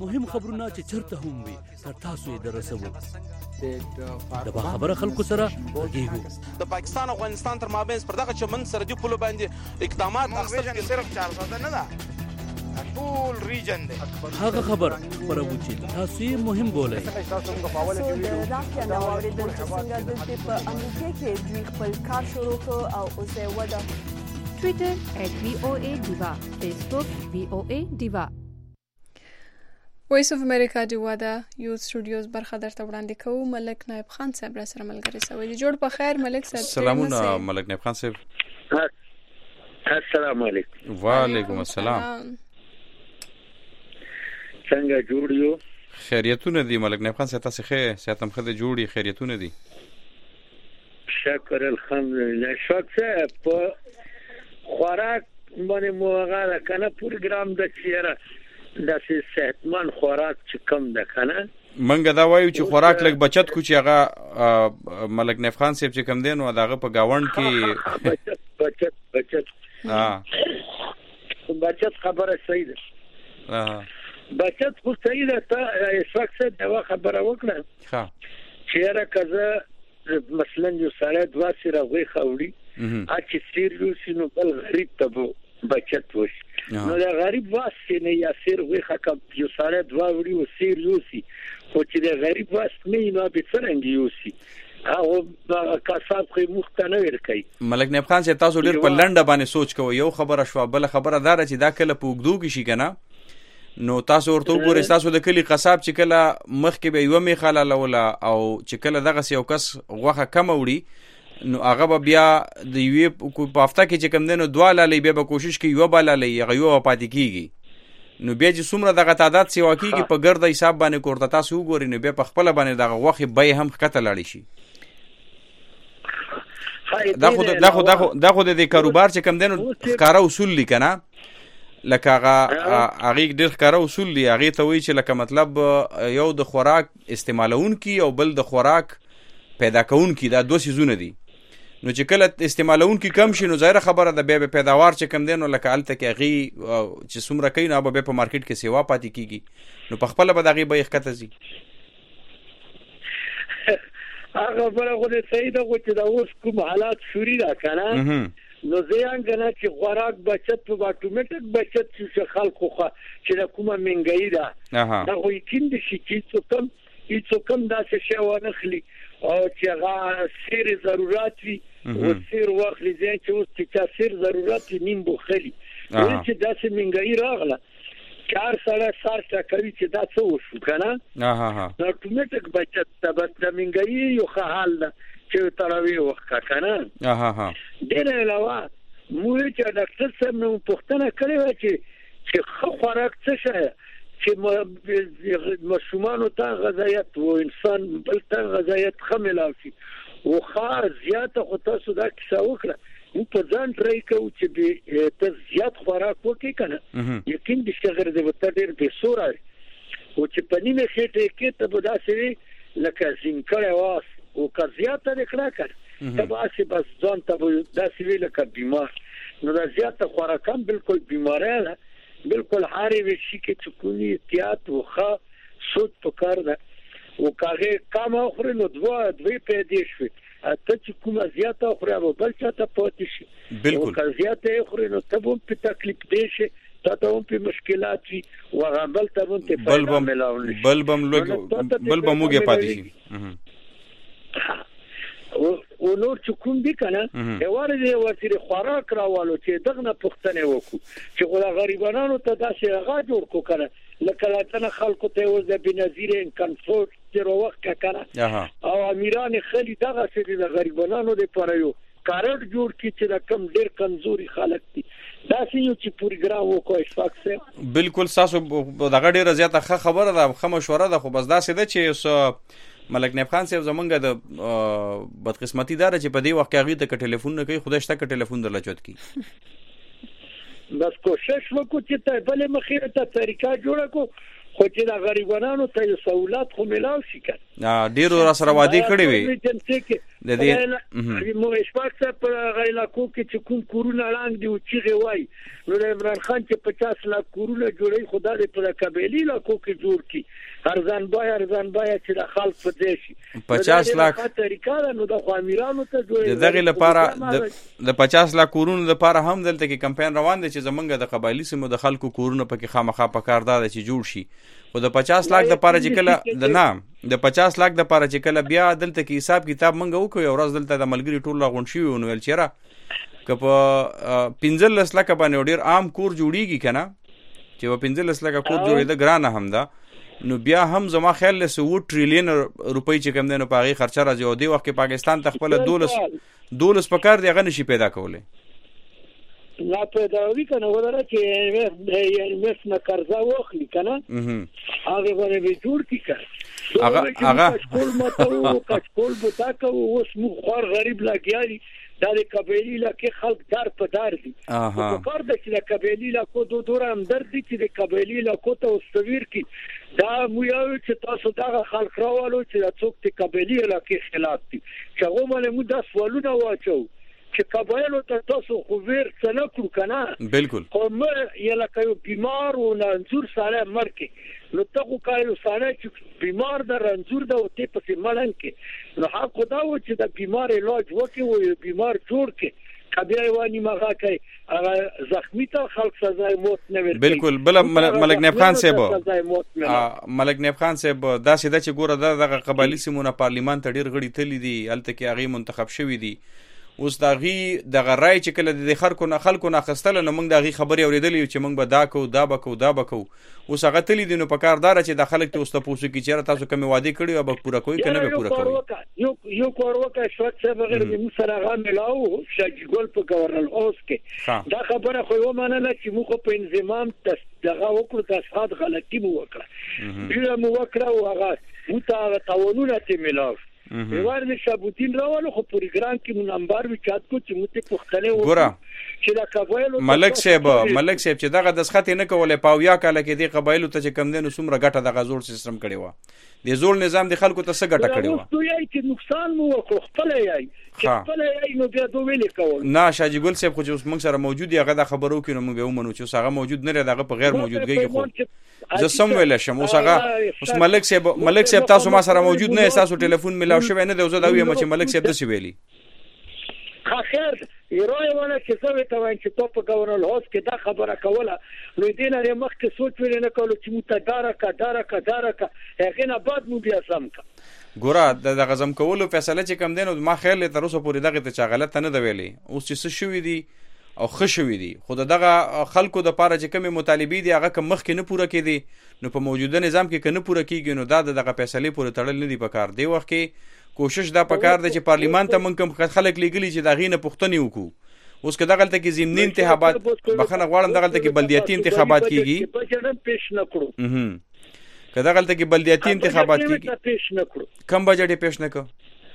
مهم خبرونه چې چرته هم وي تر تاسو یې درسوو. د باخبره خلکو سره غږیږو. د پاکستان او افغانستان تر مابین پر دغه چمن سرحدي پولو باندې اقدامات اخیستل صرف چار ساده نه ده، ټول ریجن دی. هغه خبر خبرو چې تاسو یې مهم بولئ. د رافیا نو اوریدل چې څنګه د په امریکا کې دوی خپل کار شروع کړ او اوس یې وده. ټویټر ات وی او ای دیوا، فیسبوک وی او ای دیوا. وایس اف امریکا دیوا دا یو سټوډیوز برخه درته وړاندې کوو. ملک نایب خان صاحب را سره ملګری سوي دي. جوړ په خیر ملک صاحب. سلامونه ملک نایب خان صاحب. السلام علیکم. وعلیکم السلام. څنګه جوړ یو؟ خیریتونه دي ملک نایب خان صاحب، تاسو ښه ساتم خده جوړي خیریتونه دي؟ شکر الحمدلله. شکر په خوراک باندې موغه کنه پروګرام د چیرې د صحتمن خوراک چې کم ده کنه. منګه دا وایو چې خوراک لګ بچت کو چې هغه ملک نایب خان صاحب چې کم دین او داغه په گاوند کې بچت بچت بچت ها بچت خبره صحیح ده. ها بچت خو صحیح ده. ته اسفاکسه دا خبره وکړه ها چیرې کزه مثلا یو سره دوا سره غوي خوري ا چې سیریوس نو بل غریب ته بچت وشي. نو دا غریب واسه نه یا سیر وي حکم یو سره دوا وړي او سیریوسي خو چې دا غریب واسه نه نو به څنګه یوسي او کاساب خو مختنه ورکي. ملک نایب خان چې تاسو ډیر په لنډه باندې سوچ کوئ. یو خبره شو بل خبره دار چې دا کله په وګدو کې شي کنه نو تاسو ورته وګورئ تاسو د کلی قصاب چې کله مخ کې به یو می خلاله ولا او چې کله دغه یو کس غوخه کم وړي نو هغه بیا د یوې په هفته کې چې کم دنو دواله لې به کوشش کوي یو بالا لې یو پاتې کیږي. نو بیا چې څومره دغه تعداد سیوا کیږي په ګرد حساب باندې کوړه تاسو وګورئ نو بیا په خپل باندې دغه غوخه به هم خطه لاړ شي. دا خو دا خو دا خو د کاروبار چې کم دنو ښکارا اصول لیکنه لکه هغه هغه ډېر ښکارا اصول دی. هغه ته وایي چې لکه مطلب یو د خوراک استعمالون کی او بل د خوراک پیدا کون کی دا دوه سيزونه دي. نو چې کله استعمالون کی کم شي نو ظاهر خبره ده به پیداوار چې کم دي نو لکه الته کې هغه چې څومره کین او به په مارکیټ کې سیوا پاتې کیږي نو په خپل به دغه به ښکته زی. هغه برغه دې صحیح ده چې دا اوس کوم حالات شوري را کنه نو زیان کنه چې خوراک بچت په اتوماتیک بچت چې خلکو خو چې کومه منګی ده دا خو یقین دي چې څه کم هیڅ کم داسې شی ونه خلی او چې هغه سیر ضرورت وي او سیر واخلي ځکه چې اوس چې سیر ضرورت نیم بوخلي چې داسې منګی راغله چار سره سار کوي چې دا څه وشو کنه ها ها نو اتوماتیک بچت د منګی یو حال ده چې تراوی وخت کنه ها ها ډېر علاوه مو چې ډاکټر صاحب نو پوښتنه کړې و چې چې خوراک څه شي چې مشومان ته غذایت او انسان بل ته غذایت خمل شي او خار زیاته خو تاسو دا کیسه وکړه نو په ځان ترې کوي چې ته زیات خوراک وکې کنه یقین دې شغر دې وته ډېر به سوره او چې پنیمه خېټه کې ته به داسې لکه زینکړه واس او کزیاته نکړه کړ ته به اسی بس ځان ته داسې ویل ک بیمار نو دا زیاته خوراکم بالکل بیماره ده بالکل هاري وشي کې چکونی احتیاط وخه سود پکار ده او کاغه کم اخر نو دوا دوی پیدا شي ته چې کومه زیاته اخر او بل څه ته پاتې شي بالکل او زیاته اخر نو ته هم په تکلیف دي شي ته هم په مشکلات وي او غبل ته هم ته بلبم بلبم لوګ بلبم موګه پاتې شي او نور چې کوم دي کنه هواره دی ورته خوراک راوالو چې دغه پښتنه وکړو چې غلا غریبانو ته داسې هغه جوړ کو کنه لکه لاتنه خلکو ته وز د بنظیر ان کنفورت تر وخت کنه او امیران خلی دغه چې د غریبانو لپاره یو کارت جوړ کی چې د کم ډیر کمزوري خلک دي داسې یو چې پروګرام وکړي اشفاقسه بالکل تاسو دغه ډیره زیاته خبره ده خو مشوره ده خو بس داسې ده چې ملک نایب خان صاحب زمونږ د بدقسمتی دار چې په دې وخت کې هغه ته ټلیفون نه کوي خدای شته ک ټلیفون درل چوت کی بس کوشش وکړو چې ته بل مخیره ته طریقہ جوړ کو خو چې د غریبانو ته سہولت خو ملاو شي کنه ډیرو را سره وعده کړی وي د دې مو اشفاق څخه په غیلاکو کې چې کوم کورونه لاندې دی او چې وای نو عمران خان چې پچاس لک کورونه جوړي خدای په قبایلی لاکو کې جوړ کی ارزان بای ارزان بای چې د خلک په دې شي پچاس لک طریقه نو د خامیرانو ته جوړي دغه لپاره د پچاس لک کورونو لپاره هم دلته کې کمپاین روان دی چې زمونږ د قبایلی سیمو د خلکو کورونه پکې خامخا پکار دا چې جوړ شي او د پچاس لک د پاره چې کله د نام د پچاس لک د پاره چې کله بیا دلته کې حساب کتاب منګه وکړو او ورځ دلته د ملګری ټول غون شي نو ول چیرې که په پنځل لک باندې ډیر عام کور جوړیږي کنه چې په پنځل لک کور جوړې د ګرانه هم ده نو بیا هم زما خیال له سو ټریلیون روپۍ چې کم دنه پاغي خرچه راځي او دی وخت کې پاکستان ته خپل دولس دولس پکار دی غنه شي پیدا کوله لا پیدا وی کنه ولر چې یعنی مس نه قرضه واخلي کنه هغه باندې جوړ کی کړه هغه هغه کول مته کول بوتا کو اوس مو خور غریب لاګیاري د قبایلی لکه خلک دار په دار دي په کار د چې د قبایلی لکه دوه دور هم درد دي چې د قبایلی لکه ته اوسویر کی دا مو یو چې تاسو دا خلک راوالو چې د څوک د قبایلی لکه خلاف دي چې هغه مله مو د سوالونه واچو چې قبایلو ته تاسو خو ویر څه نه کړو کنه بالکل خو مې یلا کوي بیمار او ننزور سره مرکه نو ته خو کایلو سره چې بیمار د رنزور د او ته په ملن کې نو حق خدا و چې د بیمار علاج وکي او بیمار جوړ کې کبه وانی مغه کوي هغه زخمی ته خلک سزای موت نه ورکړي بالکل بل ملک نیب خان صاحب ملک نیب خان صاحب دا سیده چې ګوره د قبایلی سیمونه پارلیمان ته ډیر غړي تللی دي الته کې هغه منتخب شوی دي اوس داغي د غرای چې کله د خلکو نه خلکو نه خستل نو موږ داغي خبري اوریدلې چې موږ به دا کو دا بکو دا بکو اوس هغه تللی دي نو په کار دار چې د خلک ته اوس ته پوسو کې چیرې تاسو کوم وعده کړی او به پورا کوی کنه به پورا کوی یو یو کور وکړ شوت څه بغیر د مسره غاملاو شاجګول په گورنل اوس کې دا خبره خو و مننه چې موږ په انضمام دغه وکړو تاسو غلطي مو وکړه بیا مو وکړه او هغه متعاقد قانونونه ته ملاو بیوار د شابوتین راولو خو پروګرام کې مون نمبر وچات کو چې مته پختنه و چې دا قبایلو ملک صاحب ملک صاحب چې دغه د سخت نه کوله پاویا کاله کې دی قبایلو ته چې کم دینو سمره غټه د غزور سیستم کړي و د زول نظام د خلکو ته څه غټه کړي و نو یای چې نقصان مو وکړ خپل یای چې خپل یای نو بیا دوه ویل کول نه شاجی ګل صاحب خو چې موږ سره موجود یغه د خبرو کې نو موږ به ومنو چې هغه موجود نه دغه په غیر موجودګي کې خو زه سم ویل شم اوس هغه اوس ملک صاحب ملک صاحب تاسو ما سره موجود نه تاسو ټلیفون ملاو شوی نه دی زه دا وایم چې ملک صاحب د سی ویلي خیر یروي ولا چې څه ته وایي چې په گورنل هاوس کې دا خبره کوله نو دینه یې مخ کې سوچ ویل نه کولو چې متدارا کا دارا کا دارا کا هغه نه بعد مو بیا سم کا ګوره د غزم کولو فیصله چې کم دینو ما خیال تر اوسه پورې دغه ته غلط نه دی ویلي اوس چې څه شوې دي او خښوي دي خو دغه خلکو د پاره چې کومه مطالبه دي هغه کم مخ کې نه پوره کېدي نو په موجوده نظام کې کنه پوره کیږي نو دا دغه فیصله پورې تړل نه دی پکار دی وخت کې کوشش دا پکار دی چې پارلیمان ته مونږ کوم خلک لګلی چې دا غینه پښتني وکړو اوس که دغه ته کې ضمني انتخابات بخنه غواړم دغه ته کې بلدیاتي انتخابات کیږي بجټ پیش نکړو هم که دغه ته کې بلدیاتي انتخابات کیږي کم بجټ پیش نکړو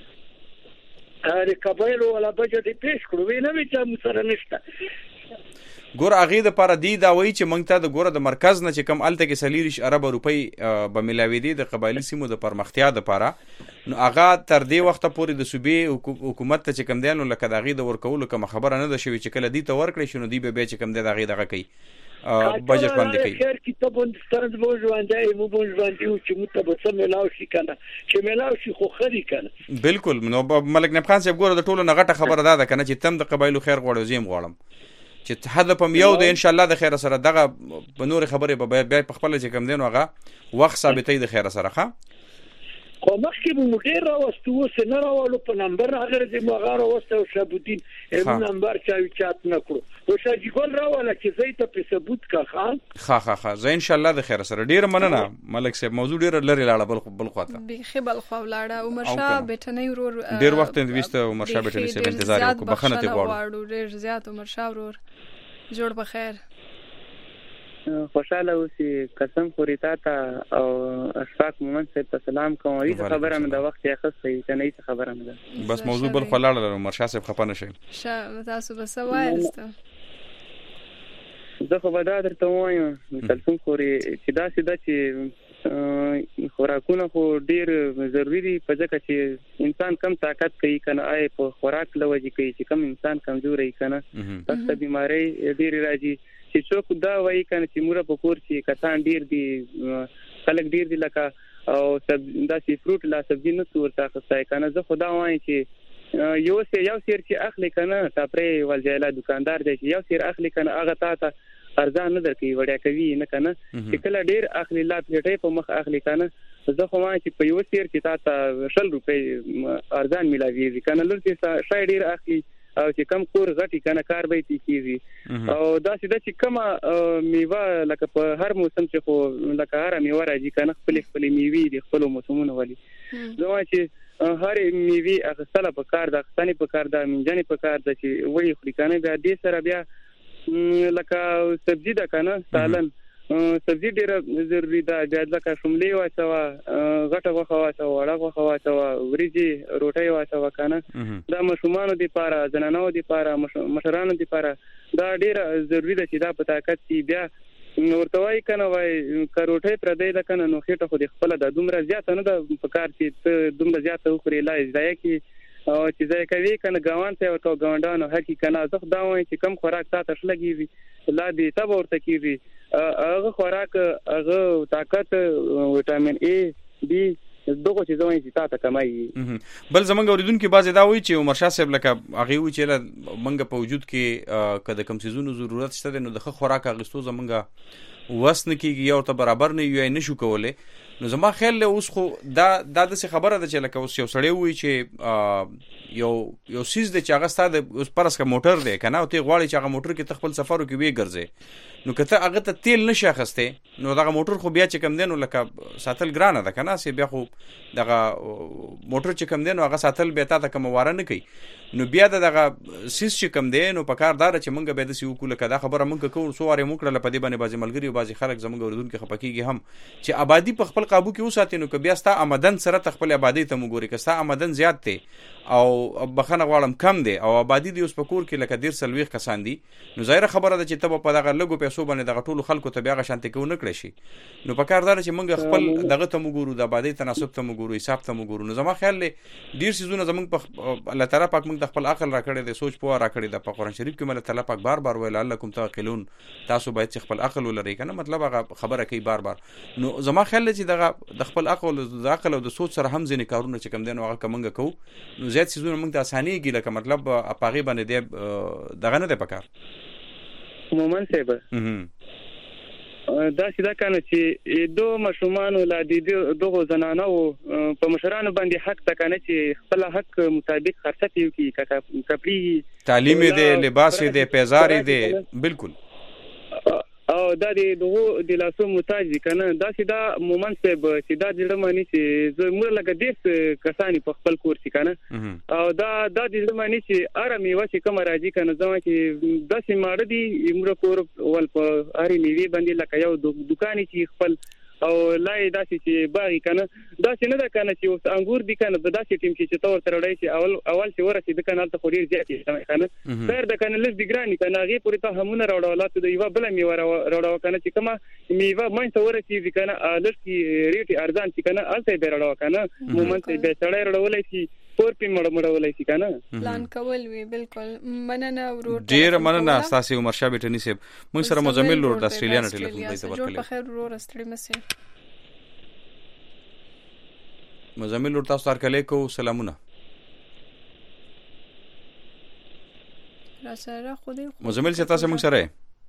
اره قبایلو ولا بجټ پیش کړو وینم چې مسره نشته ګور اغه د پاره دی دا وای چې مونږ ته د ګوره د مرکز نه چې کم الته کې سلیریش ارب روپی به ملاوي دي د قبایلی سیمو د پرمختیا د پاره نو هغه تر دې وخت پورې د صوبې حکومت ته چې کم دینو لکه دغه د ورکولو کوم خبره نه ده شوی چې کله دی ته ورکړي شنو دی به چې کم دی دغه دغه کوي بجټ باندې کوي خیر کتابون سترد مو ژوندای مو بون ژوندای چې متبسم ملاو شي کنه چې ملاو شي خو خري کنه بالکل نو ملک نب خان صاحب ګوره د ټولو نغټه خبره ده کنه چې تم د قبایلو خیر غواړو زم غواړم چې هدف هم یو د ان شاء الله د خیر سره دغه په نور خبره به بیا په خپل چې کم دین وغه وخت ثابتې د خیر سره ښه خو مخکې به موټر راوستو وسه نه راولو په نمبر هغه د مغه راوستو شابودین هم نمبر چا چات نه کړو او شاجی ګل راواله چې زه ته په ثبوت کا خان ها ها ها زه ان شاء الله د خیر سره ډیر مننه ملک صاحب موضوع ډیر لري لاړه بل بل خواته بخي بل خو لاړه عمر شاه بټنی ورور ډیر وخت انويسته عمر شاه بټنی سره انتظار وکړو بخنه ته غواړو ډیر زیات عمر شاه ورور جوړ بخیر خوشاله اوسې قسم خوري تا ته او اشفاق مومن صاحب ته سلام کوم هیڅ خبره مې د وخت یې خسته چې نه هیڅ خبره مې ده بس موضوع بل خلاړه عمر شاه صاحب خپانه شي شاه تاسو بس وایسته زه خو به دا درته وایم کلثوم خوري چې دا سیده چې خوراکونه خو ډیر ضروری دي په ځکه چې انسان کم طاقت کوي کنه آی په خوراک لوجي کوي چې کم انسان کمزوري کنه تاسو بیماری ډیر راځي چې څوک دا وایي کنه چې موږ په کور کې کسان ډیر دي خلک ډیر دي لکه او سب دا سی فروټ لا سبزی نه ورته خصای کنه زه خدا وایم چې یو سیر یو سیر چې اخلي کنه تاپره ولجایلا دکاندار دی چې یو سیر اخلي کنه هغه تا ته ارزان نه درکې وړیا کوي نه کنه چې کله ډیر اخلي لا پلیټې په مخ اخلي کنه زه خو وایم چې په یو سیر چې تا ته شل روپۍ ارزان ملاوي کنه لږ شای ډیر اخلي او چې کم کور غټي کنه کار به تي کیږي او دا سیده چې کما میوه لکه په هر موسم چې خو لکه هر میوه راځي کنه خپل خپل میوي دي خپل موسمونه ولي زه وایم چې هر میوي اغستله په کار د اغستنې په کار د منځنې په کار د چې وایي خوري کنه بیا دې سره بیا لکه سبزی ده کنه سالن سبزی ډیره ضروری ده بیا لکه شملې واچوه غټه غوښه واچوه وړه غوښه واچوه وریجې روټۍ واچوه کنه دا ماشومانو دپاره زنانو دپاره مشرانو دپاره دا ډیره ضروری ده چې دا په طاقت کې بیا ورته وایي کنه وایي که روټۍ پردی ده کنه نو خېټه خو دې خپله ده دومره زیاته نه ده په کار چې ته دومره زیاته وخورې لا یې ضایع کړي او چې ځای کوي کنه ګاوان ته ورته ګاونډانو حقي کنه زه دا وایم چې کم خوراک تاسو لګي لا دې تب ورته کیږي هغه خوراک هغه طاقت وټامین ای بي دغه چې زوین چې تاسو کمایي بل زمونږ اوریدونکو بعضی دا وایي چې عمر شاه صاحب لکه هغه وایي چې منګه په وجود کې کده کم سيزونو ضرورت شته نو د خوراک اغستو زمونږ وسن کېږي یو ته برابر نه یو نه شو کوله نو زما خیال له اوس خو دا دا د څه خبره ده چې لکه اوس یو سړی وایي چې یو یو سیز د چې هغه ستاسو اوس پرس کا موټر دی کنه او ته غواړي چې هغه موټر کې خپل سفر وکړي وی ګرځي نو کته هغه ته تیل نشه خسته نو دغه موټر خو بیا چې کم دین لکه ساتل ګرانه ده کنه سی بیا خو دغه موټر چې کم دین هغه ساتل بیا ته کوم واره نه کوي نو بیا دغه سیس چې کم دین نو په کار دار چې مونږ به د سی وکول کده خبره مونږ کوو سو واره موکړه په دې باندې بازي ملګری او بازي خلک زموږ اوریدونکو خپکیږي هم چې آبادی په خپل قابو کې وساتي نو که بیا ستا آمدن سره تخپل آبادی ته وګوري که ستا آمدن زیات دی او بخنه غواړم کم دی او آبادی دی اوس په کور کې لکه ډیر سلويخ کسان دي نو ظاهر خبره ده چې ته په دغه لګو پیسو باندې دغه ټولو خلکو ته بیا غشانته کو نه کړی شي نو په کار دار چې مونږ خپل دغه ته وګورو د آبادی تناسب ته وګورو حساب ته وګورو نو زما خیال له ډیر سيزونه زمونږ په الله تعالی پاک مونږ د خپل عقل را کړی د سوچ په را کړی د په قران شریف کې الله تعالی پاک بار بار ویل لعلکم تعقلون تاسو باید خپل عقل ولرئ کنه مطلب هغه خبره کوي بار بار نو زما خیال چې دغه د خپل عقل د عقل او د سوچ سره هم ځینې کارونه چې کم دین هغه کومنګ کو نو زیات سيزونه مونږ ته اسانيږي لکه مطلب اپاغي باندې دی دغه نه دی پکار مومن صاحب دا سیده کنه چې دو مشرومان لا دي دغه زنانه او په مشرانو باندې حق تکنه چې خپل حق مطابق خرڅه پیو کی کپړي تعلیم دې لباس دې پیزار دې بالکل او دا دغه د لاسو محتاج کنه دا سیده مومن صاحب چې دا د معنی چې زه موږ لکه دې کسانی په خپل کور کې کنه او دا دا د معنی چې ارمي و چې کوم راځي کنه ځکه چې د سیماړه دي موږ کور ول په اړې میوي باندې لکه یو دکانې چې خپل او لای داسې چې باغی کنه داسې نه ده کنه چې اوس انګور دي کنه د داسې ټیم چې تور تر وړي چې اول اول چې ورسې د کنه تل خوري زیات کنه خیر د کنه لږ دیګرانی کنه هغه پوری ته همونه راوړولات د یو بل میوه راوړو کنه چې کما میوه مې ته ورسې کنه لږ کی ریټ ارزان چې کنه الته به راوړو کنه مومنت به چړې راوړلای شي پور په مړ مړولای شي کنه پلان کول وی بالکل مننه ورور ډیر مننه تاسو عمر شاه بیٹنی صاحب موږ سره مزمل لور د استرالیا نه ټلیفون دی ته ورکړل جوړ په خیر ورور استړي مسه مزمل لور تاسو سره کله کو سلامونه را سره خو دې مزمل چې تاسو موږ سره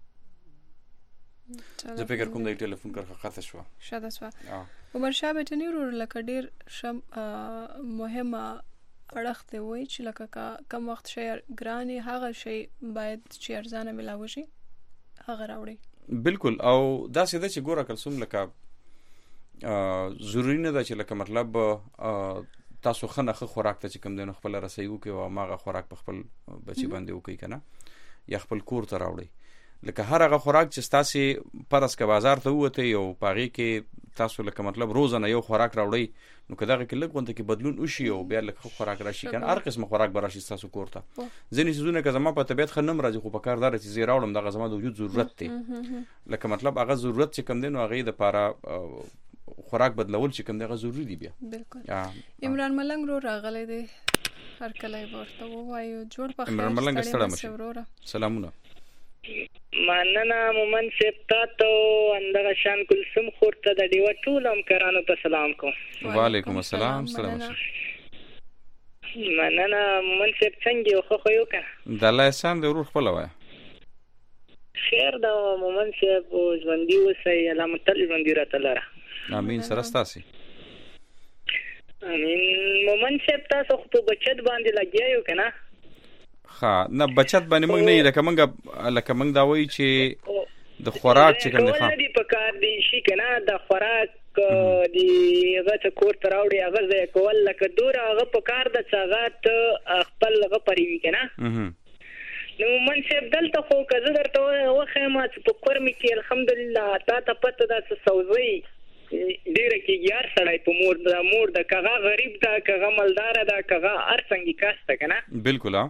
زه فکر کوم د ټلیفون کرخه خاطر شو شاده شو عمر شاه بیٹنی ورور لکه ډیر شم مهمه اړخ دی وای چې لکه کم وخت شي ګرانی هغه شی باید چې ارزانه ملاوي شي هغه راوړي بالکل او دا سیده چې ګوره کلسوم لکه ضروری نه ده چې لکه مطلب تاسو خنه خو خوراک ته چې کوم دنه خپل رسېو کې او ماغه خوراک په خپل بچي باندې وکي کنه یا خپل کور ته راوړي لکه هر هغه خوراک چې تاسو پرس کا بازار ته وته یو پاغي کې تاسو لکه مطلب روزانه یو خوراک راوړی نو که دغه کې لږ غونډه کې بدلون وشي او بیا لږ خوراک راشي کنه هر قسمه خوراک به راشي تاسو کور ته ځینې څیزونه که زما په طبیعت ښه نه م راځي خو په کار دا چې زه یې راوړم دغه زما د وجود ضرورت دی لکه مطلب هغه ضرورت چې کوم دی نو هغې دپاره خوراک بدلول چې کوم دی هغه ضروري دی بیا بالکل عمران ملنګ رو راغلی دی هر کله یې به ورته ووایو جوړ په خیر عمران ملنګ ستړی مشي سلامونه مننه مومن صاحب تا ته اندغه شان کلثوم خور ته د ډیوه ټول همکارانو ته سلام کوم وعلیکم السلام سلام مننه مومن صاحب څنګه یو خو یو کنه د الله احسان د ورور خپل وای خیر دا مومن صاحب ژوندي اوسئ الله متل ژوندي راته لره امین سره ستاسي امین مومن صاحب تاسو خو په بچت باندې لګیا یو کنه ها نه بچت باندې موږ نه لکه موږ لکه موږ دا وایي چې د خوراک چې کوم دی ښه ولې په کار دی شي کنه د خوراک دی هغه ته کور ته راوړي هغه ځای کول لکه دوره هغه په کار د څاغات خپل هغه پرې وي کنه نو من صاحب دلته خو که زه درته وښیم چې په کور مې کې الحمدلله تا ته پته ده څه سوزی ډېره کېږي هر سړی په مور د مور د که هغه غریب ده که هغه مالداره ده که هغه هر څنګې کس ده که نه بلکل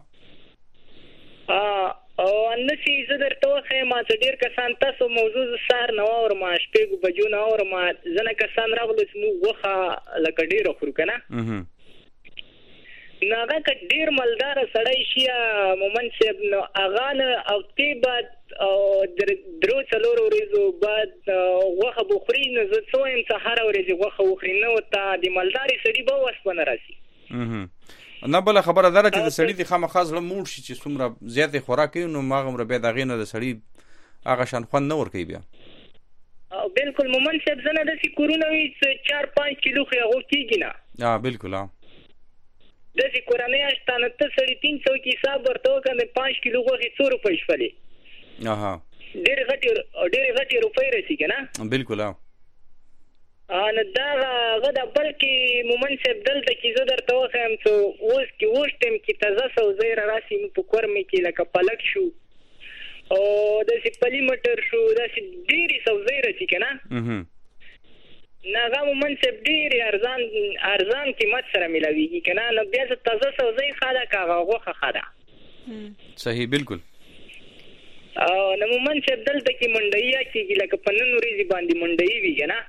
او نسی زه درته وښیم چې ډېر کسان تاسو موضوع زه سهار نه واورم شپږو بجو نه واورم ځینې کسان راغلو چې موږ غوښه لکه ډېره خورو که نه نو هغه که ډېر مالداره سړی شي مومن صاحب نو هغه نه هفتې بعد درو څلورو ورځو بعد غوښه به خوري نو زه څه وایم چې هره ورځ غوښه وخوري نه ورته د مالدارې سړي به وس به نه راسي نه بله خبره دا ده چې د سړي د خامخا زړه موړ شي چې څومره زیاتې خوراک کوي نو هغومره بیا د هغې نه د سړي هغه شان خوند نه ورکوي بیا بلکل مومن صاحب زه نه داسې کورونه وي چې چار پنځ کیلو خو هغو کېږي نه بلکل داسې کورنۍ شته نو ته سړي تین سو کې حساب ورته وکړه د پنځ کیلو غوښې څو روپۍ شولې ډېرې غټې ډېرې غټې روپۍ رسي که نه بلکل نو دا هغه ده بلکې مومن صاحب دلته کې زه درته وښیم چې اوس کې اوس ټایم کې تازه سوزی را راسي نو په کور مې کې لکه پلک شو او داسې پلي مټر شو داسې ډېرې سوزی راسي که نه نو هغه مومن صاحب ډېرې ارزان ارزان قیمت سره میلاویږي که نه نو بیا زه تازه سوزی ښه ده که هغه غوښه ښه ده صحیح بلکل او نو مومن صاحب دلته کې منډۍ کېږي لکه په نن ورځې باندې منډۍ وي که نه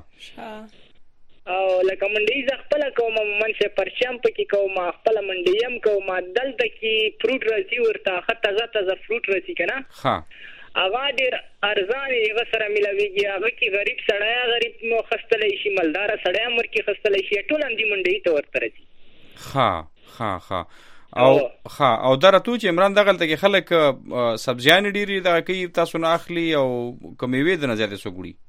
او لکه منډۍ زه خپله کوم مومن صاحب پرچم پکې کوم خپله منډۍ هم کوم دلته کې فروټ راځي ورته ښه تازه تازه فروټ راځي که نه هغه ډېر ارزان هغه سره میلاویږي هغه کې غریب سړی غریب مو خستلی شي مالداره سړی هم ورکې خستلی شي ټول همدې منډۍ ته ورته راځي ښه ښه ښه او ښه او دا راته چې عمران دغلته کې خلک سبزیانې ډېرې دغه کوي تاسو نه اخلي او که میوې د نه زیاتې څوک وړي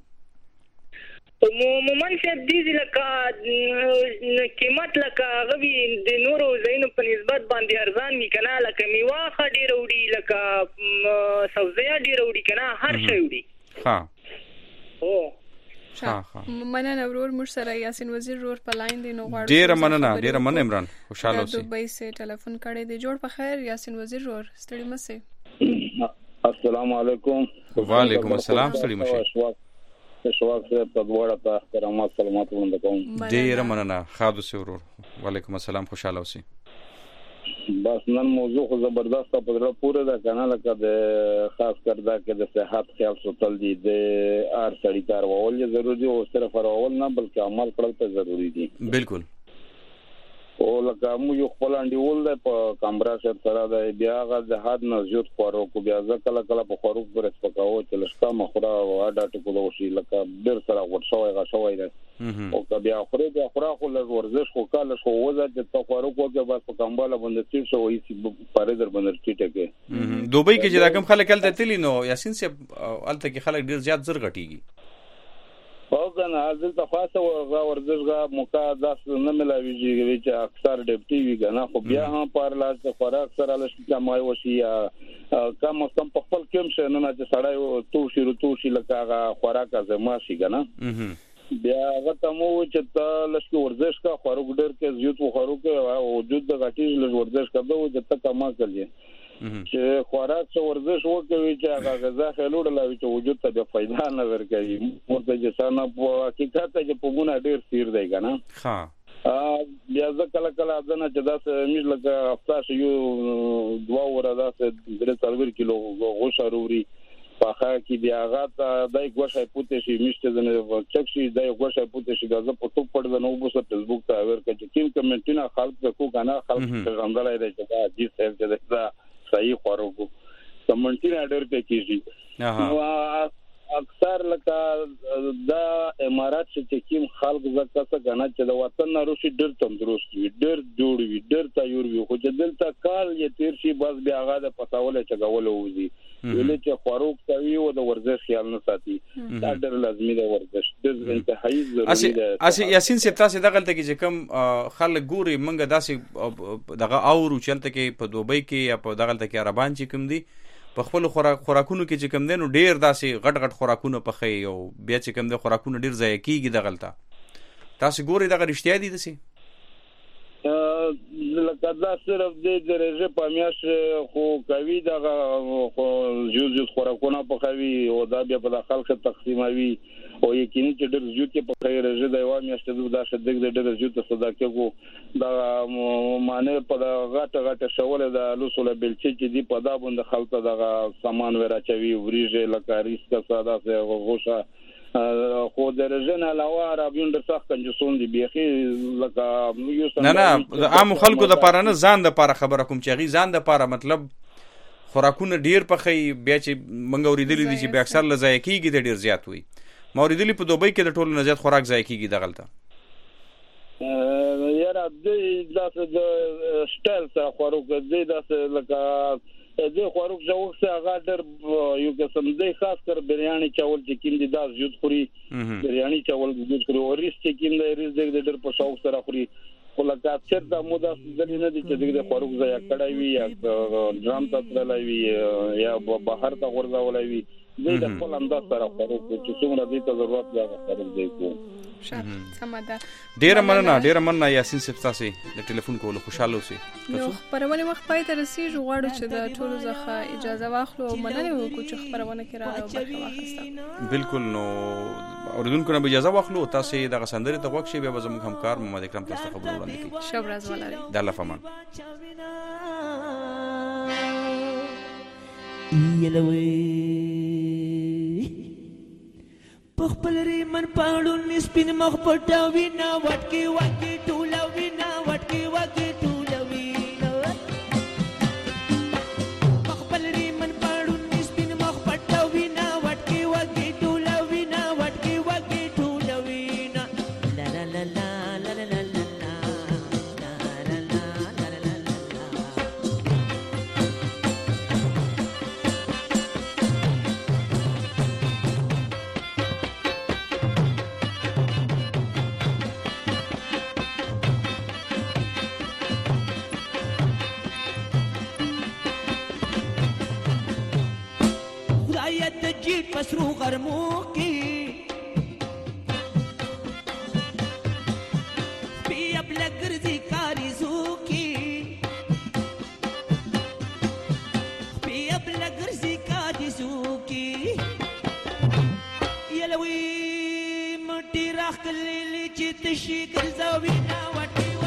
مومن صاحب دې لکه قیمت لکه هغه وي د نورو ځایونو په نسبت باندې ارزان وي که نه لکه میوه ښه ډېره وړي لکه سبزیه ډېره وړي که نه هر شی وړي ښه هو مننه ورور موږ سره یاسین وزیر ورور په لاین دی نو غواړو ډېره مننه ډېره مننه عمران خوشحاله اوسئ دوبۍ سه ټلیفون کړی دی جوړ په خیر یاسین وزیر ورور ستړي مه سئ السلام علیکم وعلیکم السلام ستړي مه شئ اشواق صاحب په دواړه ته احترامات سلامات وړاندې کوم ډېره مننه ښه اوسئ ورور وعلیکم السلام خوشحاله اوسئ بس نن موضوع خو زبردست په زړه پورې ده که نه لکه د خاص کر دا کې د صحت خیال ساتل دي د هر سړي کار وول یې ضروري دي او صرف کارول نه بلکې عمل کړل ته ضروري دي بلکل او لکه موږ یو خپل انډیول دی په کامرا صاحب سره دی بیا هغه د حد نه زیات خوراک بیا زه کله کله په خوراک پرې سپکاوه چې لږ کمه خوره او اډه ټکوله وشي لکه ډېر سره غوټ شوی غا شوی دی او که بیا خورې بیا خوره خو لږ ورزش خو کا لږ خو وځه چې ته خوراک وکړې بس په کمباله باندې ټیټ شو هېڅ پارې در باندې ټیټه کې دوبۍ کې چې دا کوم خلک هلته تللي نو یاسین صاحب هلته کې خلک ډېر زیات زر غټېږي او کنه دلته خاصه غا ورزشغه موقع داسې نه ملاویږي چې اکثر ډیپټي وي کنه خو بیا هم پر لاس خوراک سره لږ کمای وشي یا کم کم په خپل کم شه نه چې سړی تو شي تو شي لکه هغه خوراک ازما شي کنه بیا هغه تمو چې ته لږ ورزش کا خوراک ډېر کې زیات خوراک او وجود د غټي لږ ورزش کړو چې ته کما کړې چې خوراک څو ورزش وکوي چې هغه غذا خلوړ لاوي چې وجود ته د فائدہ نه ورکوي مرته چې سانه په حقیقت کې په مونږ ډیر سیر دی کنه ها بیا ځکه کله کله ځنه چې دا مې لکه افساس یو دوا ورا دا درې څلور کیلو غوښه وروړي پاخه کې بیا غاته دای غوښه پوتې شي مشته زنه چک شي دای غوښه پوتې شي دا په تو پړ د نو په فیسبوک ته ورکه چې کیم کمنټونه خلک کو کنه خلک څنګه دی چې دا جی سیل چې دا صحیح خورو کمنټونه ډېر په کېږي نو اکثر لکه دا امارات چې کیم خلک زکه څنګه نه چې د وطن ناروشي ډېر تندرست وي ډېر جوړ وي ډېر تیار وي خو چې دلته کال یې تیر شي بس بیا هغه د پتاوله چې غول وځي ولې چې خواروک کوي او د ورزش خیال نه ساتي دا ډېر لازمي دی ورزش ډېر انتهایی ضروري دی اسی یاسین سپ تاسو دغه ته کې چې کوم خلک ګوري منګه داسې دغه اورو چلته کې په دوبۍ کې یا په دغه ته کې عربان چې کوم دي په خپل خوراکونو کې چې کوم دي نو ډېر داسې غټ غټ خوراکونه پخې او بیا چې کوم دي خوراکونه ډېر ضایع کیږي دغه ته تاسو ګوري دغه رښتیا دي دسي لکه دا صرف د درجه په میاش خو کوي دا خو جوز خوراکونه په کوي او دا بیا په خلک تقسیموي او یقیني چې ډېر زیات په خیر رجه دا و میاشت دا شدګ د ډېر زیات صدقه کو دا معنی په غټه غټه شوله د لوسوله بلچې چې دی په دا باندې خلک دا سامان ورچوي وریجه لکه ریسکا ساده سه غوښه خو درجن علاوه عربین در سخت کنجسون دی بیخي لکه یو نه نه عام خلکو د پاره نه ځان د پاره خبره کوم چې غي ځان د پاره مطلب خوراکونه ډیر پخې بیا چې منګ اوریدلی دي چې به اکثر لزای کیږي د ډیر زیات وي ما اوریدلی په دوبۍ کې د ټولو نه زیات خوراک ځای کیږي د غلطه یاره د داسې د سټایل سره خوراک دی داسې لکه د خوراک ځوخ څخه هغه ډېر یو قسم دی خاص کر بریاني چاول چې کیند د زیات خوري بریاني چاول د زیات خوري او ریس چې کیند ریس د ډېر په شوق سره خوري ولکه اکثر د مودا ځلې نه دي چې د خوراک ځای کړای وي یا ډرام ته تللی وي یا بهر ته ورځولای وي د خپل انداز سره خوراک چې څومره دې ته ضرورت لري خوراک دی کو سماده ډیر مننه ډیر مننه یاسین صاحب تاسو د ټلیفون کولو خوشاله اوسئ نو خبرونه وخت پای ته رسیږي غواړو چې د ټولو ځخه اجازه واخلو او مننه وکړو چې خبرونه کې راغلو برخه واخیسته بالکل نو اوریدونکو نه اجازه واخلو تاسو د غسندري ته وښه به زموږ همکار محمد اکرم تاسو خبرونه وړاندې کوي شبراز ولري د الله فمان پخپل ریمن پاړو نسپین مخ پټاوي نا وټکی وټکی ټولوي نا وټکی وټکی ټولوي پخپل ریمن پاړو نسپین مخ پټاوي نا وټکی وټکی ټولوي نا وټکی وټکی ټولوي نا لا لا لا لا لا لا مسرو غرمو کی پی اب لگرزی کاریزو کی پی اب لگرزی کاریزو کی یلوی مٹی راخ کلی چی تشی گرزاوی نا وٹی